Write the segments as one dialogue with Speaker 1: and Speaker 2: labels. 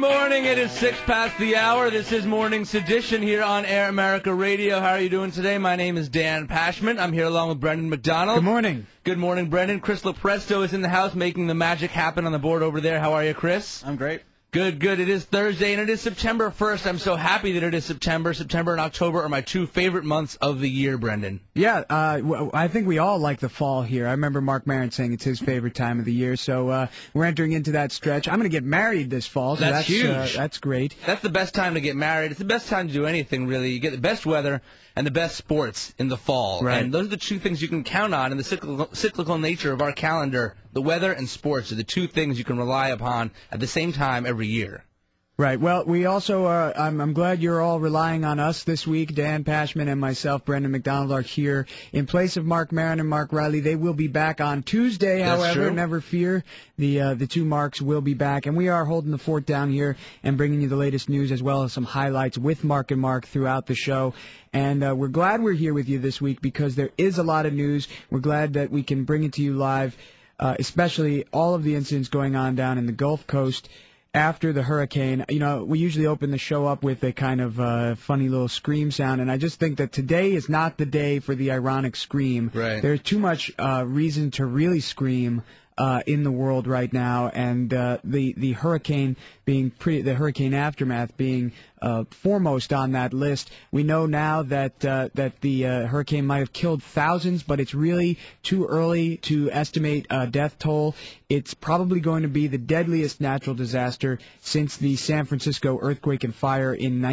Speaker 1: morning. It is 6 past the hour. This is Morning Sedition here on Air America Radio. How are you doing today? My name is Dan Pashman. I'm here along with Brendan McDonald.
Speaker 2: Good morning.
Speaker 1: Good morning, Brendan. Chris Lopresto is in the house making the magic happen on the board over there. How are you, Chris?
Speaker 3: I'm great.
Speaker 1: Good. It is Thursday, and it is September 1st. I'm so happy that it is September. September and October are my two favorite months of the year, Brendan.
Speaker 2: Yeah, I think we all like the fall here. I remember Mark Maron saying it's his favorite time of the year, so we're entering into that stretch. I'm going to get married this fall, so that's
Speaker 1: huge.
Speaker 2: That's great.
Speaker 1: That's the best time to get married. It's the best time to do anything, really. You get the best weather and the best sports in the fall.
Speaker 2: Right.
Speaker 1: And those are the two things you can count on in the cyclical nature of our calendar. The weather and sports are the two things you can rely upon at the same time every year.
Speaker 2: Right. Well, we also I'm glad you're all relying on us this week. Dan Pashman and myself, Brendan McDonald, are here in place of Mark Maron and Mark Riley. They will be back on Tuesday,
Speaker 1: That's
Speaker 2: however.
Speaker 1: true.
Speaker 2: Never fear. The two Marks will be back, and we are holding the fort down here and bringing you the latest news as well as some highlights with Mark and Mark throughout the show. And we're glad we're here with you this week because there is a lot of news. We're glad that we can bring it to you live, especially all of the incidents going on down in the Gulf Coast after the hurricane. You know, we usually open the show up with a kind of funny little scream sound, and I just think that today is not the day for the ironic scream.
Speaker 1: Right.
Speaker 2: There's too much reason to really scream in the world right now, and the hurricane being the hurricane aftermath being foremost on that list. We know now that the hurricane might have killed thousands, but it's really too early to estimate a death toll. It's probably going to be the deadliest natural disaster since the San Francisco earthquake and fire in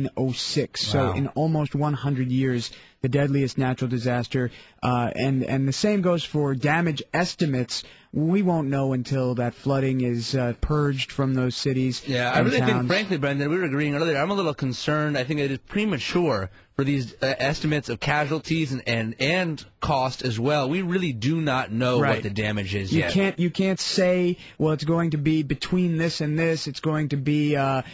Speaker 2: 1906.
Speaker 1: Wow.
Speaker 2: So in almost 100 years, the deadliest natural disaster. And the same goes for damage estimates. We won't know until that flooding is purged from those cities.
Speaker 1: Yeah, I really think, frankly, Brendan, we were agreeing earlier, I'm a little concerned. I think it is premature for these estimates of casualties and cost as well. We really do not know what the damage is yet.
Speaker 2: You can't say, well, it's going to be between this and this. It's going to be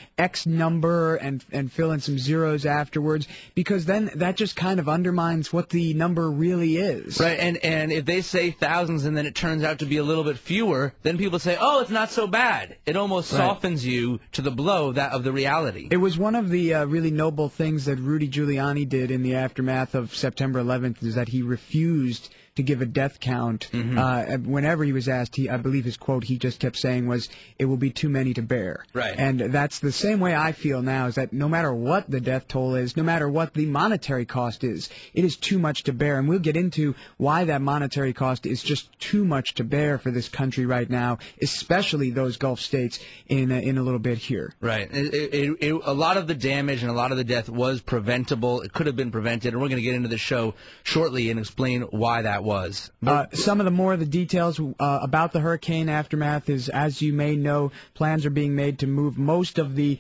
Speaker 2: X number and fill in some zeros afterwards, because then that just kind of undermines what the number really is.
Speaker 1: Right, and if they say thousands and then it turns out to be a little bit fewer, then people say, oh, it's not so bad. It almost softens you to the blow of the reality.
Speaker 2: It was one of the really noble things that Rudy Giuliani did in the aftermath of September 11th, is that he refused to give a death count. Whenever he was asked, I believe his quote he just kept saying was, "It will be too many to bear."
Speaker 1: Right.
Speaker 2: And that's the same way I feel now, is that no matter what the death toll is, no matter what the monetary cost is, it is too much to bear. And we'll get into why that monetary cost is just too much to bear for this country right now, especially those Gulf states in a little bit here.
Speaker 1: Right. A lot of the damage and a lot of the death was preventable. It could have been prevented, and we're going to get into the show shortly and explain why that was.
Speaker 2: Some of the details about the hurricane aftermath is, as you may know, plans are being made to move most of the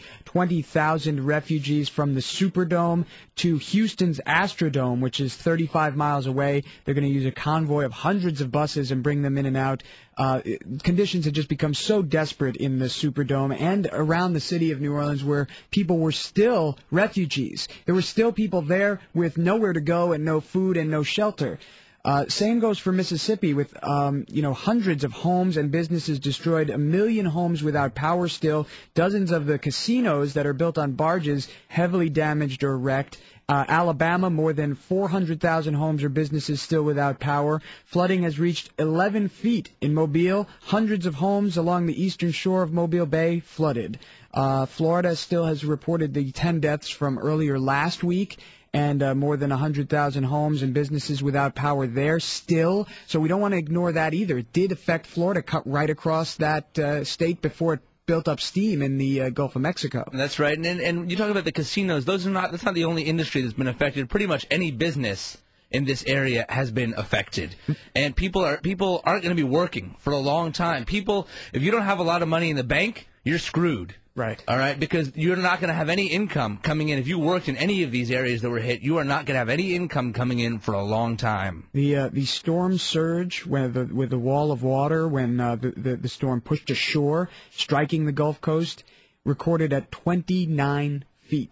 Speaker 2: 20,000 refugees from the Superdome to Houston's Astrodome, which is 35 miles away. They're going to use a convoy of hundreds of buses and bring them in and out. Conditions had just become so desperate in the Superdome and around the city of New Orleans, where people were still refugees. There were still people there with nowhere to go and no food and no shelter. Same goes for Mississippi, with hundreds of homes and businesses destroyed, 1 million homes without power still, dozens of the casinos that are built on barges heavily damaged or wrecked. Alabama, more than 400,000 homes or businesses still without power. Flooding has reached 11 feet in Mobile. Hundreds of homes along the eastern shore of Mobile Bay flooded. Florida still has reported the 10 deaths from earlier last week, and more than 100,000 homes and businesses without power there still. So we don't want to ignore that either. It did affect Florida, cut right across that state before it built up steam in the Gulf of Mexico.
Speaker 1: That's right. And you talk about the casinos. That's not the only industry that's been affected. Pretty much any business in this area has been affected. And people aren't going to be working for a long time. If you don't have a lot of money in the bank, you're screwed.
Speaker 2: Right.
Speaker 1: All right, because you're not going to have any income coming in. If you worked in any of these areas that were hit, you are not going to have any income coming in for a long time.
Speaker 2: The storm surge with the wall of water when the storm pushed ashore, striking the Gulf Coast, recorded at 29 feet.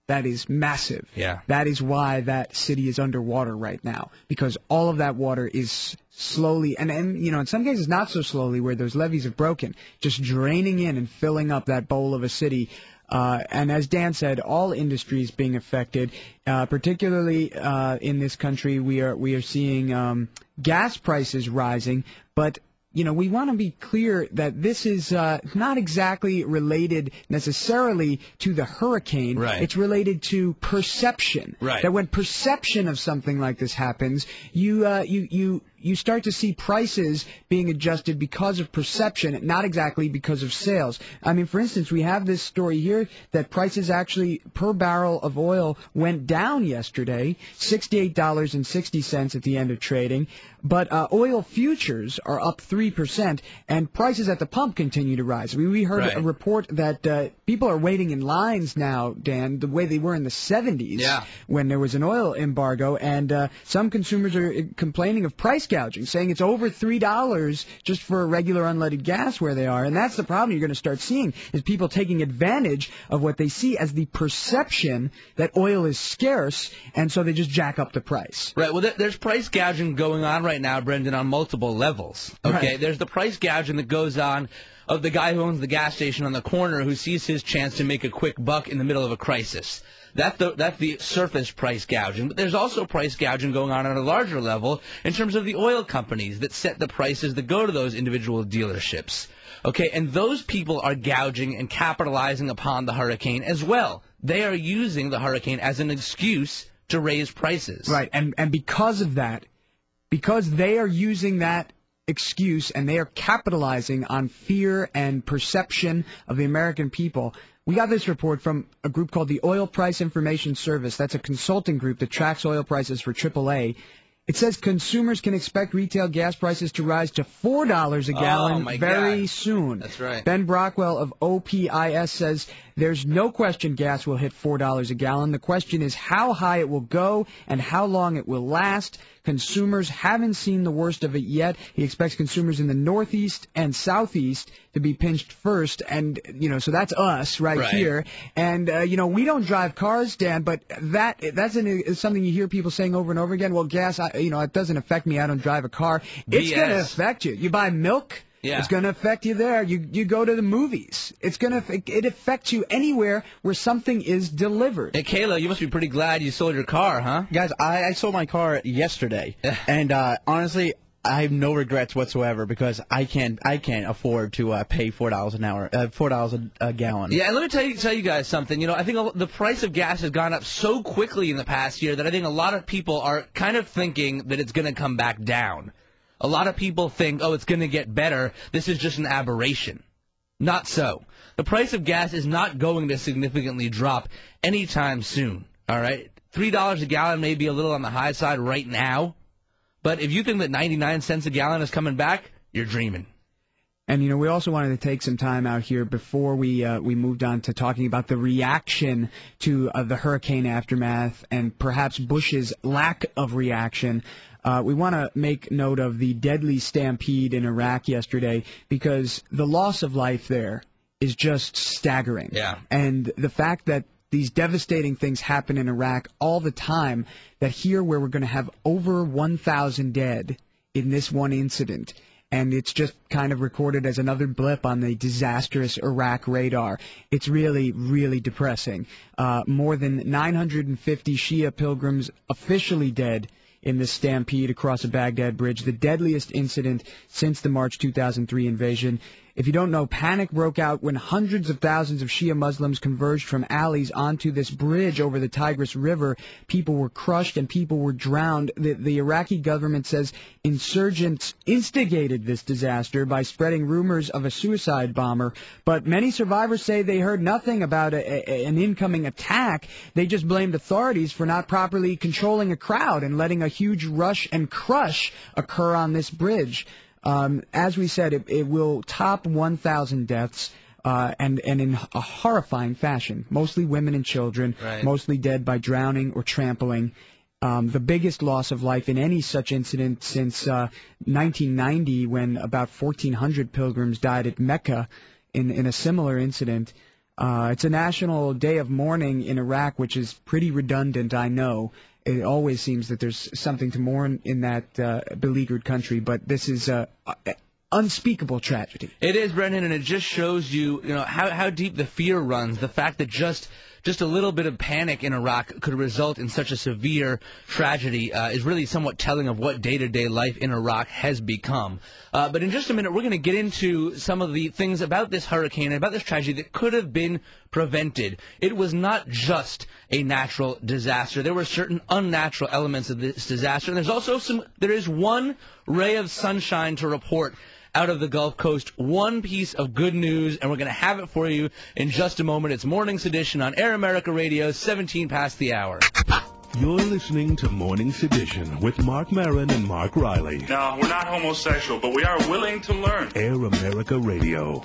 Speaker 2: that is massive.
Speaker 1: Yeah.
Speaker 2: That is why that city is underwater right now, because all of that water is slowly, and in some cases not so slowly, where those levees have broken, just draining in and filling up that bowl of a city. And as Dan said, all industries being affected, particularly in this country. We are seeing gas prices rising, but we want to be clear that this is not exactly related necessarily to the hurricane.
Speaker 1: Right.
Speaker 2: It's related to perception.
Speaker 1: Right.
Speaker 2: That when perception of something like this happens, you start to see prices being adjusted because of perception, not exactly because of sales. I mean, for instance, we have this story here that prices actually per barrel of oil went down yesterday, $68.60 at the end of trading. But oil futures are up 3%, and prices at the pump continue to rise. We heard
Speaker 1: Right.
Speaker 2: a report that people are waiting in lines now, Dan, the way they were in the 70s when there was an oil embargo, and some consumers are complaining of price gouging, saying it's over $3 just for regular unleaded gas where they are. And that's the problem you're going to start seeing, is people taking advantage of what they see as the perception that oil is scarce, and so they just jack up the price.
Speaker 1: Right. Well, there's price gouging going on right now, Brendan, on multiple levels. Okay.
Speaker 2: Right.
Speaker 1: There's the price gouging that goes on of the guy who owns the gas station on the corner who sees his chance to make a quick buck in the middle of a crisis. That's the surface price gouging. But there's also price gouging going on a larger level in terms of the oil companies that set the prices that go to those individual dealerships. Okay, and those people are gouging and capitalizing upon the hurricane as well. They are using the hurricane as an excuse to raise prices.
Speaker 2: Right, and because of that, because they are using that excuse and they are capitalizing on fear and perception of the American people. We got this report from a group called the Oil Price Information Service. That's a consulting group that tracks oil prices for AAA. It says consumers can expect retail gas prices to rise to $4 a gallon very soon.
Speaker 1: That's right.
Speaker 2: Ben Brockwell of OPIS says there's no question gas will hit $4 a gallon. The question is how high it will go and how long it will last. Consumers haven't seen the worst of it yet. He expects consumers in the Northeast and Southeast to be pinched first. And, so that's us right here. And, we don't drive cars, Dan, but that's something you hear people saying over and over again. Well, gas, it doesn't affect me. I don't drive a car. It's going to affect you. You buy milk.
Speaker 1: Yeah.
Speaker 2: It's going to affect you there. You go to the movies. It affects you anywhere where something is delivered.
Speaker 1: Hey, Kayla, you must be pretty glad you sold your car, huh?
Speaker 3: Guys, I sold my car yesterday, and honestly, I have no regrets whatsoever because I can't afford to pay $4 an hour, $4 a gallon.
Speaker 1: Yeah, and let me tell you guys something. I think the price of gas has gone up so quickly in the past year that I think a lot of people are kind of thinking that it's going to come back down. A lot of people think, it's going to get better. This is just an aberration. Not so. The price of gas is not going to significantly drop anytime soon. All right? $3 a gallon may be a little on the high side right now, but if you think that 99 cents a gallon is coming back, you're dreaming.
Speaker 2: And, we also wanted to take some time out here before we moved on to talking about the reaction to the hurricane aftermath and perhaps Bush's lack of reaction. We want to make note of the deadly stampede in Iraq yesterday because the loss of life there is just staggering.
Speaker 1: Yeah.
Speaker 2: And the fact that these devastating things happen in Iraq all the time, that here where we're going to have over 1,000 dead in this one incident, and it's just kind of recorded as another blip on the disastrous Iraq radar. It's really, really depressing. More than 950 Shia pilgrims officially dead in the stampede across a Baghdad bridge, the deadliest incident since the March 2003 invasion. If you don't know, panic broke out when hundreds of thousands of Shia Muslims converged from alleys onto this bridge over the Tigris River. People were crushed and people were drowned. The Iraqi government says insurgents instigated this disaster by spreading rumors of a suicide bomber, but many survivors say they heard nothing about an incoming attack. They just blamed authorities for not properly controlling a crowd and letting a huge rush and crush occur on this bridge. As we said, it will top 1,000 deaths, and in a horrifying fashion. Mostly women and children, mostly dead by drowning or trampling. The biggest loss of life in any such incident since 1990, when about 1,400 pilgrims died at Mecca in a similar incident. It's a national day of mourning in Iraq, which is pretty redundant, I know. It always seems that there's something to mourn in that beleaguered country, but this is unspeakable tragedy.
Speaker 1: It is, Brendan, and it just shows you, how deep the fear runs. The fact that just a little bit of panic in Iraq could result in such a severe tragedy is really somewhat telling of what day-to-day life in Iraq has become. But in just a minute, we're going to get into some of the things about this hurricane and about this tragedy that could have been prevented. It was not just a natural disaster. There were certain unnatural elements of this disaster, and there is one ray of sunshine to report out of the Gulf Coast, one piece of good news, and we're going to have it for you in just a moment. It's Morning's Edition on Air America Radio, 17 past the hour.
Speaker 4: You're listening to Morning's Edition with Mark Maron and Mark Riley.
Speaker 5: No, we're not homosexual, but we are willing to learn.
Speaker 4: Air America Radio.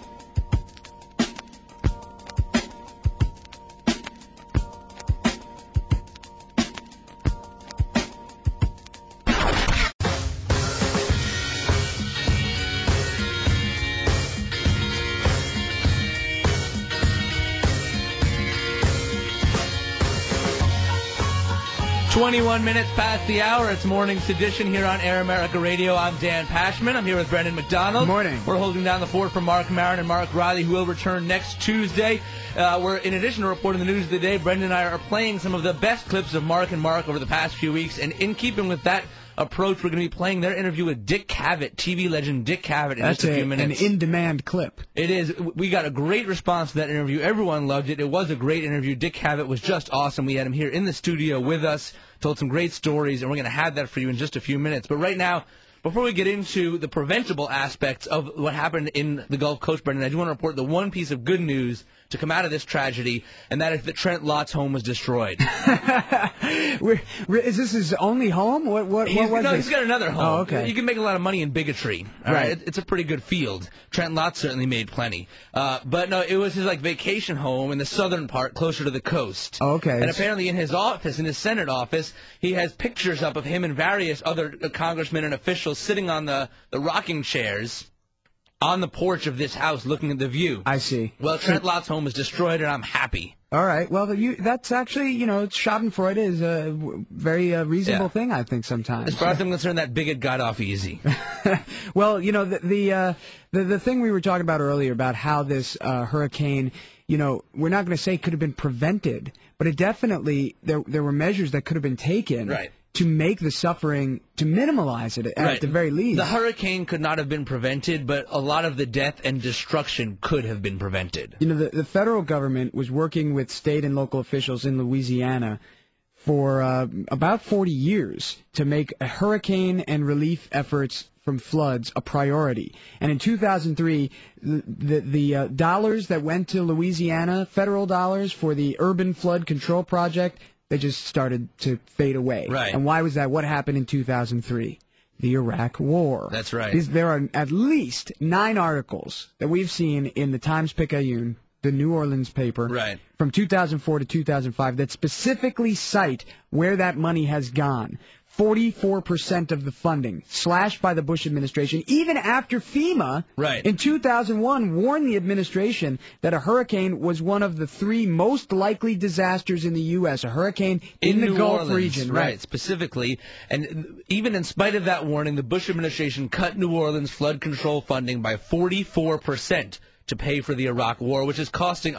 Speaker 1: Twenty-one minutes past the hour. It's Morning's Edition here on Air America Radio. I'm Dan Pashman. I'm here with Brendan McDonald.
Speaker 2: Good morning.
Speaker 1: We're holding down the fort for Mark Maron and Mark Riley, who will return next Tuesday. We're, in addition to reporting the news of the day, Brendan and I are playing some of the best clips of Mark and Mark over the past few weeks. And in keeping with that approach, we're going to be playing their interview with Dick Cavett, TV legend Dick Cavett, in just a few minutes.
Speaker 2: That's an in-demand clip.
Speaker 1: It is. We got a great response to that interview. Everyone loved it. It was a great interview. Dick Cavett was just awesome. We had him here in the studio with us, told some great stories, and we're going to have that for you in just a few minutes. But right now, before we get into the preventable aspects of what happened in the Gulf Coast, Brendan, I do want to report the one piece of good news to come out of this tragedy, and that is that Trent Lott's home was destroyed.
Speaker 2: Is this his only home? What was
Speaker 1: he's
Speaker 2: it?
Speaker 1: got another home.
Speaker 2: Oh, okay.
Speaker 1: You can make a lot of money in bigotry.
Speaker 2: Right.
Speaker 1: It's a pretty good field. Trent Lott certainly made plenty. But no, it was his vacation home in the southern part, closer to the coast.
Speaker 2: Oh, okay.
Speaker 1: And apparently in his office, in his Senate office, he has pictures up of him and various other congressmen and officials sitting on the rocking chairs on the porch of this house looking at the view.
Speaker 2: I see.
Speaker 1: Well, Trent Lott's home is destroyed, and I'm happy.
Speaker 2: All right. Well, that's actually, schadenfreude is a very reasonable thing, I think, sometimes.
Speaker 1: As far as I'm concerned, that bigot got off easy.
Speaker 2: Well, the thing we were talking about earlier about how this hurricane, we're not going to say could have been prevented, but it definitely, there were measures that could have been taken.
Speaker 1: Right.
Speaker 2: To make the suffering, to minimize it at the very least.
Speaker 1: The hurricane could not have been prevented, but a lot of the death and destruction could have been prevented.
Speaker 2: The federal government was working with state and local officials in Louisiana for about 40 years to make a hurricane and relief efforts from floods a priority. And in 2003, the dollars that went to Louisiana, federal dollars for the Urban Flood Control Project, they just started to fade away.
Speaker 1: Right.
Speaker 2: And why was that? What happened in 2003? The Iraq War.
Speaker 1: That's right.
Speaker 2: There are at least 9 articles that we've seen in the Times-Picayune, the New Orleans paper,
Speaker 1: right,
Speaker 2: from 2004 to 2005 that specifically cite where that money has gone. 44% of the funding slashed by the Bush administration, even after FEMA in 2001 warned the administration that a hurricane was one of the 3 most likely disasters in the U.S., a hurricane in the
Speaker 1: New
Speaker 2: Gulf
Speaker 1: Orleans,
Speaker 2: region.
Speaker 1: Right, specifically. And even in spite of that warning, the Bush administration cut New Orleans flood control funding by 44%. To pay for the Iraq War, which is costing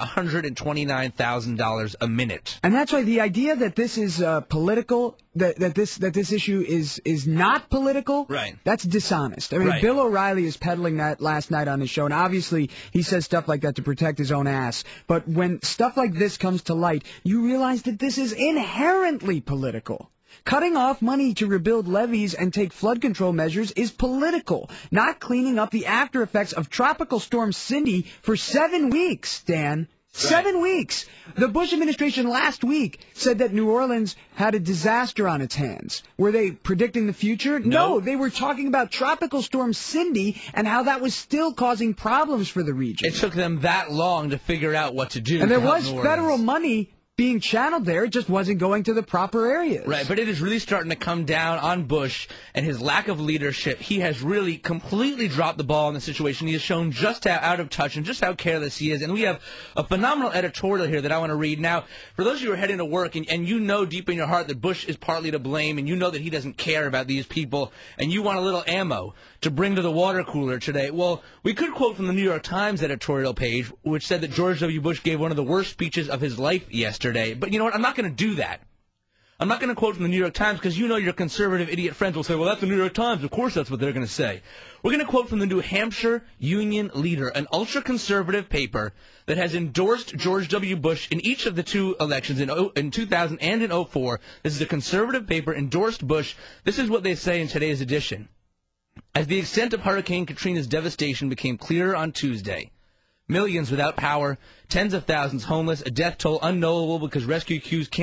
Speaker 1: $129,000 a minute.
Speaker 2: And that's why the idea that this is political, that this issue is not political,
Speaker 1: right,
Speaker 2: that's dishonest. I mean, Bill O'Reilly is peddling that last night on his show, and obviously he says stuff like that to protect his own ass. But when stuff like this comes to light, you realize that this is inherently political. Cutting off money to rebuild levees and take flood control measures is political. Not cleaning up the after effects of Tropical Storm Cindy for 7 weeks, Dan. 7 weeks. The Bush administration last week said that New Orleans had a disaster on its hands. Were they predicting the future? No, they were talking about Tropical Storm Cindy and how that was still causing problems for the region.
Speaker 1: It took them that long to figure out what to do.
Speaker 2: And there was federal money being channeled there. It just wasn't going to the proper areas.
Speaker 1: Right, but it is really starting to come down on Bush and his lack of leadership. He has really completely dropped the ball in the situation. He has shown just how out of touch and just how careless he is. And we have a phenomenal editorial here that I want to read. Now, for those of you who are heading to work and you know deep in your heart that Bush is partly to blame and you know that he doesn't care about these people and you want a little ammo to bring to the water cooler today, well, we could quote from the New York Times editorial page, which said that George W. Bush gave one of the worst speeches of his life yesterday. But you know what? I'm not going to do that. I'm not going to quote from the New York Times because you know your conservative idiot friends will say, well, that's the New York Times. Of course that's what they're going to say. We're going to quote from the New Hampshire Union Leader, an ultra-conservative paper that has endorsed George W. Bush in each of the two elections, in 2000 and in 2004. This is a conservative paper, endorsed Bush. This is what they say in today's edition. As the extent of Hurricane Katrina's devastation became clearer on Tuesday, millions without power, tens of thousands homeless, a death toll unknowable because rescue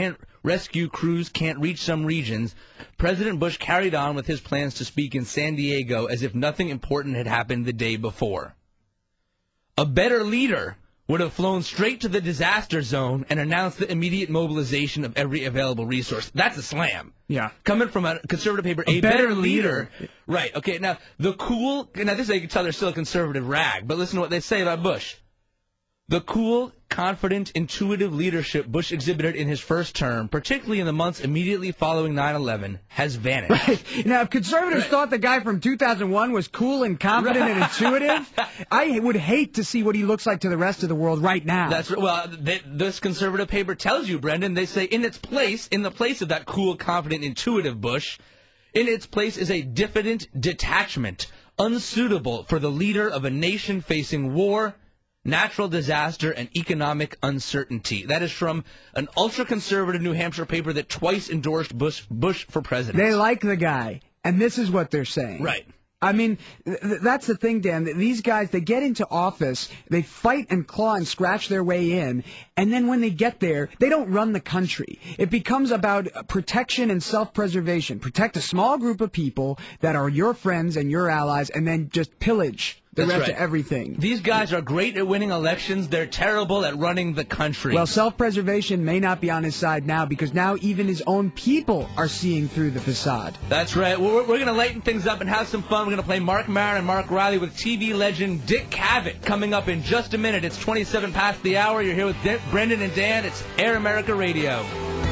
Speaker 1: crews can't reach some regions, President Bush carried on with his plans to speak in San Diego as if nothing important had happened the day before. A better leader would have flown straight to the disaster zone and announced the immediate mobilization of every available resource. That's a slam.
Speaker 2: Yeah.
Speaker 1: Coming from a conservative paper, a better leader. Right, okay, now, now this you can tell they're still a conservative rag, but listen to what they say about Bush. The cool, confident, intuitive leadership Bush exhibited in his first term, particularly in the months immediately following 9/11, has vanished.
Speaker 2: Right. Now, if conservatives thought the guy from 2001 was cool and confident and intuitive, I would hate to see what he looks like to the rest of the world right now.
Speaker 1: That's right. Well, this conservative paper tells you, Brendan, they say in the place of that cool, confident, intuitive Bush, in its place is a diffident detachment, unsuitable for the leader of a nation facing war, natural disaster, and economic uncertainty. That is from an ultra-conservative New Hampshire paper that twice endorsed Bush for president.
Speaker 2: They like the guy, and this is what they're saying.
Speaker 1: Right.
Speaker 2: I mean, that's the thing, Dan. These guys, they get into office, they fight and claw and scratch their way in, and then when they get there, they don't run the country. It becomes about protection and self-preservation. Protect a small group of people that are your friends and your allies, and then just pillage the rest of everything.
Speaker 1: These guys are great at winning elections. They're terrible at running the country.
Speaker 2: Well, self-preservation may not be on his side now because now even his own people are seeing through the facade.
Speaker 1: That's right. We're going to lighten things up and have some fun. We're going to play Mark Maron and Mark Riley with TV legend Dick Cavett coming up in just a minute. It's 27 past the hour. You're here with Brendan and Dan. It's Air America Radio.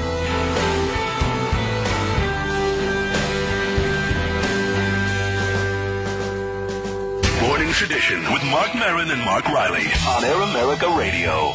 Speaker 4: Morning Tradition with Mark Maron and Mark Riley on Air America Radio.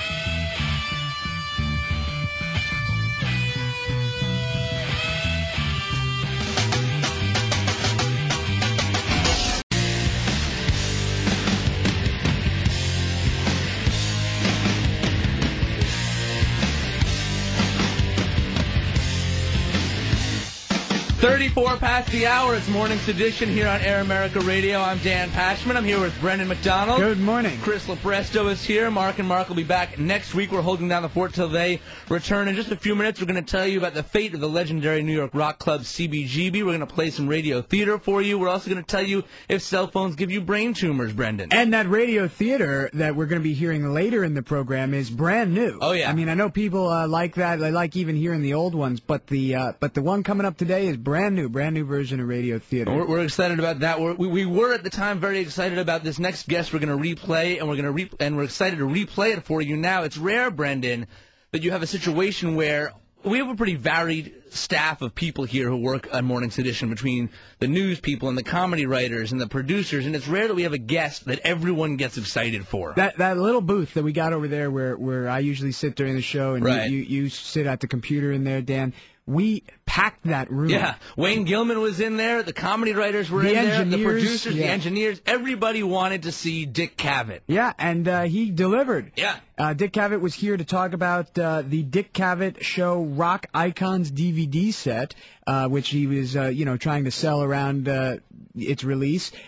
Speaker 1: Four past the hour. It's Morning Sedition here on Air America Radio. I'm Dan Pashman. I'm here with Brendan McDonald.
Speaker 2: Good morning.
Speaker 1: Chris Lopresto is here. Mark and Mark will be back next week. We're holding down the fort till they return. In just a few minutes, we're going to tell you about the fate of the legendary New York rock club CBGB. We're going to play some radio theater for you. We're also going to tell you if cell phones give you brain tumors, Brendan.
Speaker 2: And that radio theater that we're going to be hearing later in the program is brand new.
Speaker 1: Oh, yeah.
Speaker 2: I mean, I know people like that. They like even hearing the old ones, but the one coming up today is brand new version of radio theater.
Speaker 1: We're excited about that. We were at the time very excited about this next guest we're going to replay, and we're excited to replay it for you now. It's rare, Brendan, that you have a situation where we have a pretty varied staff of people here who work on Morning Sedition, between the news people and the comedy writers and the producers, and it's rare that we have a guest that everyone gets excited for.
Speaker 2: That little booth that we got over there where I usually sit during the show, and
Speaker 1: right.
Speaker 2: you sit at the computer in there, Dan. We packed that room.
Speaker 1: Yeah, Wayne Gilman was in there. The comedy writers were in there. The producers, the engineers. Everybody wanted to see Dick Cavett.
Speaker 2: Yeah, and he delivered.
Speaker 1: Yeah.
Speaker 2: Dick Cavett was here to talk about the Dick Cavett Show Rock Icons DVD set, which he was, trying to sell around its release.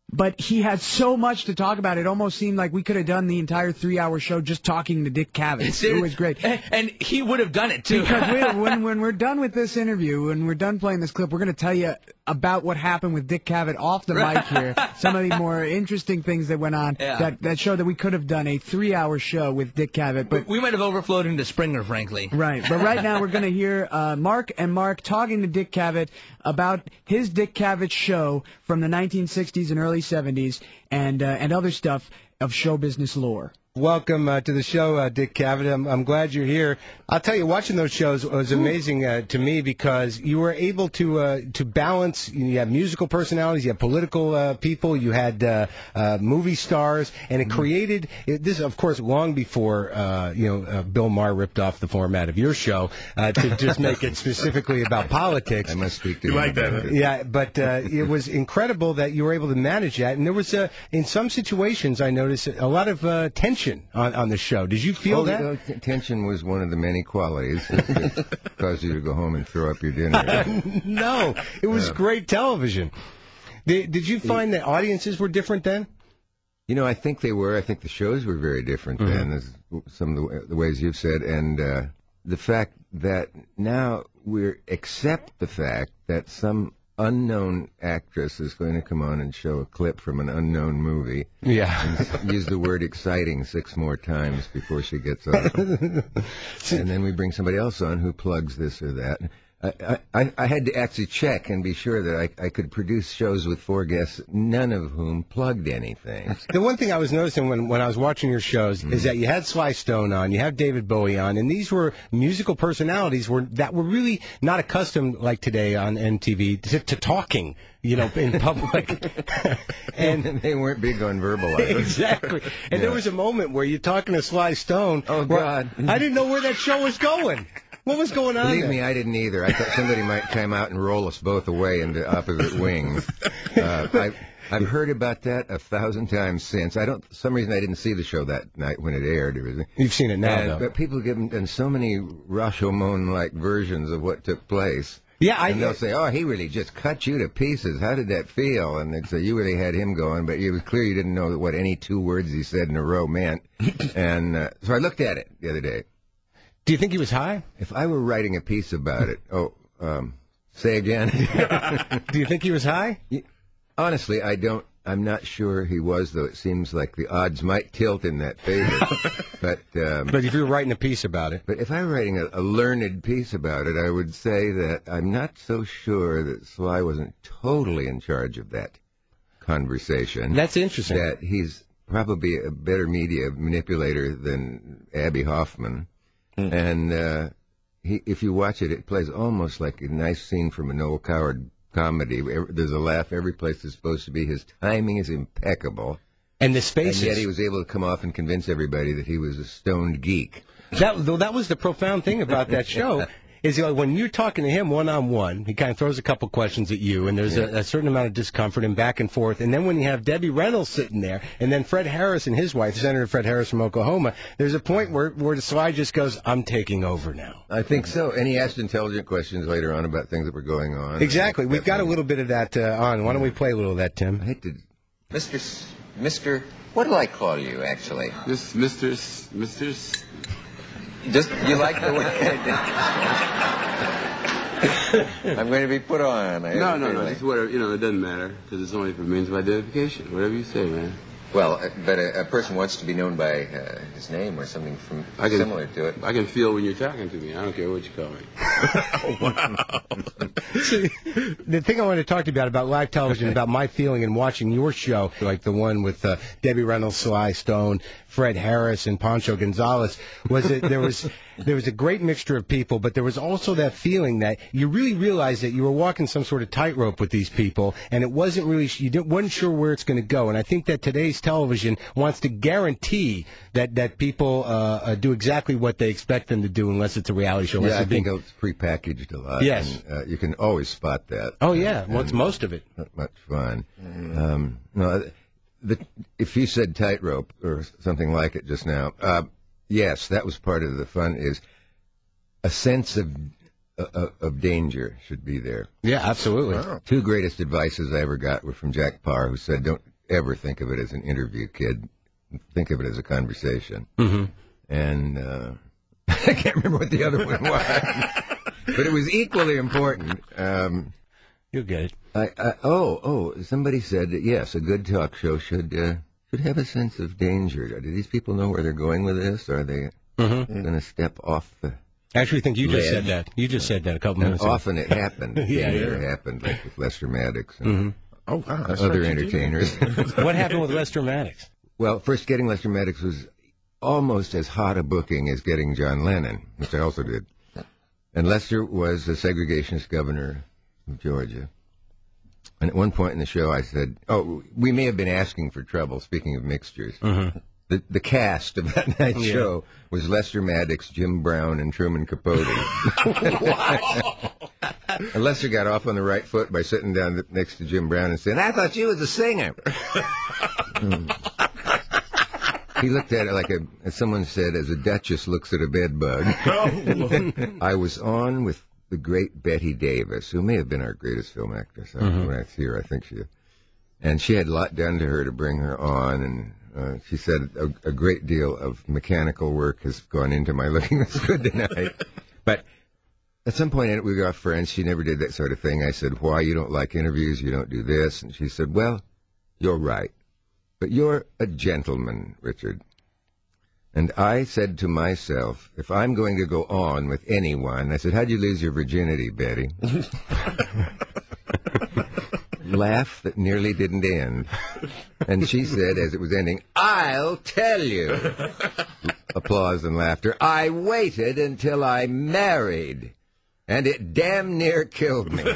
Speaker 2: But he had so much to talk about. It almost seemed like we could have done the entire 3-hour show just talking to Dick Cavett. It was great.
Speaker 1: And he would have done it, too.
Speaker 2: Because when we're done with this interview, when we're done playing this clip, we're going to tell you about what happened with Dick Cavett off the mic here. Some of the more interesting things that went on that show that we could have done a 3-hour show with Dick Cavett. But
Speaker 1: we might have overflowed into Springer, frankly.
Speaker 2: Right. But right now we're going to hear Mark and Mark talking to Dick Cavett about his Dick Cavett show from the 1960s and early 70s and other stuff of show business lore.
Speaker 6: Welcome to the show, Dick Cavett. I'm glad you're here. I'll tell you, watching those shows was amazing to me because you were able to balance. You have musical personalities, you have political people, you had movie stars, and it created this. Of course, long before Bill Maher ripped off the format of your show to just make it specifically about politics.
Speaker 7: I must speak to you
Speaker 6: like that. Yeah, but it was incredible that you were able to manage that, and there was in some situations I noticed a lot of tension on the show. Did you feel that?
Speaker 7: Tension was one of the many qualities that caused you to go home and throw up your dinner.
Speaker 6: No, it was great television. Did you find that audiences were different then?
Speaker 7: You know, I think they were. I think the shows were very different then, as some of the ways you've said. And the fact that now we accept the fact that some unknown actress is going to come on and show a clip from an unknown movie.
Speaker 6: Yeah.
Speaker 7: And use the word exciting 6 more times before she gets on. And then we bring somebody else on who plugs this or that. I had to actually check and be sure that I could produce shows with 4 guests, none of whom plugged anything.
Speaker 6: The one thing I was noticing when I was watching your shows is that you had Sly Stone on, you have David Bowie on, and these were musical personalities that were really not accustomed, like today on MTV, to talking, in public.
Speaker 7: And they weren't big on verbalizing.
Speaker 6: Exactly. And there was a moment where you're talking to Sly Stone.
Speaker 7: Oh, God.
Speaker 6: I didn't know where that show was going. What was going on?
Speaker 7: Believe me, I didn't either. I thought somebody might come out and roll us both away into opposite wings. I've heard about that 1,000 times since. For some reason I didn't see the show that night when it aired.
Speaker 6: You've seen it now, though.
Speaker 7: But people have done so many Rashomon-like versions of what took place.
Speaker 6: Yeah,
Speaker 7: and they'll say, "Oh, he really just cut you to pieces. How did that feel?" And they'd say, "You really had him going, but it was clear you didn't know what any 2 words he said in a row meant." And so I looked at it the other day.
Speaker 6: Do you think he was high?
Speaker 7: If I were writing a piece about it, say again.
Speaker 6: Do you think he was high?
Speaker 7: Honestly, I don't. I'm not sure he was, though. It seems like the odds might tilt in that favor. But
Speaker 6: if you were writing a piece about it.
Speaker 7: But if I were writing a learned piece about it, I would say that I'm not so sure that Sly wasn't totally in charge of that conversation.
Speaker 6: That's interesting.
Speaker 7: That he's probably a better media manipulator than Abby Hoffman. And if you watch it, it plays almost like a nice scene from a Noel Coward comedy. There's a laugh every place it's supposed to be. His timing is impeccable.
Speaker 6: And the spaces.
Speaker 7: And yet he was able to come off and convince everybody that he was a stoned geek.
Speaker 6: That was the profound thing about that show. Is when you're talking to him one-on-one, he kind of throws a couple questions at you, and there's a certain amount of discomfort and back and forth. And then when you have Debbie Reynolds sitting there, and then Fred Harris and his wife, Senator Fred Harris from Oklahoma, there's a point where Sly just goes, "I'm taking over now."
Speaker 7: I think so. And he asked intelligent questions later on about things that were going on.
Speaker 6: Exactly. We've got a little bit of that on. Why don't we play a little of that, Tim?
Speaker 7: I hate to...
Speaker 8: Mr. What do I call you, actually?
Speaker 9: Just Mr.
Speaker 8: Just, you like the way I'm going to be put on.
Speaker 9: No, just whatever. It doesn't matter, because it's only for means of identification. Whatever you say, man.
Speaker 8: Well, but a person wants to be known by his name or something similar to it.
Speaker 9: I can feel when you're talking to me. I don't care what you call me.
Speaker 6: Oh, wow. See, the thing I wanted to talk to you about live television, about my feeling in watching your show, like the one with Debbie Reynolds, Sly Stone, Fred Harris, and Pancho Gonzalez, was that there was a great mixture of people, but there was also that feeling that you really realized that you were walking some sort of tightrope with these people, and it wasn't really, wasn't sure where it's going to go. And I think that today's television wants to guarantee that people do exactly what they expect them to do, unless it's a reality show.
Speaker 7: Yeah, I think it's prepackaged a lot.
Speaker 6: Yes.
Speaker 7: And, you can always spot that.
Speaker 6: Oh, yeah. What's most of it?
Speaker 7: Not much fun. If you said tightrope or something like it just now, yes, that was part of the fun, is a sense of danger should be there.
Speaker 6: Yeah, absolutely.
Speaker 7: Wow. 2 greatest advices I ever got were from Jack Parr, who said, ever think of it as an interview, kid. Think of it as a conversation.
Speaker 6: Mm-hmm.
Speaker 7: And I can't remember what the other one was, but it was equally important.
Speaker 6: You'll get it.
Speaker 7: Somebody said that, yes, a good talk show should have a sense of danger. Do these people know where they're going with this? Are they going to step off the
Speaker 6: I actually think you just
Speaker 7: ledge?
Speaker 6: said that. You just said that a couple minutes ago.
Speaker 7: Often it happened. It happened, like with Lester Maddox and other entertainers.
Speaker 6: What happened with Lester Maddox?
Speaker 7: Well, first, getting Lester Maddox was almost as hot a booking as getting John Lennon, which I also did. And Lester was the segregationist governor of Georgia. And at one point in the show, I said, we may have been asking for trouble, speaking of mixtures.
Speaker 6: Mm-hmm.
Speaker 7: The cast of that night's show was Lester Maddox, Jim Brown, and Truman Capote. And Lester got off on the right foot by sitting down next to Jim Brown and saying, I thought you was a singer. He looked at it like as someone said, as a duchess looks at a bed bug. I was on with the great Betty Davis, who may have been our greatest film actress. When I see her, I think she is. And she had a lot done to her to bring her on, and she said a great deal of mechanical work has gone into my looking this good tonight. But at some point in it, we got friends. She never did that sort of thing. I said, why? You don't like interviews? You don't do this? And she said, well, you're right. But you're a gentleman, Richard. And I said to myself, if I'm going to go on with anyone, I said, how'd you lose your virginity, Betty? Laugh that nearly didn't end. And she said, as it was ending, I'll tell you. Applause and laughter. I waited until I married, and it damn near killed me.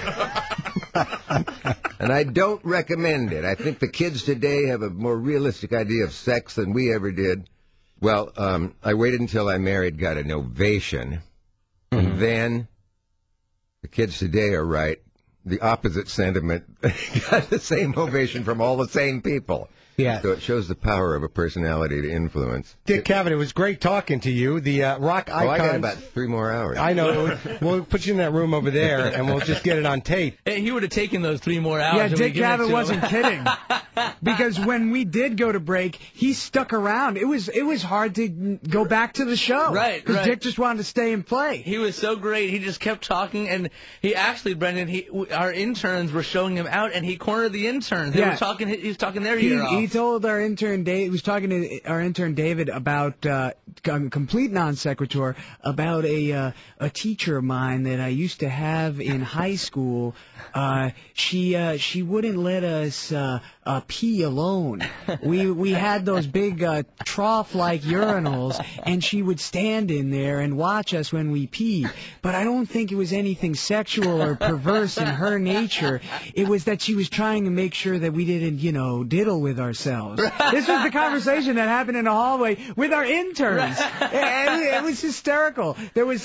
Speaker 7: And I don't recommend it. I think the kids today have a more realistic idea of sex than we ever did. Well, I waited until I married, got an ovation, and then the kids today are right. The opposite sentiment got the same ovation from all the same people.
Speaker 6: Yeah.
Speaker 7: So it shows the power of a personality to influence.
Speaker 6: Dick Cavett, it was great talking to you. The rock icons.
Speaker 7: I got about 3 more hours.
Speaker 6: I know. We'll put you in that room over there, and we'll just get it on tape.
Speaker 1: Hey, he would have taken those 3 more hours.
Speaker 2: Yeah, Dick Cavett wasn't kidding. Because when we did go to break, he stuck around. It was hard to go back to the show.
Speaker 1: Right.
Speaker 2: Because Dick just wanted to stay and play.
Speaker 1: He was so great. He just kept talking, and actually, Brendan, our interns were showing him out, and he cornered the interns. He was talking their ear off.
Speaker 2: He told our intern Dave, he was talking to our intern David about complete non sequitur about a teacher of mine that I used to have in high school. She wouldn't let us pee alone. We had those big trough-like urinals, and she would stand in there and watch us when we peed. But I don't think it was anything sexual or perverse in her nature. It was that she was trying to make sure that we didn't, diddle with ourselves. This was the conversation that happened in the hallway with our interns. It was hysterical. There was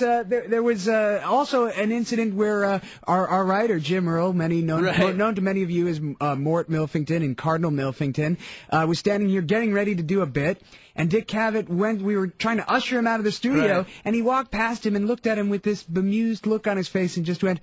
Speaker 2: also an incident where our writer Jim Earl, known to many of you as Mort Milfington and Cardinal Milfington, was standing here getting ready to do a bit, and Dick Cavett we were trying to usher him out of the studio, and he walked past him and looked at him with this bemused look on his face and just went,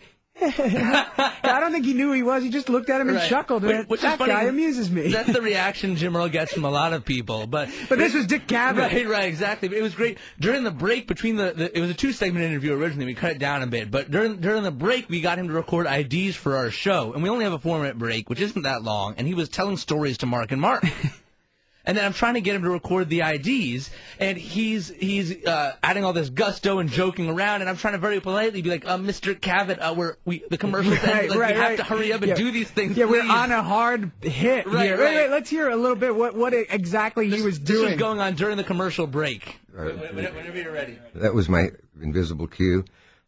Speaker 2: I don't think he knew who he was. He just looked at him and chuckled.
Speaker 1: Which
Speaker 2: that guy amuses me.
Speaker 1: That's the reaction Jim Earl gets from a lot of people. But
Speaker 2: this was Dick Cavett.
Speaker 1: Right, exactly. But it was great. During the break between it was a 2-segment interview originally. We cut it down a bit. But during the break, we got him to record IDs for our show. And we only have a 4-minute break, which isn't that long. And he was telling stories to Mark and Mark. And then I'm trying to get him to record the IDs, and he's adding all this gusto and joking around, and I'm trying to very politely be like, Mr. Cavett, the commercial's ended, we have to hurry up and do these things.
Speaker 2: Yeah,
Speaker 1: please.
Speaker 2: We're on a hard hit here. Wait, let's hear a little bit what exactly he was doing.
Speaker 1: This was going on during the commercial break. Whenever you're ready.
Speaker 7: That was my invisible cue.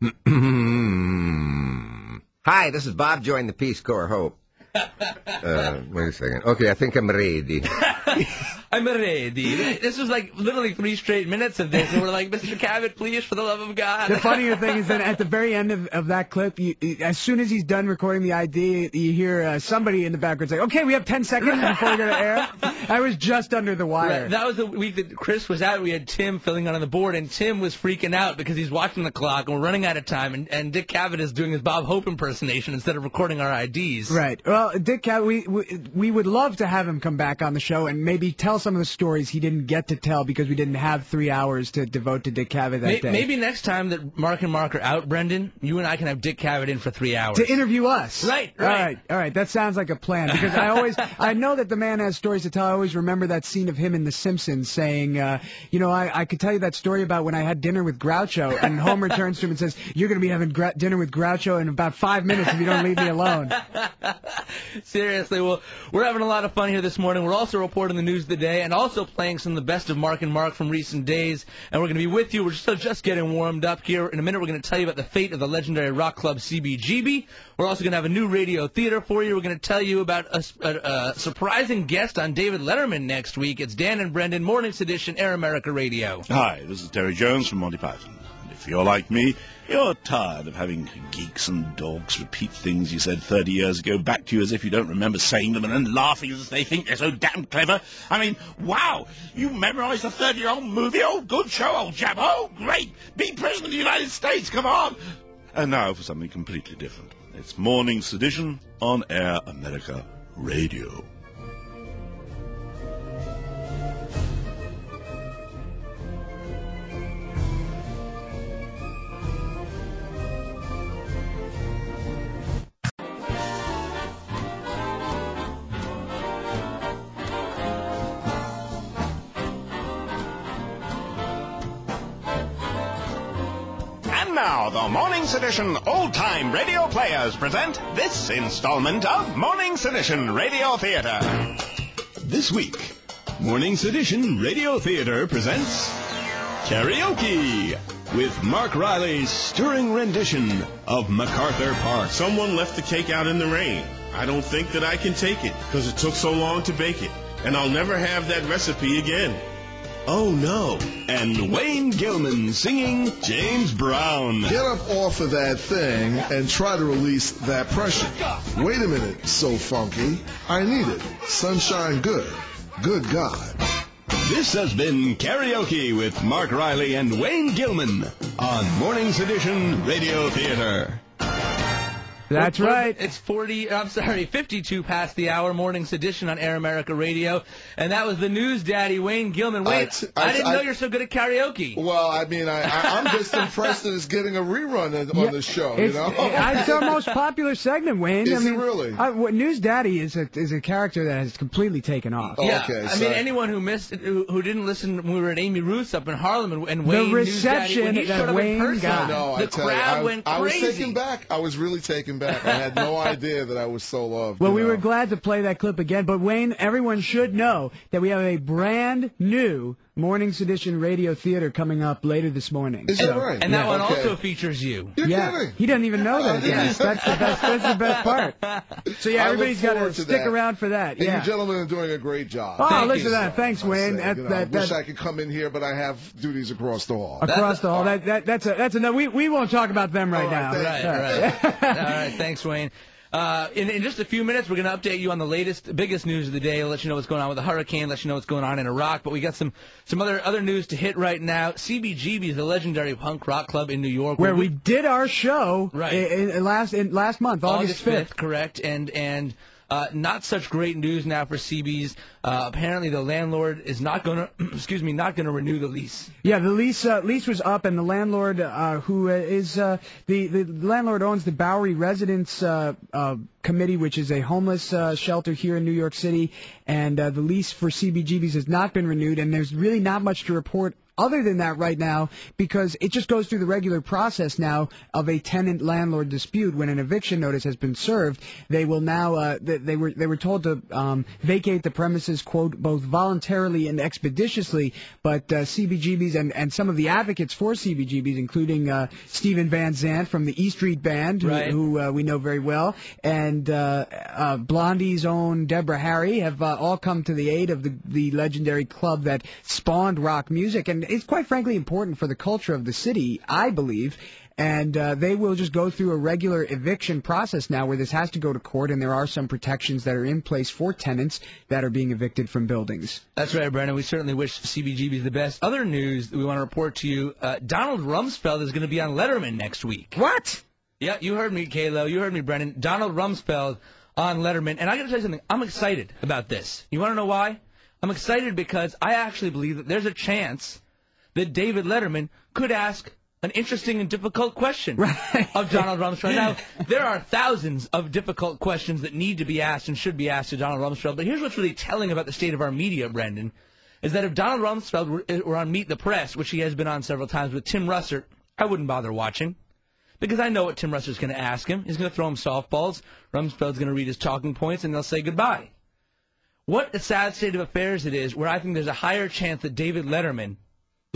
Speaker 7: Hi, this is Bob Join the Peace Corps Hope. Wait a second. Okay, I think I'm ready.
Speaker 1: I'm ready. This was like literally 3 straight minutes of this, and we're like, Mr. Cavett, please, for the love of God.
Speaker 2: The funnier thing is that at the very end of that clip, as soon as he's done recording the ID, you hear somebody in the background say, okay, we have 10 seconds before we go to air. I was just under the wire.
Speaker 1: Right. That was the week that Chris was out. We had Tim filling out on the board, and Tim was freaking out because he's watching the clock, and we're running out of time, and Dick Cavett is doing his Bob Hope impersonation instead of recording our IDs.
Speaker 2: Right. Well, Dick Cavett, we would love to have him come back on the show and maybe tell some of the stories he didn't get to tell because we didn't have 3 hours to devote to Dick Cavett that day.
Speaker 1: Maybe next time that Mark and Mark are out, Brendan, you and I can have Dick Cavett in for 3 hours.
Speaker 2: To interview us.
Speaker 1: Right.
Speaker 2: All right. That sounds like a plan because I know that the man has stories to tell. I always remember that scene of him in The Simpsons saying, I could tell you that story about when I had dinner with Groucho, and Homer turns to him and says, you're going to be having dinner with Groucho in about 5 minutes if you don't leave me alone.
Speaker 1: Seriously, well, we're having a lot of fun here this morning. We're also reporting the news of the day and also playing some of the best of Mark and Mark from recent days. And we're going to be with you. We're just getting warmed up here. In a minute, we're going to tell you about the fate of the legendary rock club CBGB. We're also going to have a new radio theater for you. We're going to tell you about a surprising guest on David Letterman next week. It's Dan and Brendan, Morning's Edition, Air America Radio.
Speaker 10: Hi, this is Terry Jones from Monty Python. And if you're like me, you're tired of having geeks and dogs repeat things you said 30 years ago back to you as if you don't remember saying them and then laughing as they think they're so damn clever. I mean, wow, you memorized a 30-year-old movie? Oh, good show, old chap. Oh, great. Be President of the United States. Come on. And now for something completely different. It's Morning's Edition on Air America Radio.
Speaker 11: Now, the Morning's Edition old-time radio players present this installment of Morning's Edition Radio Theater.
Speaker 12: This week, Morning's Edition Radio Theater presents Karaoke with Mark Riley's stirring rendition of MacArthur Park.
Speaker 13: Someone left the cake out in the rain. I don't think that I can take it because it took so long to bake it, and I'll never have that recipe again. Oh, no.
Speaker 12: And Wayne Gilman singing James Brown.
Speaker 14: Get up off of that thing and try to release that pressure. Wait a minute, So Funky. I need it. Sunshine Good. Good God.
Speaker 12: This has been Karaoke with Mark Riley and Wayne Gilman on Morning's Edition Radio Theater.
Speaker 2: That's right.
Speaker 1: It's 52 past the hour, Morning's Edition on Air America Radio. And that was the news daddy, Wayne Gilman. Wayne, I didn't know you're so good at karaoke.
Speaker 14: Well, I mean, I'm just impressed that it's getting a rerun on the show, you know?
Speaker 2: It's our most popular segment, Wayne.
Speaker 14: Is it really?
Speaker 2: News daddy is a character that has completely taken off.
Speaker 1: Yeah,
Speaker 14: okay,
Speaker 1: I mean, anyone who missed it, who didn't listen when we were at Amy Ruth's up in Harlem and Wayne,
Speaker 2: the reception
Speaker 1: News Daddy, when he showed
Speaker 2: that
Speaker 1: up
Speaker 2: Wayne
Speaker 1: in person,
Speaker 2: got.
Speaker 14: No,
Speaker 1: the crowd went crazy.
Speaker 14: I was taken back. I was really taken back. I had no idea that I was so loved.
Speaker 2: Well, we were glad to play that clip again, but Wayne, everyone should know that we have a brand new Morning's Edition Radio Theater coming up later this morning.
Speaker 14: Is that right?
Speaker 1: And that one also features you.
Speaker 14: You're kidding.
Speaker 2: He doesn't even know that. Yes, that's the best part. So yeah, everybody's got to stick around for that.
Speaker 14: And
Speaker 2: yeah.
Speaker 14: you gentlemen are doing a great job.
Speaker 2: Oh, listen to that. Thanks, Wayne.
Speaker 14: I wish I could come in here, but I have duties across the hall.
Speaker 2: Across the hall. That's enough. We won't talk about them right now.
Speaker 1: Right. All right. Thanks, Wayne. In just a few minutes, we're going to update you on the biggest news of the day, let you know what's going on with the hurricane, let you know what's going on in Iraq. But we got some other news to hit right now. CBGB is a legendary punk rock club in New York.
Speaker 2: Where we did our show last month, August 5th.
Speaker 1: Correct. And not such great news now for CB's. Apparently, the landlord is not going to, not going to renew the lease.
Speaker 2: Yeah, the lease was up, and the landlord, who is the landlord owns the Bowery Residence Committee, which is a homeless shelter here in New York City, and the lease for CBGB's has not been renewed, and there's really not much to report other than that right now, because it just goes through the regular process now of a tenant-landlord dispute. When an eviction notice has been served, they will now they were told to vacate the premises, quote, both voluntarily and expeditiously. But CBGB's and some of the advocates for CBGB's, including Stephen Van Zandt from the E Street Band, who we know very well, and Blondie's own Deborah Harry, have all come to the aid of the legendary club that spawned rock music. And it's quite frankly important for the culture of the city, I believe. And they will just go through a regular eviction process now where this has to go to court, and there are some protections that are in place for tenants that are being evicted from buildings.
Speaker 1: That's right, Brandon. We certainly wish CBGB's the best. Other news that we want to report to you, Donald Rumsfeld is going to be on Letterman next week.
Speaker 2: What?
Speaker 1: Yeah, you heard me, Kalo. You heard me, Brendan. Donald Rumsfeld on Letterman. And I got to tell you something. I'm excited about this. You want to know why? I'm excited because I actually believe that there's a chance that David Letterman could ask an interesting and difficult question of Donald Rumsfeld. Now, there are thousands of difficult questions that need to be asked and should be asked to Donald Rumsfeld. But here's what's really telling about the state of our media, Brendan, is that if Donald Rumsfeld were on Meet the Press, which he has been on several times with Tim Russert, I wouldn't bother watching. Because I know what Tim Russert's going to ask him. He's going to throw him softballs. Rumsfeld's going to read his talking points, and they'll say goodbye. What a sad state of affairs it is, where I think there's a higher chance that David Letterman, the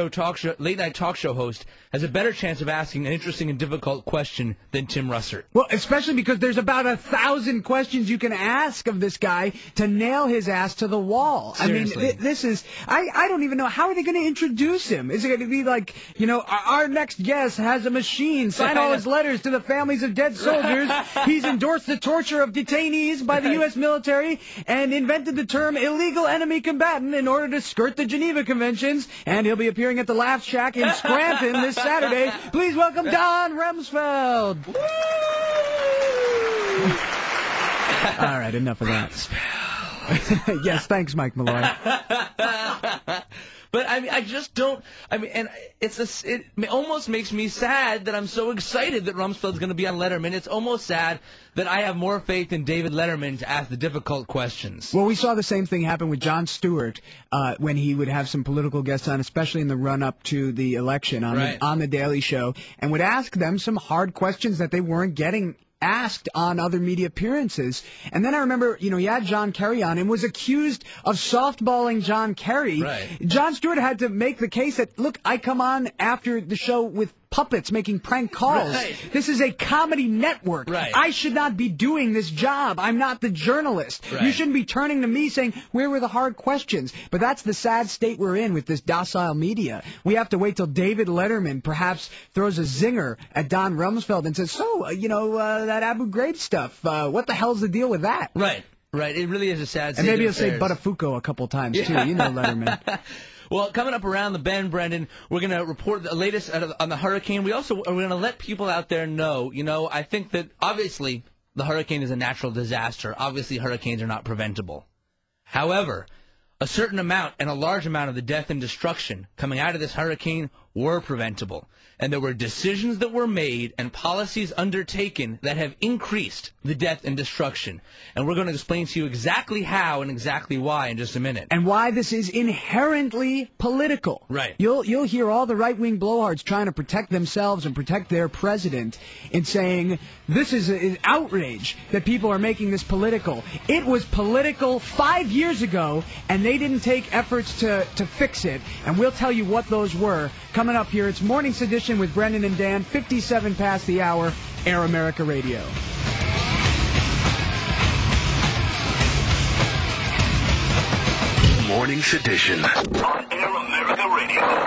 Speaker 1: late night talk show host, has a better chance of asking an interesting and difficult question than Tim Russert.
Speaker 2: Well, especially because there's about 1,000 questions you can ask of this guy to nail his ass to the wall.
Speaker 1: Seriously.
Speaker 2: I mean, this is, I don't even know, how are they going to introduce him? Is it going to be like, you know, our next guest has a machine, sign all his letters to the families of dead soldiers, he's endorsed the torture of detainees by the U.S. military, and invented the term illegal enemy combatant in order to skirt the Geneva Conventions, and he'll be appearing at the Laugh Shack in Scranton this Saturday. Please welcome Don Rumsfeld. All right, enough of that. Yes, thanks, Mike Malloy.
Speaker 1: But I mean, I just don't. I mean, and it almost makes me sad that I'm so excited that Rumsfeld's going to be on Letterman. It's almost sad that I have more faith in David Letterman to ask the difficult questions.
Speaker 2: Well, we saw the same thing happen with Jon Stewart when he would have some political guests on, especially in the run-up to the election on the Daily Show, and would ask them some hard questions that they weren't getting asked on other media appearances. And then I remember, you know, he had John Kerry on and was accused of softballing John Kerry. Jon Stewart had to make the case that, look, I come on after the show with puppets making prank calls. This is a comedy network. I should not be doing this job. I'm not the journalist. You shouldn't be turning to me saying, where were the hard questions? But that's the sad state we're in with this docile media. We have to wait till David Letterman perhaps throws a zinger at Don Rumsfeld and says, so, you know, that Abu Ghraib stuff, what the hell's the deal with that?
Speaker 1: Right. It really is a sad state
Speaker 2: And maybe
Speaker 1: of
Speaker 2: he'll say
Speaker 1: affairs.
Speaker 2: Buttafuoco a couple times, too. You know Letterman.
Speaker 1: Well, coming up around the bend, Brendan, we're going to report the latest on the hurricane. We're going to let people out there know, you know, I think that obviously the hurricane is a natural disaster. Obviously hurricanes are not preventable. However, a certain amount and a large amount of the death and destruction coming out of this hurricane were preventable. And there were decisions that were made and policies undertaken that have increased the death and destruction. And we're going to explain to you exactly how and exactly why in just a minute.
Speaker 2: And why this is inherently political. You'll hear all the right-wing blowhards trying to protect themselves and protect their president in saying this is an outrage that people are making this political. It was political 5 years ago, and they didn't take efforts to fix it. And we'll tell you what those were. Coming up here, it's Morning Sedition with Brendan and Dan, 57 past the hour, Air America Radio.
Speaker 4: Morning Sedition on Air America Radio.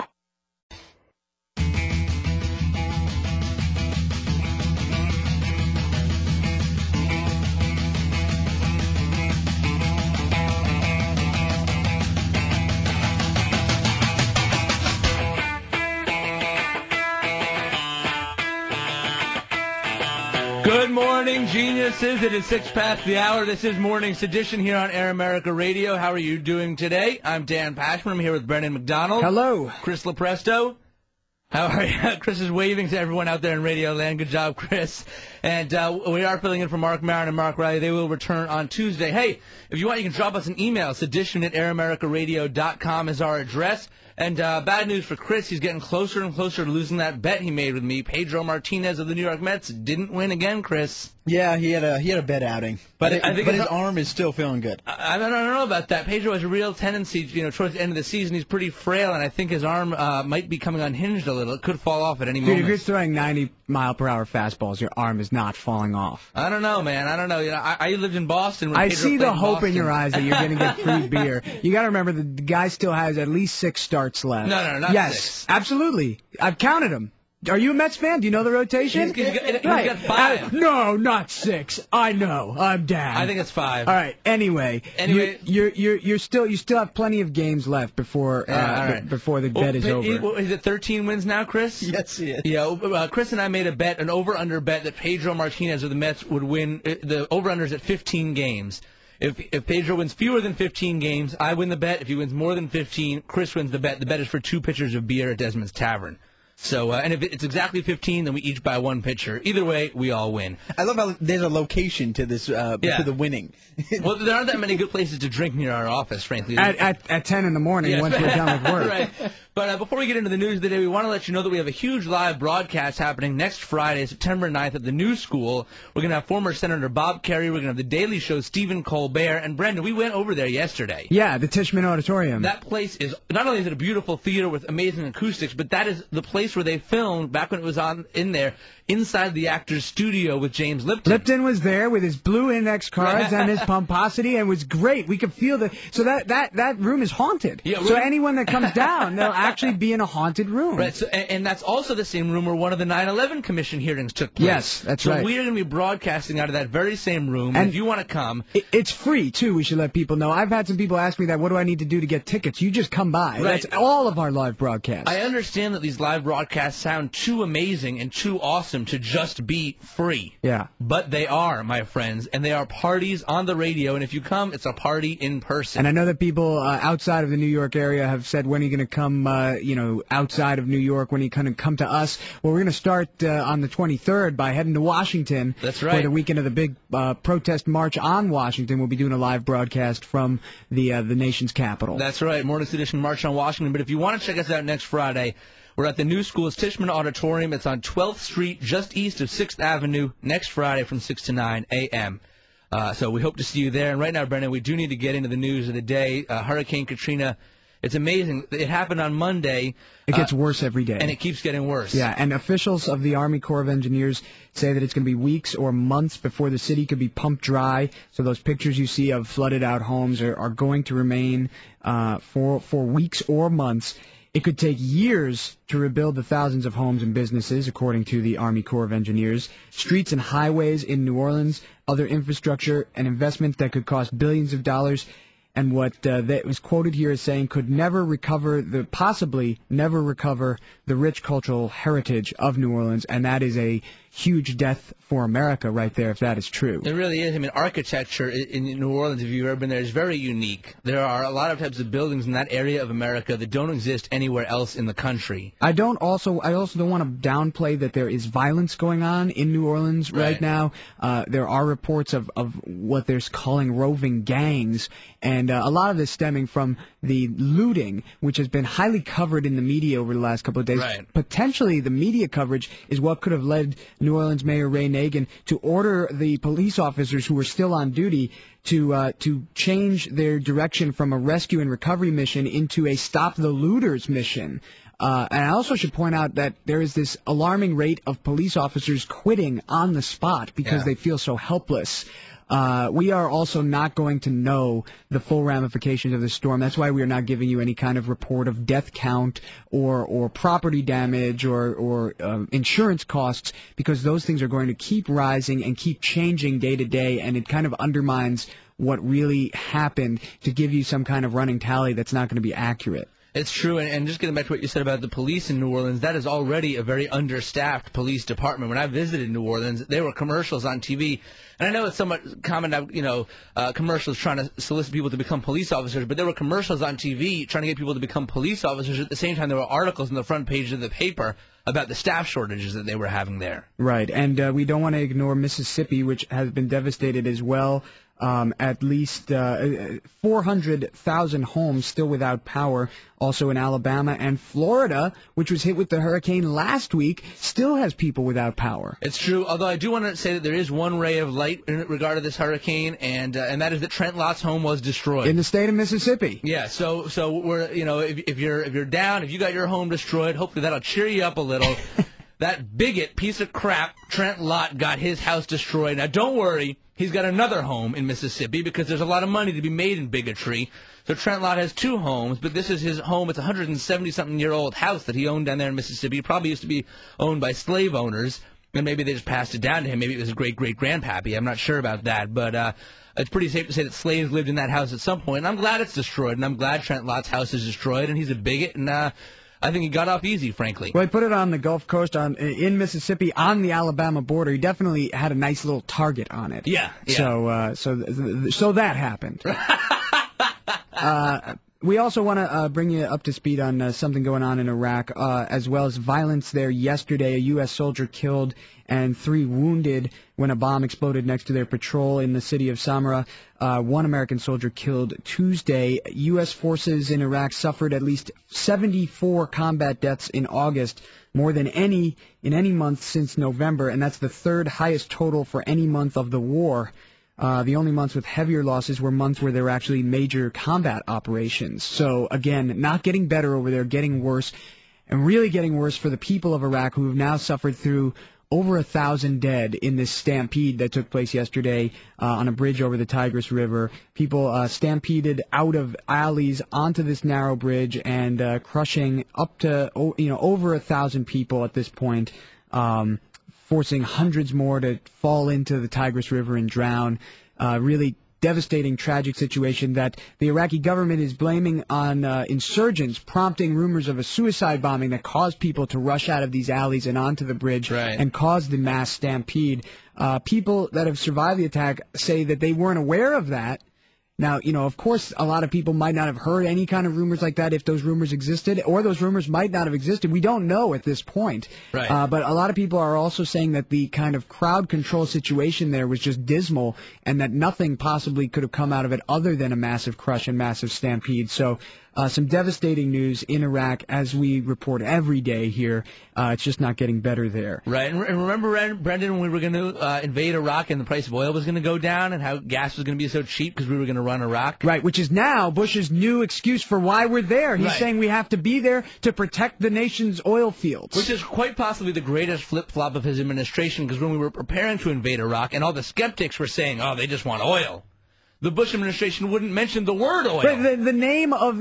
Speaker 1: Good morning, geniuses. It is 6 past the hour. This is Morning Sedition here on Air America Radio. How are you doing today? I'm Dan Pashman. I'm here with Brendan McDonald.
Speaker 2: Hello.
Speaker 1: Chris Lopresto. How are you? Chris is waving to everyone out there in Radio Land. Good job, Chris. And we are filling in for Mark Maron and Mark Riley. They will return on Tuesday. Hey, if you want, you can drop us an email. Sedition@AirAmericaRadio.com is our address. And bad news for Chris. He's getting closer and closer to losing that bet he made with me. Pedro Martinez of the New York Mets didn't win again, Chris.
Speaker 3: Yeah, he had a bad outing. But his arm is still feeling good.
Speaker 1: I don't know about that. Pedro has a real tendency, towards the end of the season, he's pretty frail, and I think his arm might be coming unhinged a little. It could fall off at any moment.
Speaker 2: Dude, if you're throwing 90-mile-per-hour fastballs, your arm is not falling off.
Speaker 1: I don't know, man. I don't know. I lived in Boston. When
Speaker 2: I
Speaker 1: Pedro
Speaker 2: see the
Speaker 1: played
Speaker 2: hope
Speaker 1: Boston.
Speaker 2: in your eyes that you're going to get free beer. You got to remember the guy still has at least 6 starts left.
Speaker 1: No, not
Speaker 2: yes,
Speaker 1: 6.
Speaker 2: Absolutely. I've counted them. Are you a Mets fan? Do you know the rotation?
Speaker 1: He's got 5.
Speaker 2: No, not 6. I know. I'm down.
Speaker 1: I think it's 5.
Speaker 2: All right. Anyway, you still have plenty of games left before before the bet is over.
Speaker 1: Is it 13 wins now, Chris?
Speaker 3: Yes, he is.
Speaker 1: Yeah. Chris and I made a bet, an over/under bet, that Pedro Martinez of the Mets would win. The over/under is at 15 games. If Pedro wins fewer than 15 games, I win the bet. If he wins more than 15, Chris wins the bet. The bet is for 2 pitchers of beer at Desmond's Tavern. So, and if it's exactly 15, then we each buy 1 pitcher. Either way, we all win.
Speaker 3: I love how there's a location to this, to the winning.
Speaker 1: Well, there aren't that many good places to drink near our office, frankly.
Speaker 2: At 10 in the morning once we're done with work.
Speaker 1: Right. But before we get into the news of the day, we want to let you know that we have a huge live broadcast happening next Friday, September 9th, at the New School. We're going to have former Senator Bob Kerrey. We're going to have The Daily Show, Stephen Colbert. And, Brendan, we went over there yesterday.
Speaker 2: Yeah, the Tishman Auditorium.
Speaker 1: That place is, not only is it a beautiful theater with amazing acoustics, but that is the place where they filmed, back when it was in there, inside the actor's studio with James Lipton.
Speaker 2: Lipton was there with his blue index cards and his pomposity, and it was great. We could feel so that room is haunted.
Speaker 1: Yeah,
Speaker 2: so anyone that comes down, they'll actually be in a haunted room.
Speaker 1: Right. So, and that's also the same room where one of the 9/11 Commission hearings took place.
Speaker 2: Yes, that's right.
Speaker 1: So we are going to be broadcasting out of that very same room. And if you want to come,
Speaker 2: it's free too. We should let people know. I've had some people ask me that. What do I need to do to get tickets? You just come by.
Speaker 1: Right.
Speaker 2: That's all of our live broadcasts.
Speaker 1: I understand that these live broadcasts sound too amazing and too awesome to just be free.
Speaker 2: Yeah.
Speaker 1: But they are, my friends, and they are parties on the radio. And if you come, it's a party in person.
Speaker 2: And I know that people outside of the New York area have said, when are you going to come, outside of New York, when are you going to come to us? Well, we're going to start on the 23rd by heading to Washington.
Speaker 1: That's right.
Speaker 2: For the weekend of the big protest march on Washington. We'll be doing a live broadcast from the nation's capital.
Speaker 1: That's right. Morning's edition March on Washington. But if you want to check us out next Friday, we're at the New School's Tishman Auditorium. It's on 12th Street, just east of 6th Avenue, next Friday from 6 to 9 a.m. So we hope to see you there. And right now, Brendan, we do need to get into the news of the day. Hurricane Katrina, it's amazing. It happened on Monday.
Speaker 2: It gets worse every day.
Speaker 1: And it keeps getting worse.
Speaker 2: Yeah, and officials of the Army Corps of Engineers say that it's going to be weeks or months before the city could be pumped dry. So those pictures you see of flooded out homes are going to remain for weeks or months. It could take years to rebuild the thousands of homes and businesses, according to the Army Corps of Engineers. Streets and highways in New Orleans, other infrastructure and investments that could cost billions of dollars. And what that was quoted here as saying could possibly never recover the rich cultural heritage of New Orleans, and that is a huge death for America right there, if that is true.
Speaker 1: It really is. I mean, architecture in New Orleans, if you've ever been there, is very unique. There are a lot of types of buildings in that area of America that don't exist anywhere else in the country.
Speaker 2: I also don't want to downplay that there is violence going on in New Orleans right now. There are reports of what they're calling roving gangs, and a lot of this stemming from the looting, which has been highly covered in the media over the last couple of days.
Speaker 1: Right.
Speaker 2: Potentially, the media coverage is what could have led New Orleans Mayor Ray Nagin to order the police officers who were still on duty to change their direction from a rescue and recovery mission into a stop the looters mission. And I also should point out that there is this alarming rate of police officers quitting on the spot because they feel so helpless. We are also not going to know the full ramifications of the storm. That's why we are not giving you any kind of report of death count or property damage or insurance costs, because those things are going to keep rising and keep changing day to day, and it kind of undermines what really happened to give you some kind of running tally that's not going to be accurate.
Speaker 1: It's true, and just getting back to what you said about the police in New Orleans, that is already a very understaffed police department. When I visited New Orleans, there were commercials on TV, and I know it's somewhat common, commercials trying to solicit people to become police officers, but there were commercials on TV trying to get people to become police officers. At the same time, there were articles on the front page of the paper about the staff shortages that they were having there.
Speaker 2: Right, and we don't want to ignore Mississippi, which has been devastated as well. At least 400,000 homes still without power. Also in Alabama and Florida, which was hit with the hurricane last week, still has people without power.
Speaker 1: It's true, although I do want to say that there is one ray of light in regard to this hurricane, and that is that Trent Lott's home was destroyed.
Speaker 2: In the state of Mississippi.
Speaker 1: Yeah, so we're, if you're down, if you got your home destroyed, hopefully that'll cheer you up a little. That bigot piece of crap, Trent Lott, got his house destroyed. Now, don't worry. He's got another home in Mississippi because there's a lot of money to be made in bigotry. So Trent Lott has two homes, but this is his home. It's a 170-something-year-old house that he owned down there in Mississippi. It probably used to be owned by slave owners, and maybe they just passed it down to him. Maybe it was his great-great-grandpappy. I'm not sure about that, but it's pretty safe to say that slaves lived in that house at some point. And I'm glad it's destroyed, and I'm glad Trent Lott's house is destroyed, and he's a bigot, and I think he got off easy, frankly.
Speaker 2: Well, he put it on the Gulf Coast, in Mississippi, on the Alabama border. He definitely had a nice little target on it.
Speaker 1: Yeah.
Speaker 2: So that happened. We also want to bring you up to speed on something going on in Iraq, as well as violence there yesterday. A U.S. soldier killed and 3 wounded when a bomb exploded next to their patrol in the city of Samarra. 1 American soldier killed Tuesday. U.S. forces in Iraq suffered at least 74 combat deaths in August, more than any in any month since November, and that's the 3rd highest total for any month of the war. The only months with heavier losses were months where there were actually major combat operations. So, again, not getting better over there, getting worse, and really getting worse for the people of Iraq who have now suffered through over 1,000 dead in this stampede that took place yesterday on a bridge over the Tigris River. People stampeded out of alleys onto this narrow bridge and crushing up to over 1,000 people at this point, forcing hundreds more to fall into the Tigris River and drown. Really devastating, tragic situation that the Iraqi government is blaming on insurgents, prompting rumors of a suicide bombing that caused people to rush out of these alleys and onto the bridge and caused the mass stampede. People that have survived the attack say that they weren't aware of that. Now, of course, a lot of people might not have heard any kind of rumors like that if those rumors existed, or those rumors might not have existed. We don't know at this point.
Speaker 1: Right.
Speaker 2: But a lot of people are also saying that the kind of crowd control situation there was just dismal and that nothing possibly could have come out of it other than a massive crush and massive stampede. So some devastating news in Iraq, as we report every day here. It's just not getting better there.
Speaker 1: Right. And remember, Brendan, when we were going to invade Iraq and the price of oil was going to go down and how gas was going to be so cheap because we were going to run Iraq?
Speaker 2: Right, which is now Bush's new excuse for why we're there. He's saying we have to be there to protect the nation's oil fields.
Speaker 1: Which is quite possibly the greatest flip-flop of his administration, because when we were preparing to invade Iraq and all the skeptics were saying, oh, they just want oil, the Bush administration wouldn't mention the word oil.
Speaker 2: Right, the name of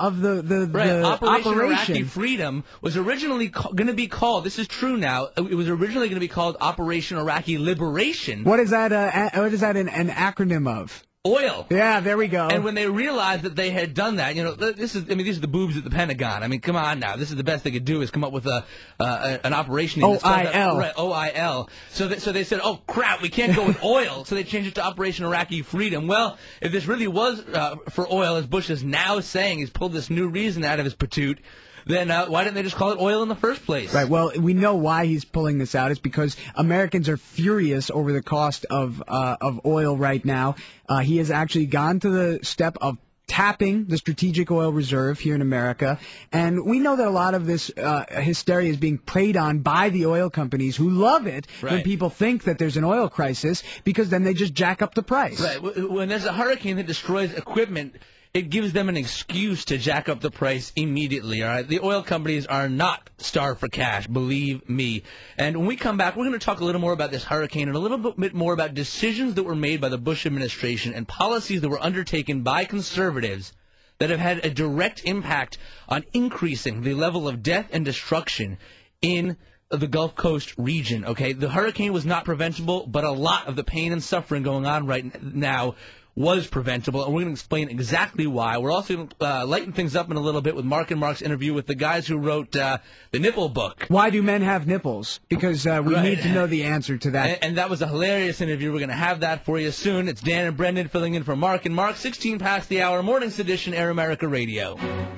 Speaker 2: the
Speaker 1: Operation Iraqi Freedom was originally going to be called, this is true now, it was originally going to be called Operation Iraqi Liberation.
Speaker 2: What is that an acronym of?
Speaker 1: Oil.
Speaker 2: Yeah, there we go.
Speaker 1: And when they realized that they had done that, these are the boobs at the Pentagon. I mean, come on now. This is the best they could do is come up with an operation.
Speaker 2: OIL.
Speaker 1: Right, OIL. So they said, oh, crap, we can't go with oil. So they changed it to Operation Iraqi Freedom. Well, if this really was for oil, as Bush is now saying, he's pulled this new reason out of his patoot, then why didn't they just call it oil in the first place?
Speaker 2: Right. Well, we know why he's pulling this out. It's because Americans are furious over the cost of oil right now. He has actually gone to the step of tapping the strategic oil reserve here in America. And we know that a lot of this hysteria is being preyed on by the oil companies who love it when people think that there's an oil crisis, because then they just jack up the price.
Speaker 1: Right. When there's a hurricane that destroys equipment, it gives them an excuse to jack up the price immediately, all right? The oil companies are not starved for cash, believe me. And when we come back, we're going to talk a little more about this hurricane and a little bit more about decisions that were made by the Bush administration and policies that were undertaken by conservatives that have had a direct impact on increasing the level of death and destruction in the Gulf Coast region, okay? The hurricane was not preventable, but a lot of the pain and suffering going on right now was preventable, and we're going to explain exactly why. We're also going to lighten things up in a little bit with Mark and Mark's interview with the guys who wrote the Nipple Book.
Speaker 2: Why do men have nipples? Because we need to know the answer to that.
Speaker 1: And that was a hilarious interview. We're going to have that for you soon. It's Dan and Brendan filling in for Mark and Mark, 16 past the hour, Morning's edition, Air America Radio.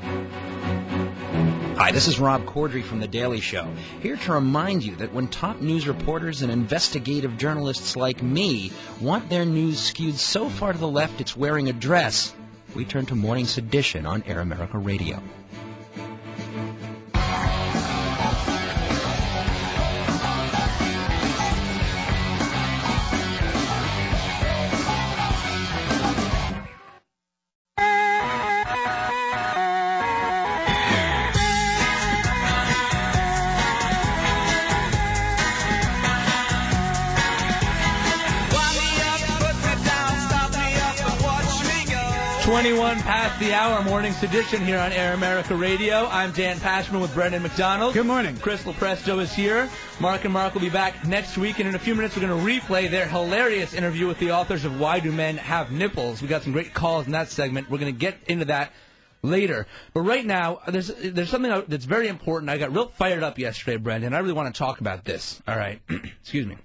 Speaker 15: Hi, this is Rob Corddry from The Daily Show, here to remind you that when top news reporters and investigative journalists like me want their news skewed so far to the left it's wearing a dress, we turn to Morning Sedition on Air America Radio.
Speaker 1: Past the hour, Morning Sedition here on Air America Radio. I'm Dan Pashman with Brendan McDonald.
Speaker 2: Good morning.
Speaker 1: Chris Lopresto is here. Mark and Mark will be back next week, and in a few minutes we're going to replay their hilarious interview with the authors of Why Do Men Have Nipples. We got some great calls in that segment. We're going to get into that later. But right now, there's something that's very important. I got real fired up yesterday, Brendan. I really want to talk about this. All right. Excuse me.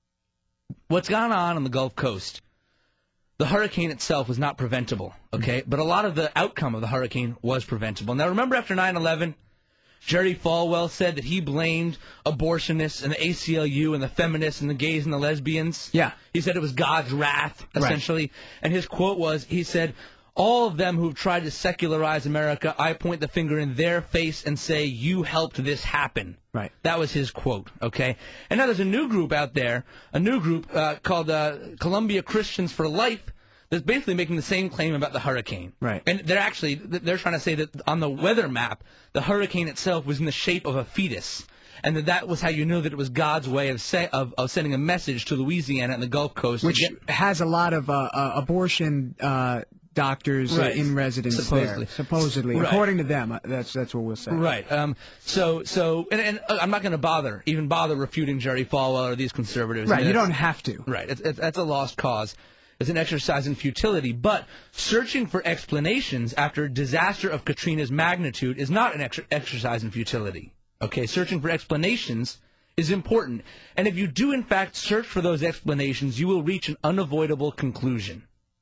Speaker 1: What's gone on the Gulf Coast? The hurricane itself was not preventable, okay? But a lot of the outcome of the hurricane was preventable. Now, remember after 9/11, Jerry Falwell said that he blamed abortionists and the ACLU and the feminists and the gays and the lesbians?
Speaker 2: Yeah.
Speaker 1: He said it was God's wrath, essentially. Right. And his quote was, he said, all of them who've tried to secularize America, I point the finger in their face and say, you helped this happen.
Speaker 2: Right.
Speaker 1: That was his quote, okay? And now there's a new group out there, called Columbia Christians for Life, that's basically making the same claim about the hurricane.
Speaker 2: Right.
Speaker 1: And they're trying to say that on the weather map, the hurricane itself was in the shape of a fetus. And that was how you knew that it was God's way of sending a message to Louisiana and the Gulf Coast.
Speaker 2: Which has a lot of abortion doctors in residence there, supposedly. Right. According to them, that's what we'll say.
Speaker 1: Right. So I'm not going to bother refuting Jerry Falwell or these conservatives.
Speaker 2: Right. You don't have to.
Speaker 1: Right. That's a lost cause. It's an exercise in futility. But searching for explanations after a disaster of Katrina's magnitude is not an exercise in futility. Okay. Searching for explanations is important. And if you do, in fact, search for those explanations, you will reach an unavoidable conclusion.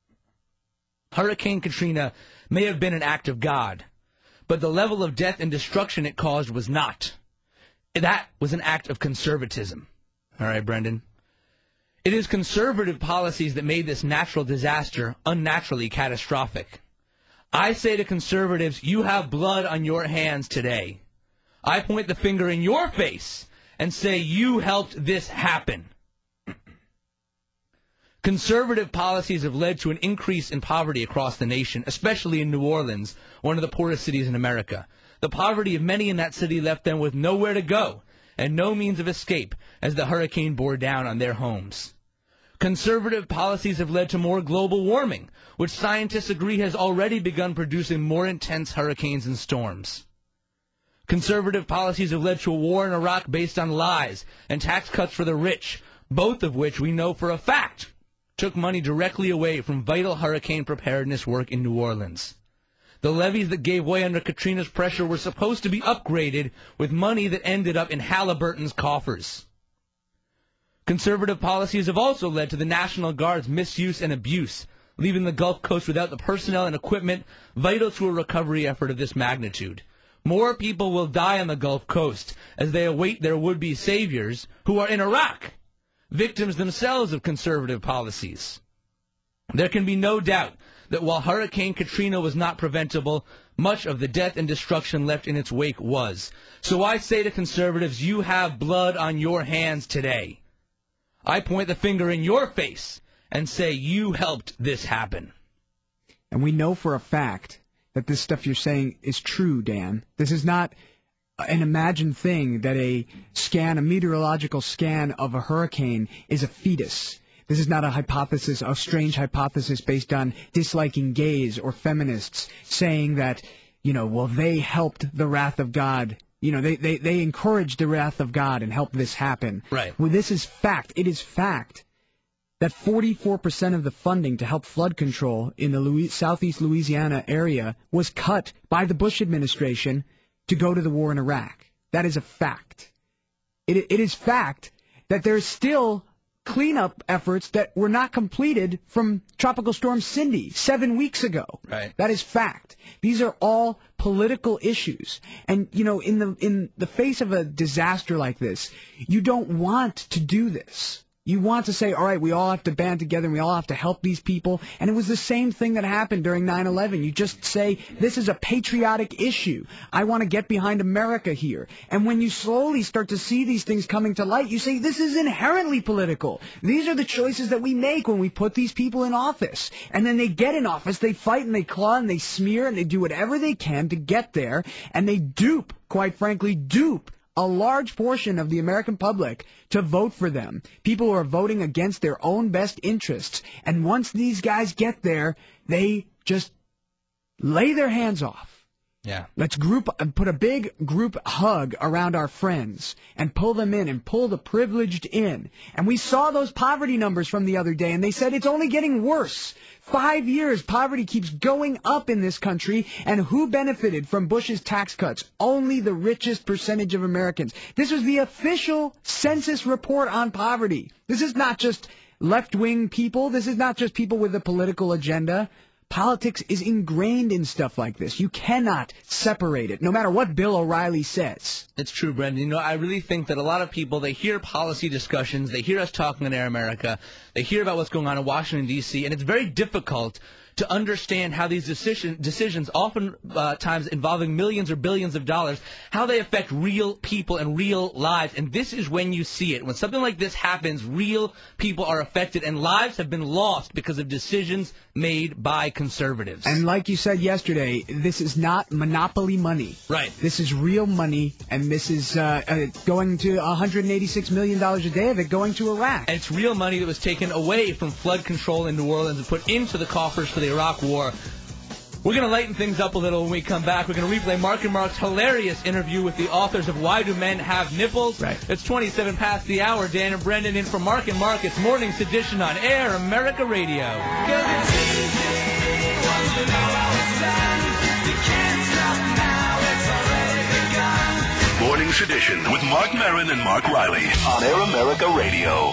Speaker 1: Hurricane Katrina may have been an act of God, but the level of death and destruction it caused was not. That was an act of conservatism. All right, Brendan? It is conservative policies that made this natural disaster unnaturally catastrophic. I say to conservatives, you have blood on your hands today. I point the finger in your face and say you helped this happen. Conservative policies have led to an increase in poverty across the nation, especially in New Orleans, one of the poorest cities in America. The poverty of many in that city left them with nowhere to go and no means of escape as the hurricane bore down on their homes. Conservative policies have led to more global warming, which scientists agree has already begun producing more intense hurricanes and storms. Conservative policies have led to a war in Iraq based on lies and tax cuts for the rich, both of which we know for a fact took money directly away from vital hurricane preparedness work in New Orleans. The levees that gave way under Katrina's pressure were supposed to be upgraded with money that ended up in Halliburton's coffers. Conservative policies have also led to the National Guard's misuse and abuse, leaving the Gulf Coast without the personnel and equipment vital to a recovery effort of this magnitude. More people will die on the Gulf Coast as they await their would-be saviors who are in Iraq, victims themselves of conservative policies. There can be no doubt that while Hurricane Katrina was not preventable, much of the death and destruction left in its wake was. So I say to conservatives, you have blood on your hands today. I point the finger in your face and say you helped this happen.
Speaker 2: And we know for a fact that this stuff you're saying is true, Dan. This is not an imagined thing that a meteorological scan of a hurricane is a fetus. This is not a hypothesis, a strange hypothesis based on disliking gays or feminists saying that, well, they helped the wrath of God. They encouraged the wrath of God and helped this happen.
Speaker 1: Right.
Speaker 2: Well, this is fact. It is fact that 44% of the funding to help flood control in the southeast Louisiana area was cut by the Bush administration to go to the war in Iraq. That is a fact. It is fact that there's still cleanup efforts that were not completed from Tropical Storm Cindy 7 weeks ago.
Speaker 1: Right.
Speaker 2: That is fact. These are all political issues. And, you know, in the face of a disaster like this, you don't want to do this. You want to say, all right, we all have to band together and we all have to help these people. And it was the same thing that happened during 9/11. You just say, this is a patriotic issue. I want to get behind America here. And when you slowly start to see these things coming to light, you say, this is inherently political. These are the choices that we make when we put these people in office. And then they get in office, they fight and they claw and they smear and they do whatever they can to get there. And they dupe, quite frankly, a large portion of the American public to vote for them. People who are voting against their own best interests. And once these guys get there, they just lay their hands off.
Speaker 1: Yeah.
Speaker 2: Let's put a big group hug around our friends and pull them in and pull the privileged in. And we saw those poverty numbers from the other day, and they said it's only getting worse. 5 years, poverty keeps going up in this country, and who benefited from Bush's tax cuts? Only the richest percentage of Americans. This was the official census report on poverty. This is not just left-wing people. This is not just people with a political agenda. Politics is ingrained in stuff like this. You cannot separate it, no matter what Bill O'Reilly says.
Speaker 1: It's true, Brendan. You know, I really think that a lot of people, they hear policy discussions, they hear us talking on Air America, they hear about what's going on in Washington, D.C., and it's very difficult to understand how these decisions, often times involving millions or billions of dollars, how they affect real people and real lives. And this is when you see it. When something like this happens, real people are affected, and lives have been lost because of decisions made by conservatives.
Speaker 2: And like you said yesterday, this is not monopoly money.
Speaker 1: Right.
Speaker 2: This is real money, and this is going to $186 million a day of it going to Iraq.
Speaker 1: And it's real money that was taken away from flood control in New Orleans and put into the coffers for the Iraq War. We're going to lighten things up a little when we come back. We're going to replay Mark and Mark's hilarious interview with the authors of Why Do Men Have Nipples?
Speaker 2: Right.
Speaker 1: It's 27 past the hour. Dan and Brendan in for Mark and Mark. It's Morning's edition on Air America Radio.
Speaker 12: Morning's edition with Mark Maron and Mark Riley on Air America Radio.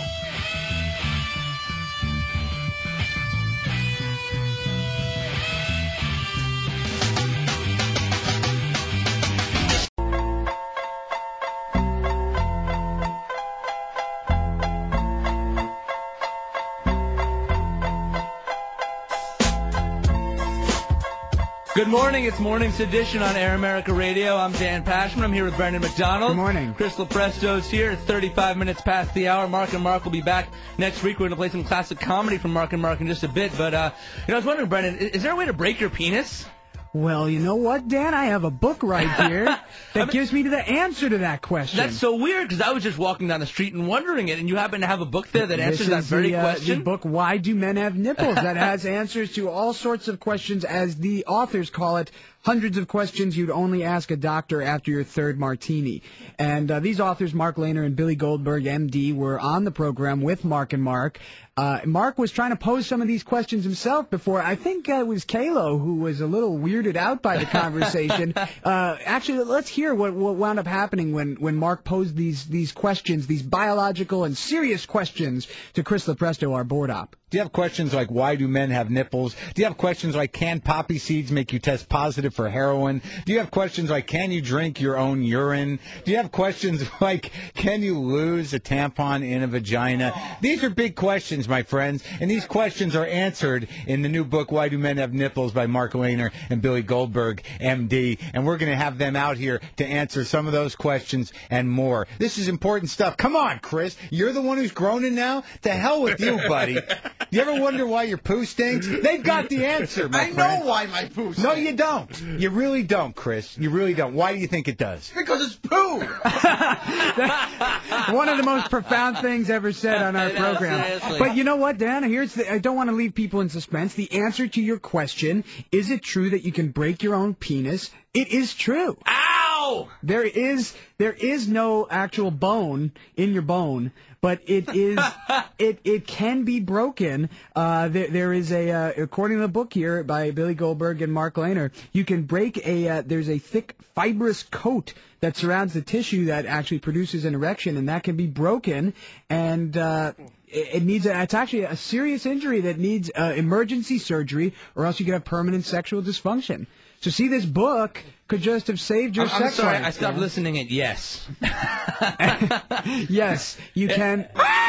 Speaker 1: Good morning. It's Morning's edition on Air America Radio. I'm Dan Pashman. I'm here with Brendan McDonald.
Speaker 2: Good morning.
Speaker 1: Chris Lopresto's here. It's 35 minutes past the hour. Mark and Mark will be back next week. We're going to play some classic comedy from Mark and Mark in just a bit. But, I was wondering, Brendan, is there a way to break your penis?
Speaker 2: Well, you know what, Dan? I have a book right here that gives me the answer to that question.
Speaker 1: That's so weird, because I was just walking down the street and wondering it, and you happen to have a book there that answers that very question?
Speaker 2: The book, Why Do Men Have Nipples? That has answers to all sorts of questions, as the authors call it, hundreds of questions you'd only ask a doctor after your third martini. And these authors, Mark Lehner and Billy Goldberg, M.D., were on the program with Mark and Mark. Mark was trying to pose some of these questions himself before. I think it was Kalo who was a little weirded out by the conversation. Actually, let's hear what wound up happening when Mark posed these questions, these biological and serious questions to Chris Lopresto, our board op.
Speaker 16: Do you have questions like, why do men have nipples? Do you have questions like, can poppy seeds make you test positive for heroin? Do you have questions like, can you drink your own urine? Do you have questions like, can you lose a tampon in a vagina? These are big questions, my friends, and these questions are answered in the new book, Why Do Men Have Nipples, by Mark Lehner and Billy Goldberg, M.D., and we're going to have them out here to answer some of those questions and more. This is important stuff. Come on, Chris. You're the one who's groaning now? To hell with you, buddy. You ever wonder why your poo stinks? They've got the answer, my friend.
Speaker 3: I know why my poo stinks.
Speaker 16: No, you don't. You really don't, Chris. You really don't. Why do you think it does?
Speaker 3: Because it's poo.
Speaker 2: One of the most profound things ever said on our program.
Speaker 1: Seriously.
Speaker 2: But you know what, Dan? I don't want to leave people in suspense. The answer to your question, is it true that you can break your own penis? It is true.
Speaker 1: Ow! No!
Speaker 2: There is no actual bone in your bone, but it is it can be broken. There is according to the book here by Billy Goldberg and Mark Lehner, you can break there's a thick fibrous coat that surrounds the tissue that actually produces an erection, and that can be broken, and it's actually a serious injury that needs emergency surgery, or else you could have permanent sexual dysfunction. So see, this book could just have saved your sex
Speaker 1: I'm sorry,
Speaker 2: life.
Speaker 1: I stopped listening at yes.
Speaker 2: Yes, you can.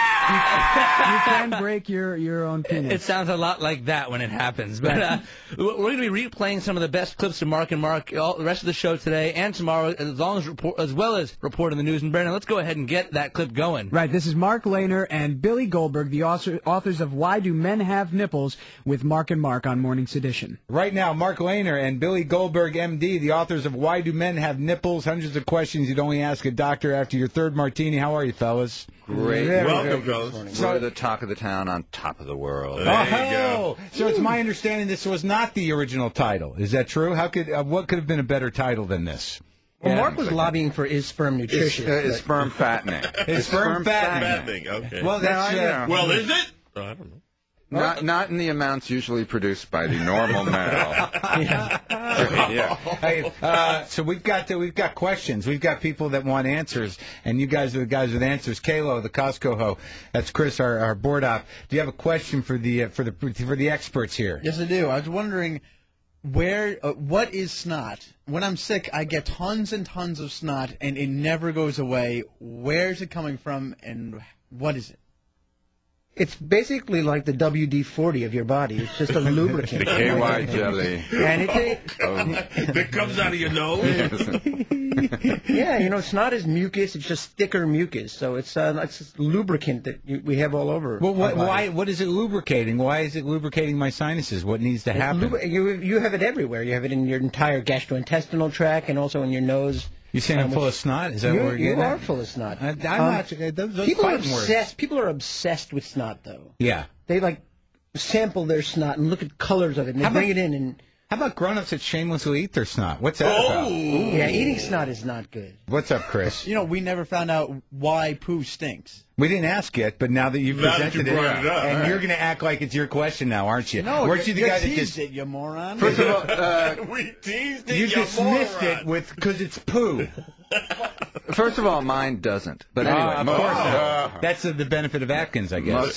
Speaker 2: You can break your own penis.
Speaker 1: It sounds a lot like that when it happens. But we're going to be replaying some of the best clips of Mark and Mark all the rest of the show today and tomorrow, as well as reporting the news. And Brandon, let's go ahead and get that clip going.
Speaker 2: Right. This is Mark Lehner and Billy Goldberg, the authors of Why Do Men Have Nipples, with Mark and Mark on Morning Sedition.
Speaker 16: Right now, Mark Lehner and Billy Goldberg, M.D., the authors of Why Do Men Have Nipples? Hundreds of questions you'd only ask a doctor after your third martini. How are you, fellas?
Speaker 17: Great.
Speaker 13: Welcome, fellas.
Speaker 17: We're the talk of the town on top of the world.
Speaker 13: There you go.
Speaker 16: So it's my understanding this was not the original title. Is that true? How could what could have been a better title than this?
Speaker 18: Well, Mark was lobbying for Is Sperm Nutritious?
Speaker 17: Is sperm fattening.
Speaker 16: Is sperm fattening.
Speaker 13: Okay.
Speaker 16: Well, that's
Speaker 13: well, is it? I don't know.
Speaker 17: Not in the amounts usually produced by the normal male. Yeah.
Speaker 16: Hey, so we've got questions. We've got people that want answers, and you guys are the guys with answers. Kalo, the Costco ho. That's Chris, our board op. Do you have a question for the experts here?
Speaker 3: Yes, I do. I was wondering what is snot? When I'm sick, I get tons and tons of snot, and it never goes away. Where's it coming from, and what is it?
Speaker 18: It's basically like the WD-40 of your body. It's just a lubricant.
Speaker 17: The KY jelly.
Speaker 18: And
Speaker 13: That comes out of your nose?
Speaker 18: Yeah, snot is mucus. It's just thicker mucus. So it's just lubricant that we have all over.
Speaker 16: Well, what is it lubricating? Why is it lubricating my sinuses? What needs to happen?
Speaker 18: You have it everywhere. You have it in your entire gastrointestinal tract and also in your nose.
Speaker 16: You saying I'm full of snot? Is that what we're getting
Speaker 18: You
Speaker 16: at?
Speaker 18: are full of snot.
Speaker 16: I'm not. Those
Speaker 18: People are
Speaker 16: fighting words.
Speaker 18: obsessed. People are obsessed with snot, though.
Speaker 16: Yeah.
Speaker 18: They sample their snot and look at colors of it, and they bring it in. And
Speaker 16: how about grown-ups that shamelessly eat their snot? What's that about?
Speaker 18: Yeah, eating snot is not good.
Speaker 16: What's up, Chris?
Speaker 3: We never found out why poo stinks.
Speaker 16: We didn't ask yet, but now that you've presented it,
Speaker 13: brought it up,
Speaker 16: and
Speaker 13: right.
Speaker 16: you're going to act like it's your question now, aren't you?
Speaker 3: No,
Speaker 16: weren't you the guy that
Speaker 3: teased
Speaker 16: just
Speaker 3: it, you moron.
Speaker 16: First of all,
Speaker 13: we teased it,
Speaker 16: you dismissed
Speaker 13: moron.
Speaker 16: it with because it's poo.
Speaker 17: First of all, mine doesn't. But anyway,
Speaker 16: of course not. That's the benefit of Atkins, I guess.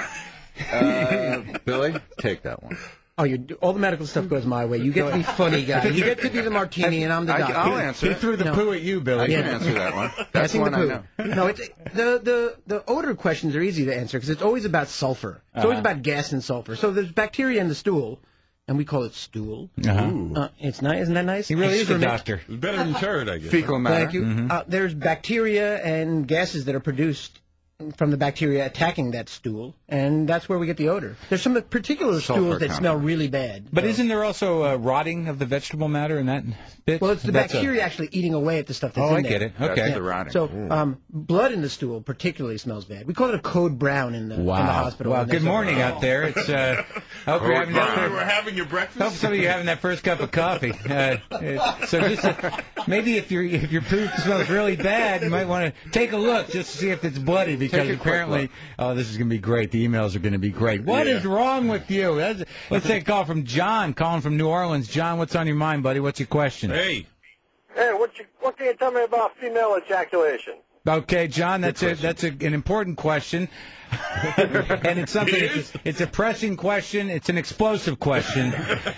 Speaker 17: Billy, take that one.
Speaker 18: Oh, all the medical stuff goes my way. You get to be funny guy. You get to be the martini, and I'm the doctor.
Speaker 17: I'll answer.
Speaker 16: He threw the poo at you, Billy.
Speaker 17: I can answer that one. That's one I know.
Speaker 18: No, it's the odor questions are easy to answer because it's always about sulfur. It's always about gas and sulfur. So there's bacteria in the stool, and we call it stool. It's nice, isn't that nice?
Speaker 16: He really is a doctor.
Speaker 13: It's better than turd, I guess.
Speaker 17: Fecal matter.
Speaker 18: Thank you. There's bacteria and gases that are produced from the bacteria attacking that stool, and that's where we get the odor. There's some particular stools that smell really bad.
Speaker 16: But isn't there also rotting of the vegetable matter in that bit?
Speaker 18: Well, it's the bacteria actually eating away at the stuff that's in there.
Speaker 16: I get it. Okay.
Speaker 17: That's the rotting.
Speaker 18: So blood in the stool particularly smells bad. We call it a code brown in the hospital.
Speaker 16: Wow. Good morning out there. It's hope you're having
Speaker 13: You were having your breakfast?
Speaker 16: Hope some of you are having that first cup of coffee. So just maybe if your poop smells really bad, you might want to take a look just to see if it's bloody, because apparently, this is going to be great. The emails are going to be great. What is wrong with you? Let's take a call from John, calling from New Orleans. John, what's on your mind, buddy? What's your question?
Speaker 13: Hey,
Speaker 19: what can you tell me about female ejaculation?
Speaker 16: Okay, John, that's an important question. And it's something. It's a pressing question. It's an explosive question.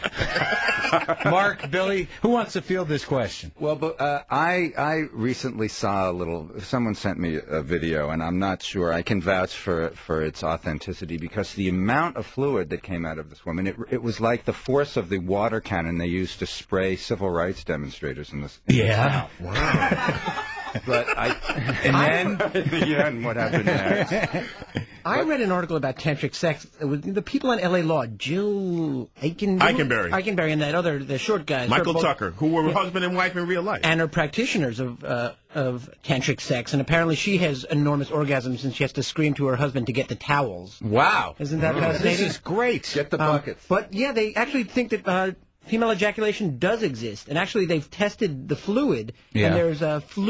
Speaker 16: Mark, Billy, who wants to field this question?
Speaker 17: Well, but I recently saw someone sent me a video, and I'm not sure. I can vouch for its authenticity, because the amount of fluid that came out of this woman, it was like the force of the water cannon they used to spray civil rights demonstrators in the South.
Speaker 16: Wow.
Speaker 17: But and then in the end, what happened next?
Speaker 18: I read an article about tantric sex. It was the people on L.A. Law, Jill Eikenberry, and the short guys,
Speaker 13: Michael Tucker, who were husband and wife in real life,
Speaker 18: and are practitioners of tantric sex. And apparently, she has enormous orgasms, and she has to scream to her husband to get the towels.
Speaker 16: Wow,
Speaker 18: isn't that fascinating?
Speaker 16: This is great.
Speaker 17: Get the bucket.
Speaker 18: But yeah, they actually think that female ejaculation does exist, and actually they've tested the fluid,
Speaker 16: Yeah.
Speaker 18: and there's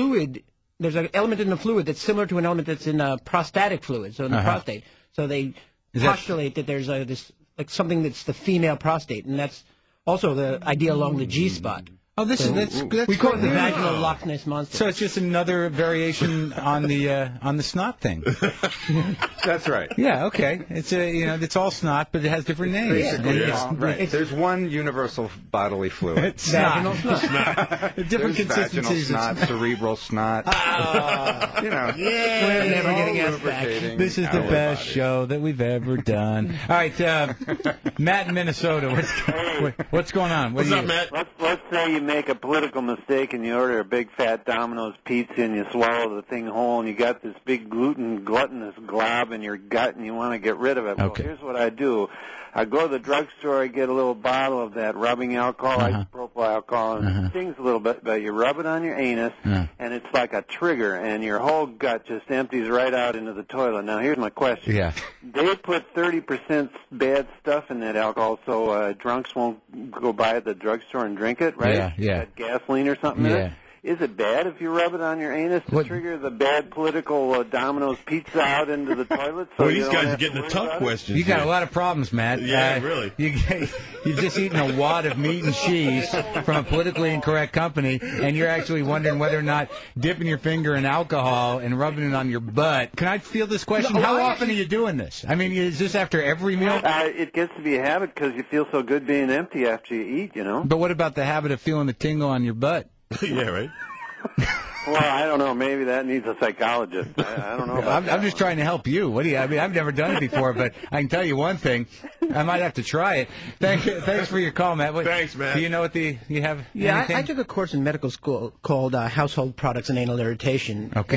Speaker 18: an element in the fluid that's similar to an element that's in prostatic fluid, so in the prostate. So they postulate that there's this like something that's the female prostate, and that's also the idea along the G spot.
Speaker 16: Oh, that's
Speaker 18: we call it the vaginal Loch Ness monster.
Speaker 16: So it's just another variation on the snot thing.
Speaker 17: That's right.
Speaker 16: Yeah, okay. It's it's all snot, but it has different names.
Speaker 17: Basically,
Speaker 16: And
Speaker 17: right. There's one universal bodily fluid.
Speaker 16: It's snot. Different
Speaker 17: There's
Speaker 16: consistencies.
Speaker 17: vaginal snot, cerebral snot.
Speaker 18: We're never getting asked back.
Speaker 16: This is the best show that we've ever done. All right, Matt in Minnesota. What's going on?
Speaker 13: What's up, Matt?
Speaker 20: Let's say you make a political mistake and you order a big fat Domino's pizza and you swallow the thing whole and you got this big gluttonous glob in your gut and you want to get rid of it.
Speaker 16: Okay.
Speaker 20: Well, here's what I do. I go to the drugstore, I get a little bottle of that rubbing alcohol, isopropyl alcohol, and it stings a little bit, but you rub it on your anus, and it's like a trigger, and your whole gut just empties right out into the toilet. Now, here's my question.
Speaker 16: Yeah.
Speaker 20: They put 30% bad stuff in that alcohol so drunks won't go by at the drugstore and drink it, right?
Speaker 16: Yeah.
Speaker 20: That gasoline or something in it? Is it bad if you rub it on your anus to trigger the bad political Domino's pizza out into the toilet? So
Speaker 13: These guys are getting the tough questions.
Speaker 16: You got a lot of problems, Matt.
Speaker 13: Yeah, really.
Speaker 16: You've just eaten a wad of meat and cheese from a politically incorrect company, and you're actually wondering whether or not dipping your finger in alcohol and rubbing it on your butt. Can I field this question? How often are you doing this? I mean, is this after every meal?
Speaker 20: It gets to be a habit because you feel so good being empty after you eat, you know?
Speaker 16: But what about the habit of feeling the tingle on your butt?
Speaker 13: Yeah, right.
Speaker 20: Well, I don't know. Maybe that needs a psychologist. I don't know about
Speaker 16: I'm just trying to help you. What do you? I mean, I've never done it before, but I can tell you one thing. I might have to try it. Thanks for your call, Matt.
Speaker 13: Thanks, Matt.
Speaker 16: Do you know what you have?
Speaker 18: Yeah,
Speaker 16: anything?
Speaker 18: I took a course in medical school called Household Products and Anal Irritation.
Speaker 16: Okay.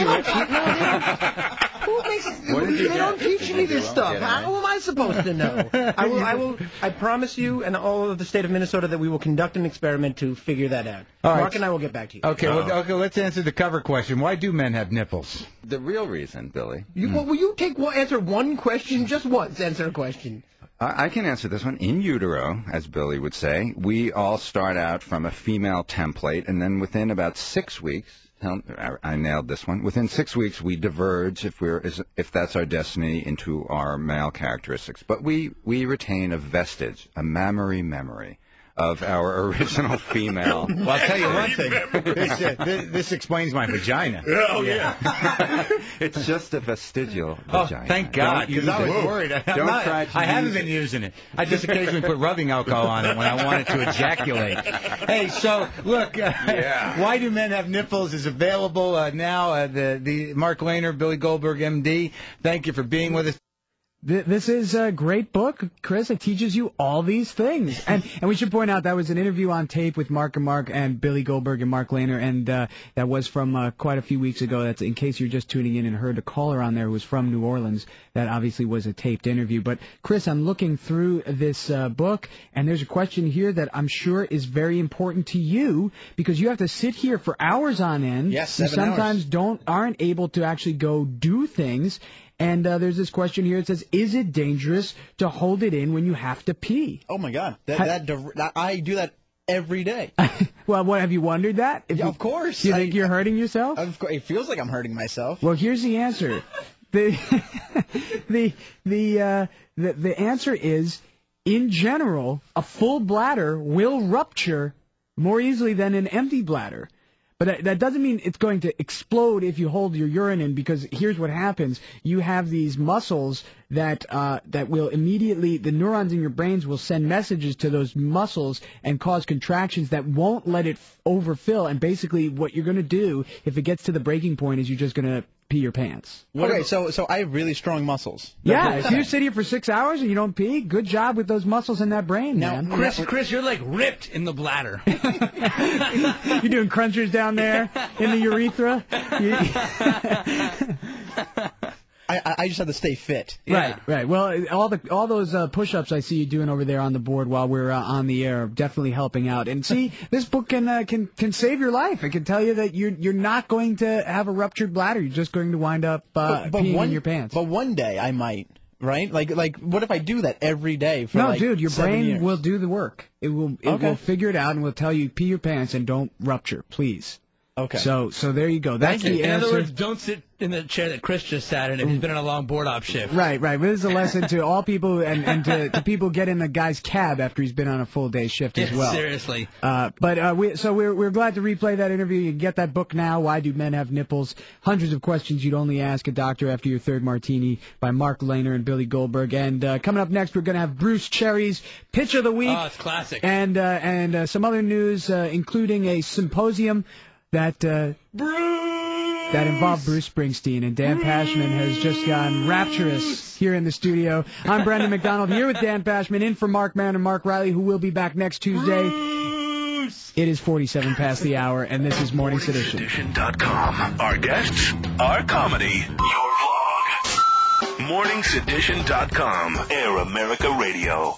Speaker 18: They don't teach me this stuff. How am I supposed to know? I promise you and all of the state of Minnesota that we will conduct an experiment to figure that out.
Speaker 16: All right.
Speaker 18: Mark and I will get back to you.
Speaker 16: Okay, okay, let's answer the cover question. Why do men have nipples?
Speaker 17: The real reason, Billy.
Speaker 18: Will you answer one question, just once answer a question?
Speaker 17: I can answer this one. In utero, as Billy would say, we all start out from a female template, and then within about 6 weeks, I nailed this one. Within 6 weeks, we diverge, if that's our destiny, into our male characteristics. But we retain a vestige, a mammary memory of our original female.
Speaker 16: Well, I'll tell you one thing. This explains my vagina.
Speaker 13: Oh, yeah.
Speaker 17: It's just a vestigial vagina.
Speaker 16: Thank God, because I was worried. I haven't been using it. I just occasionally put rubbing alcohol on it when I wanted to ejaculate. Hey, so, look, Why Do Men Have Nipples is available now. The Mark Lehner, Billy Goldberg, M.D., thank you for being with us.
Speaker 2: This is a great book, Chris. It teaches you all these things. And we should point out that was an interview on tape with Mark and Mark and Billy Goldberg and Mark Lehner, and that was from quite a few weeks ago. That's in case you're just tuning in and heard a caller on there who was from New Orleans. That obviously was a taped interview. But, Chris, I'm looking through this book, and there's a question here that I'm sure is very important to you because you have to sit here for hours on end.
Speaker 3: Yes,
Speaker 2: you
Speaker 3: 7 hours.
Speaker 2: sometimes aren't able to actually go do things. And there's this question here. It says, is it dangerous to hold it in when you have to pee?
Speaker 3: Oh, my God. I do that every day.
Speaker 2: Well, what, have you wondered that?
Speaker 3: Of course.
Speaker 2: You think you're hurting yourself?
Speaker 3: Of course. It feels like I'm hurting myself.
Speaker 2: Well, here's the answer. The answer is, in general, a full bladder will rupture more easily than an empty bladder. But that doesn't mean it's going to explode if you hold your urine in, because here's what happens. You have these muscles that will immediately, the neurons in your brains will send messages to those muscles and cause contractions that won't let it overfill. And basically what you're going to do, if it gets to the breaking point, is you're just going to pee your pants.
Speaker 3: Okay, so I have really strong muscls.
Speaker 2: Yeah, if you sit here for 6 hours and you don't pee, good job with those muscles in that brain, man.
Speaker 1: Chris, you're like ripped in the bladder.
Speaker 2: You're doing crunchers down there in the urethra.
Speaker 3: I just have to stay fit.
Speaker 2: Right. Well, all those push-ups I see you doing over there on the board while we're on the air are definitely helping out. And see, this book can save your life. It can tell you that you're not going to have a ruptured bladder. You're just going to wind up peeing in your pants.
Speaker 3: But one day I might. right? Like, what if I do that every day for like
Speaker 2: dude, your
Speaker 3: 7
Speaker 2: brain
Speaker 3: years?
Speaker 2: will do the work. It will figure it out and will tell you pee your pants and don't rupture, please.
Speaker 3: Okay.
Speaker 2: So there you go. That's the
Speaker 1: In
Speaker 2: answer.
Speaker 1: other words, don't sit in the chair that Chris just sat in if he's been on a long board-op shift.
Speaker 2: Right. This is a lesson to all people and to people get in the guy's cab after he's been on a full day shift as well.
Speaker 1: Seriously.
Speaker 2: We're glad to replay that interview. You can get that book now. Why Do Men Have Nipples? Hundreds of questions you'd only ask a doctor after your third martini by Mark Lehner and Billy Goldberg. And coming up next, we're going to have Bruce Cherry's Pitch of the Week.
Speaker 1: Oh, it's classic.
Speaker 2: And some other news, including a symposium that involved Bruce Springsteen, and Dan Pashman has just gone rapturous here in the studio. I'm Brendan McDonald here with Dan Pashman, in for Mark Maron and Mark Riley, who will be back next Tuesday. It is 47 past the hour, and this is Morning Sedition.
Speaker 4: MorningSedition.com. Our guests, our comedy, your vlog. MorningSedition.com. Air America Radio.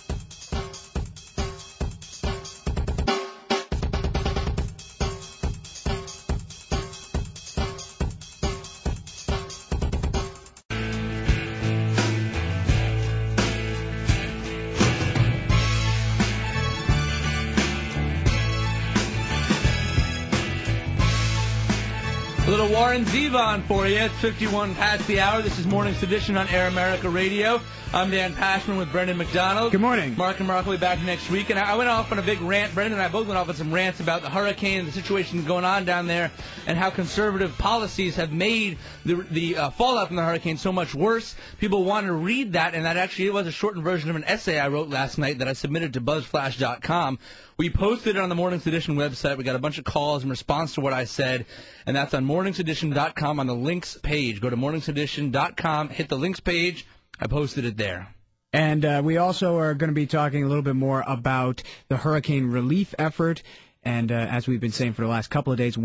Speaker 1: A little Warren Zevon for you. It's 51 past the hour. This is Morning Sedition on Air America Radio. I'm Dan Pashman with Brendan McDonald.
Speaker 2: Good morning.
Speaker 1: Mark and Mark will be back next week. And I went off on a big rant. Brendan and I both went off on some rants about the hurricane and the situation going on down there and how conservative policies have made the fallout from the hurricane so much worse. People want to read that, and that actually was a shortened version of an essay I wrote last night that I submitted to BuzzFlash.com. We posted it on the Morning Sedition website. We got a bunch of calls in response to what I said, and that's on MorningSedition.com on the links page. Go to MorningSedition.com, hit the links page. I posted it there.
Speaker 2: And we also are going to be talking a little bit more about the hurricane relief effort. And as we've been saying for the last couple of days,